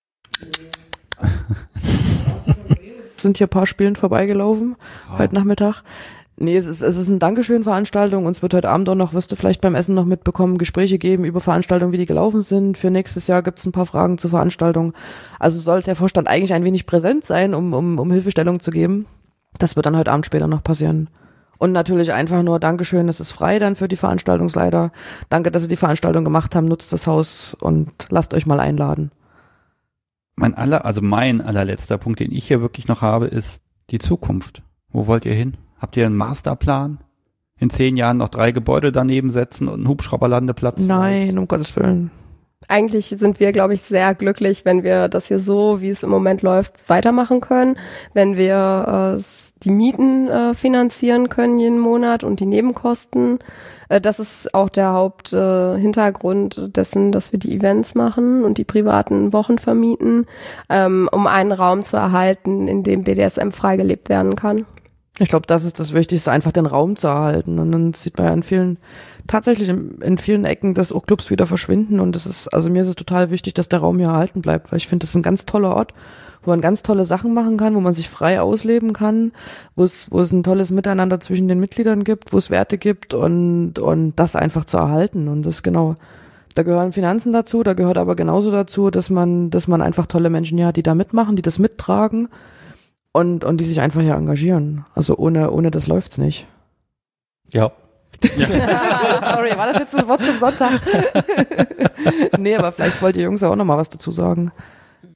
Sind hier ein paar Spielen vorbeigelaufen, heute Nachmittag. Nee, es ist eine Dankeschön-Veranstaltung und es wird heute Abend auch noch, wirst du vielleicht beim Essen noch mitbekommen, Gespräche geben über Veranstaltungen, wie die gelaufen sind. Für nächstes Jahr gibt's ein paar Fragen zur Veranstaltung. Also sollte der Vorstand eigentlich ein wenig präsent sein, um Hilfestellung zu geben. Das wird dann heute Abend später noch passieren. Und natürlich einfach nur Dankeschön, es ist frei dann für die Veranstaltungsleiter. Danke, dass Sie die Veranstaltung gemacht haben, nutzt das Haus und lasst euch mal einladen. Mein allerletzter Punkt, den ich hier wirklich noch habe, ist die Zukunft. Wo wollt ihr hin? Habt ihr einen Masterplan? In 10 Jahren noch 3 Gebäude daneben setzen und einen Hubschrauberlandeplatz? Nein, um Gottes Willen. Eigentlich sind wir, glaube ich, sehr glücklich, wenn wir das hier so, wie es im Moment läuft, weitermachen können. Wenn wir die Mieten finanzieren können jeden Monat und die Nebenkosten. Das ist auch der Haupthintergrund dessen, dass wir die Events machen und die privaten Wochen vermieten, um einen Raum zu erhalten, in dem BDSM frei gelebt werden kann. Ich glaube, das ist das Wichtigste, einfach den Raum zu erhalten. Und dann sieht man ja in vielen Ecken, dass auch Clubs wieder verschwinden. Und mir ist es total wichtig, dass der Raum hier erhalten bleibt, weil ich finde, das ist ein ganz toller Ort, wo man ganz tolle Sachen machen kann, wo man sich frei ausleben kann, wo es ein tolles Miteinander zwischen den Mitgliedern gibt, wo es Werte gibt und das einfach zu erhalten. Und das genau, da gehören Finanzen dazu, da gehört aber genauso dazu, dass man einfach tolle Menschen hier hat, die da mitmachen, die das mittragen. Und die sich einfach hier engagieren. Also ohne das läuft's nicht. Ja. Sorry, war das jetzt das Wort zum Sonntag? Nee, aber vielleicht wollt ihr Jungs auch noch mal was dazu sagen.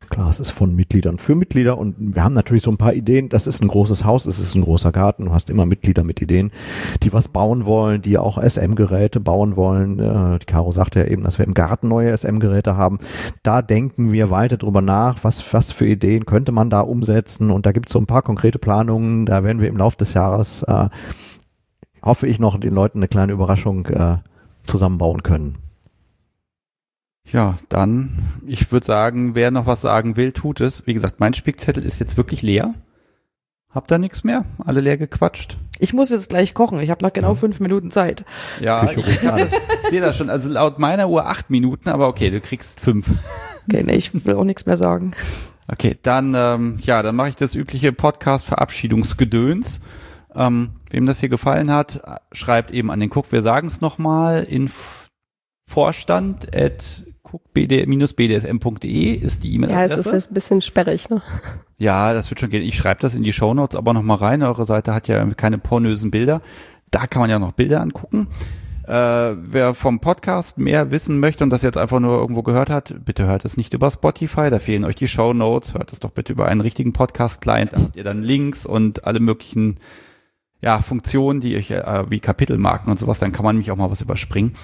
Klar, es ist von Mitgliedern für Mitglieder und wir haben natürlich so ein paar Ideen. Das ist ein großes Haus, es ist ein großer Garten. Du hast immer Mitglieder mit Ideen, die was bauen wollen, die auch SM-Geräte bauen wollen. Die Caro sagte ja eben, dass wir im Garten neue SM-Geräte haben. Da denken wir weiter drüber nach, was für Ideen könnte man da umsetzen. Und da gibt es so ein paar konkrete Planungen. Da werden wir im Laufe des Jahres, hoffe ich, noch den Leuten eine kleine Überraschung zusammenbauen können. Ja, dann, ich würde sagen, wer noch was sagen will, tut es. Wie gesagt, mein Spickzettel ist jetzt wirklich leer. Habt ihr nichts mehr? Alle leer gequatscht? Ich muss jetzt gleich kochen. Ich habe noch genau 5 Minuten Zeit. Ja, ich sehe das schon. Also laut meiner Uhr 8 Minuten, aber okay, du kriegst 5. Okay, nee, ich will auch nichts mehr sagen. Okay, dann, dann mache ich das übliche Podcast-Verabschiedungsgedöns. Wem das hier gefallen hat, schreibt eben an den Cook. Wir sagen es nochmal, vorstand@cook-bdsm.de ist die E-Mail-Adresse. Ja, es ist jetzt ein bisschen sperrig, ne? Ja, das wird schon gehen. Ich schreibe das in die Shownotes aber nochmal rein. Eure Seite hat ja keine pornösen Bilder. Da kann man ja noch Bilder angucken. Wer vom Podcast mehr wissen möchte und das jetzt einfach nur irgendwo gehört hat, bitte hört es nicht über Spotify. Da fehlen euch die Shownotes. Hört es doch bitte über einen richtigen Podcast-Client. Da habt ihr dann Links und alle möglichen Funktionen, die euch wie Kapitelmarken und sowas. Dann kann man nämlich auch mal was überspringen.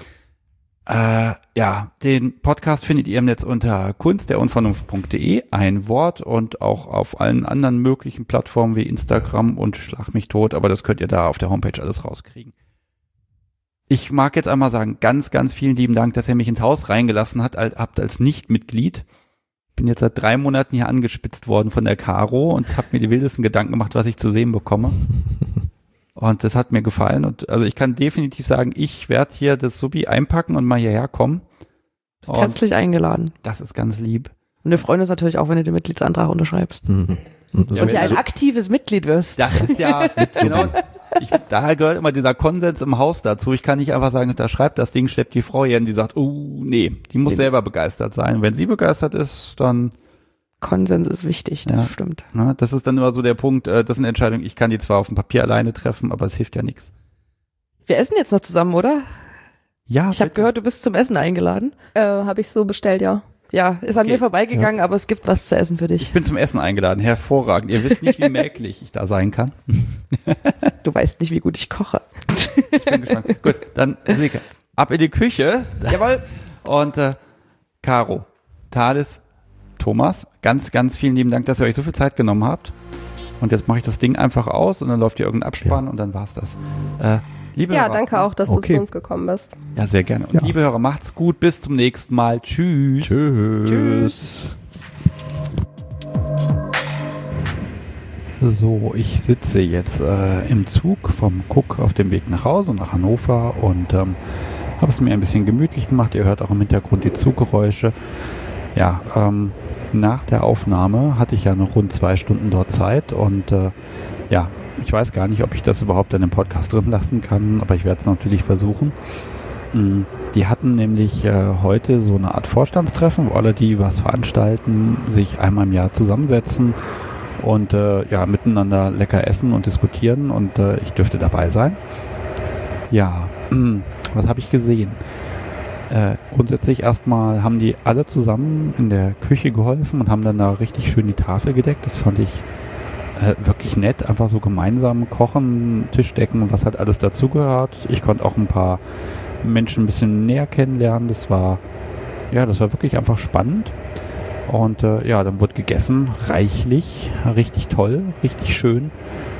Den Podcast findet ihr im Netz unter kunstderunvernunft.de, ein Wort, und auch auf allen anderen möglichen Plattformen wie Instagram und Schlag mich tot, aber das könnt ihr da auf der Homepage alles rauskriegen. Ich mag jetzt einmal sagen, ganz, ganz vielen lieben Dank, dass ihr mich ins Haus reingelassen habt als Nichtmitglied. Bin jetzt seit 3 Monaten hier angespitzt worden von der Caro und habe mir die wildesten Gedanken gemacht, was ich zu sehen bekomme. Und das hat mir gefallen. Und also ich kann definitiv sagen, ich werde hier das Subi einpacken und mal hierher kommen. Bist herzlich eingeladen. Das ist ganz lieb. Und wir freuen uns natürlich auch, wenn du den Mitgliedsantrag unterschreibst. Mhm. Und ja ein aktives Mitglied wirst. Das ist ja, genau, daher gehört immer dieser Konsens im Haus dazu. Ich kann nicht einfach sagen, unterschreibt das Ding, schleppt die Frau hier und die sagt, nee, die muss selber begeistert sein. Wenn sie begeistert ist, dann... Konsens ist wichtig, das stimmt. Na, das ist dann immer so der Punkt, das ist eine Entscheidung, ich kann die zwar auf dem Papier alleine treffen, aber es hilft ja nichts. Wir essen jetzt noch zusammen, oder? Ja. Ich habe gehört, du bist zum Essen eingeladen. Habe ich so bestellt, ja. Ja, ist an mir vorbeigegangen, aber es gibt was zu essen für dich. Ich bin zum Essen eingeladen, hervorragend. Ihr wisst nicht, wie merklich ich da sein kann. Du weißt nicht, wie gut ich koche. Ich bin gespannt. Gut, dann Silke, ab in die Küche. Jawohl. Und Caro, Thales, Thomas, ganz, ganz vielen lieben Dank, dass ihr euch so viel Zeit genommen habt. Und jetzt mache ich das Ding einfach aus und dann läuft hier irgendein Abspann und dann war's das. Liebe Hörer, danke auch, dass du zu uns gekommen bist. Ja, sehr gerne. Und liebe Hörer, macht's gut, bis zum nächsten Mal. Tschüss. Tschüss. So, ich sitze jetzt im Zug vom Cook auf dem Weg nach Hause, nach Hannover, und habe es mir ein bisschen gemütlich gemacht. Ihr hört auch im Hintergrund die Zuggeräusche. Ja, nach der Aufnahme hatte ich ja noch rund 2 Stunden dort Zeit und ich weiß gar nicht, ob ich das überhaupt in dem Podcast drin lassen kann, aber ich werde es natürlich versuchen. Die hatten nämlich heute so eine Art Vorstandstreffen, wo alle, die was veranstalten, sich einmal im Jahr zusammensetzen und miteinander lecker essen und diskutieren, und ich dürfte dabei sein. Ja, was habe ich gesehen? Grundsätzlich erstmal haben die alle zusammen in der Küche geholfen und haben dann da richtig schön die Tafel gedeckt. Das fand ich wirklich nett. Einfach so gemeinsam kochen, Tisch decken, was halt alles dazugehört. Ich konnte auch ein paar Menschen ein bisschen näher kennenlernen. Das war wirklich einfach spannend. Und dann wurde gegessen, reichlich, richtig toll, richtig schön.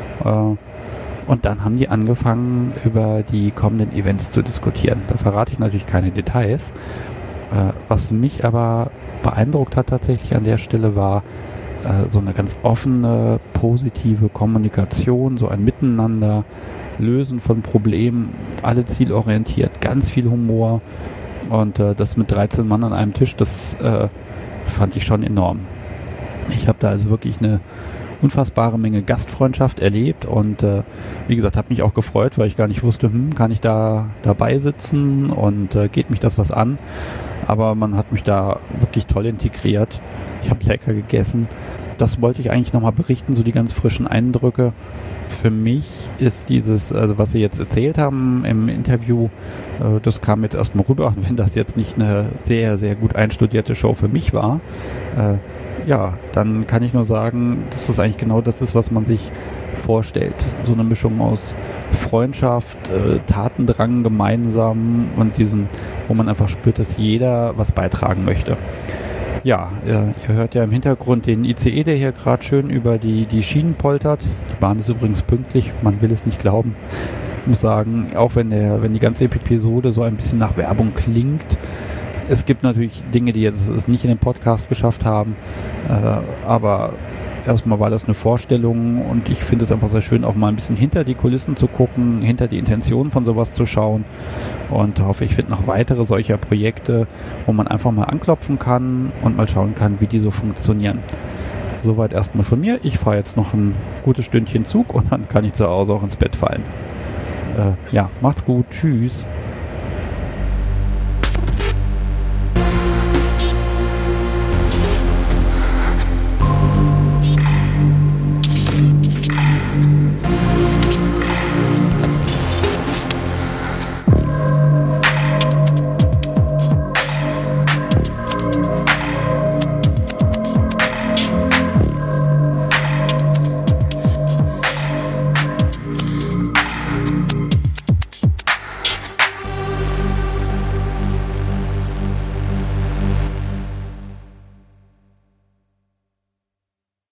Und dann haben die angefangen, über die kommenden Events zu diskutieren. Da verrate ich natürlich keine Details. Was mich aber beeindruckt hat tatsächlich an der Stelle war so eine ganz offene, positive Kommunikation, so ein Miteinander, Lösen von Problemen, alle zielorientiert, ganz viel Humor. Und das mit 13 Mann an einem Tisch, das fand ich schon enorm. Ich habe da also wirklich eine unfassbare Menge Gastfreundschaft erlebt und wie gesagt, habe mich auch gefreut, weil ich gar nicht wusste, kann ich da dabei sitzen und geht mich das was an, aber man hat mich da wirklich toll integriert. Ich habe lecker gegessen. Das wollte ich eigentlich nochmal berichten, so die ganz frischen Eindrücke. Für mich ist dieses, also was Sie jetzt erzählt haben im Interview, das kam jetzt erstmal rüber, wenn das jetzt nicht eine sehr, sehr gut einstudierte Show für mich war. ja, dann kann ich nur sagen, dass das eigentlich genau das ist, was man sich vorstellt. So eine Mischung aus Freundschaft, Tatendrang gemeinsam und diesem, wo man einfach spürt, dass jeder was beitragen möchte. Ja, ihr hört ja im Hintergrund den ICE, der hier gerade schön über die Schienen poltert. Die Bahn ist übrigens pünktlich, man will es nicht glauben. Ich muss sagen, auch wenn die ganze Episode so ein bisschen nach Werbung klingt, es gibt natürlich Dinge, die jetzt es nicht in den Podcast geschafft haben, aber erstmal war das eine Vorstellung und ich finde es einfach sehr schön, auch mal ein bisschen hinter die Kulissen zu gucken, hinter die Intention von sowas zu schauen und hoffe, ich finde noch weitere solcher Projekte, wo man einfach mal anklopfen kann und mal schauen kann, wie die so funktionieren. Soweit erstmal von mir. Ich fahre jetzt noch ein gutes Stündchen Zug und dann kann ich zu Hause auch ins Bett fallen. Ja, macht's gut. Tschüss.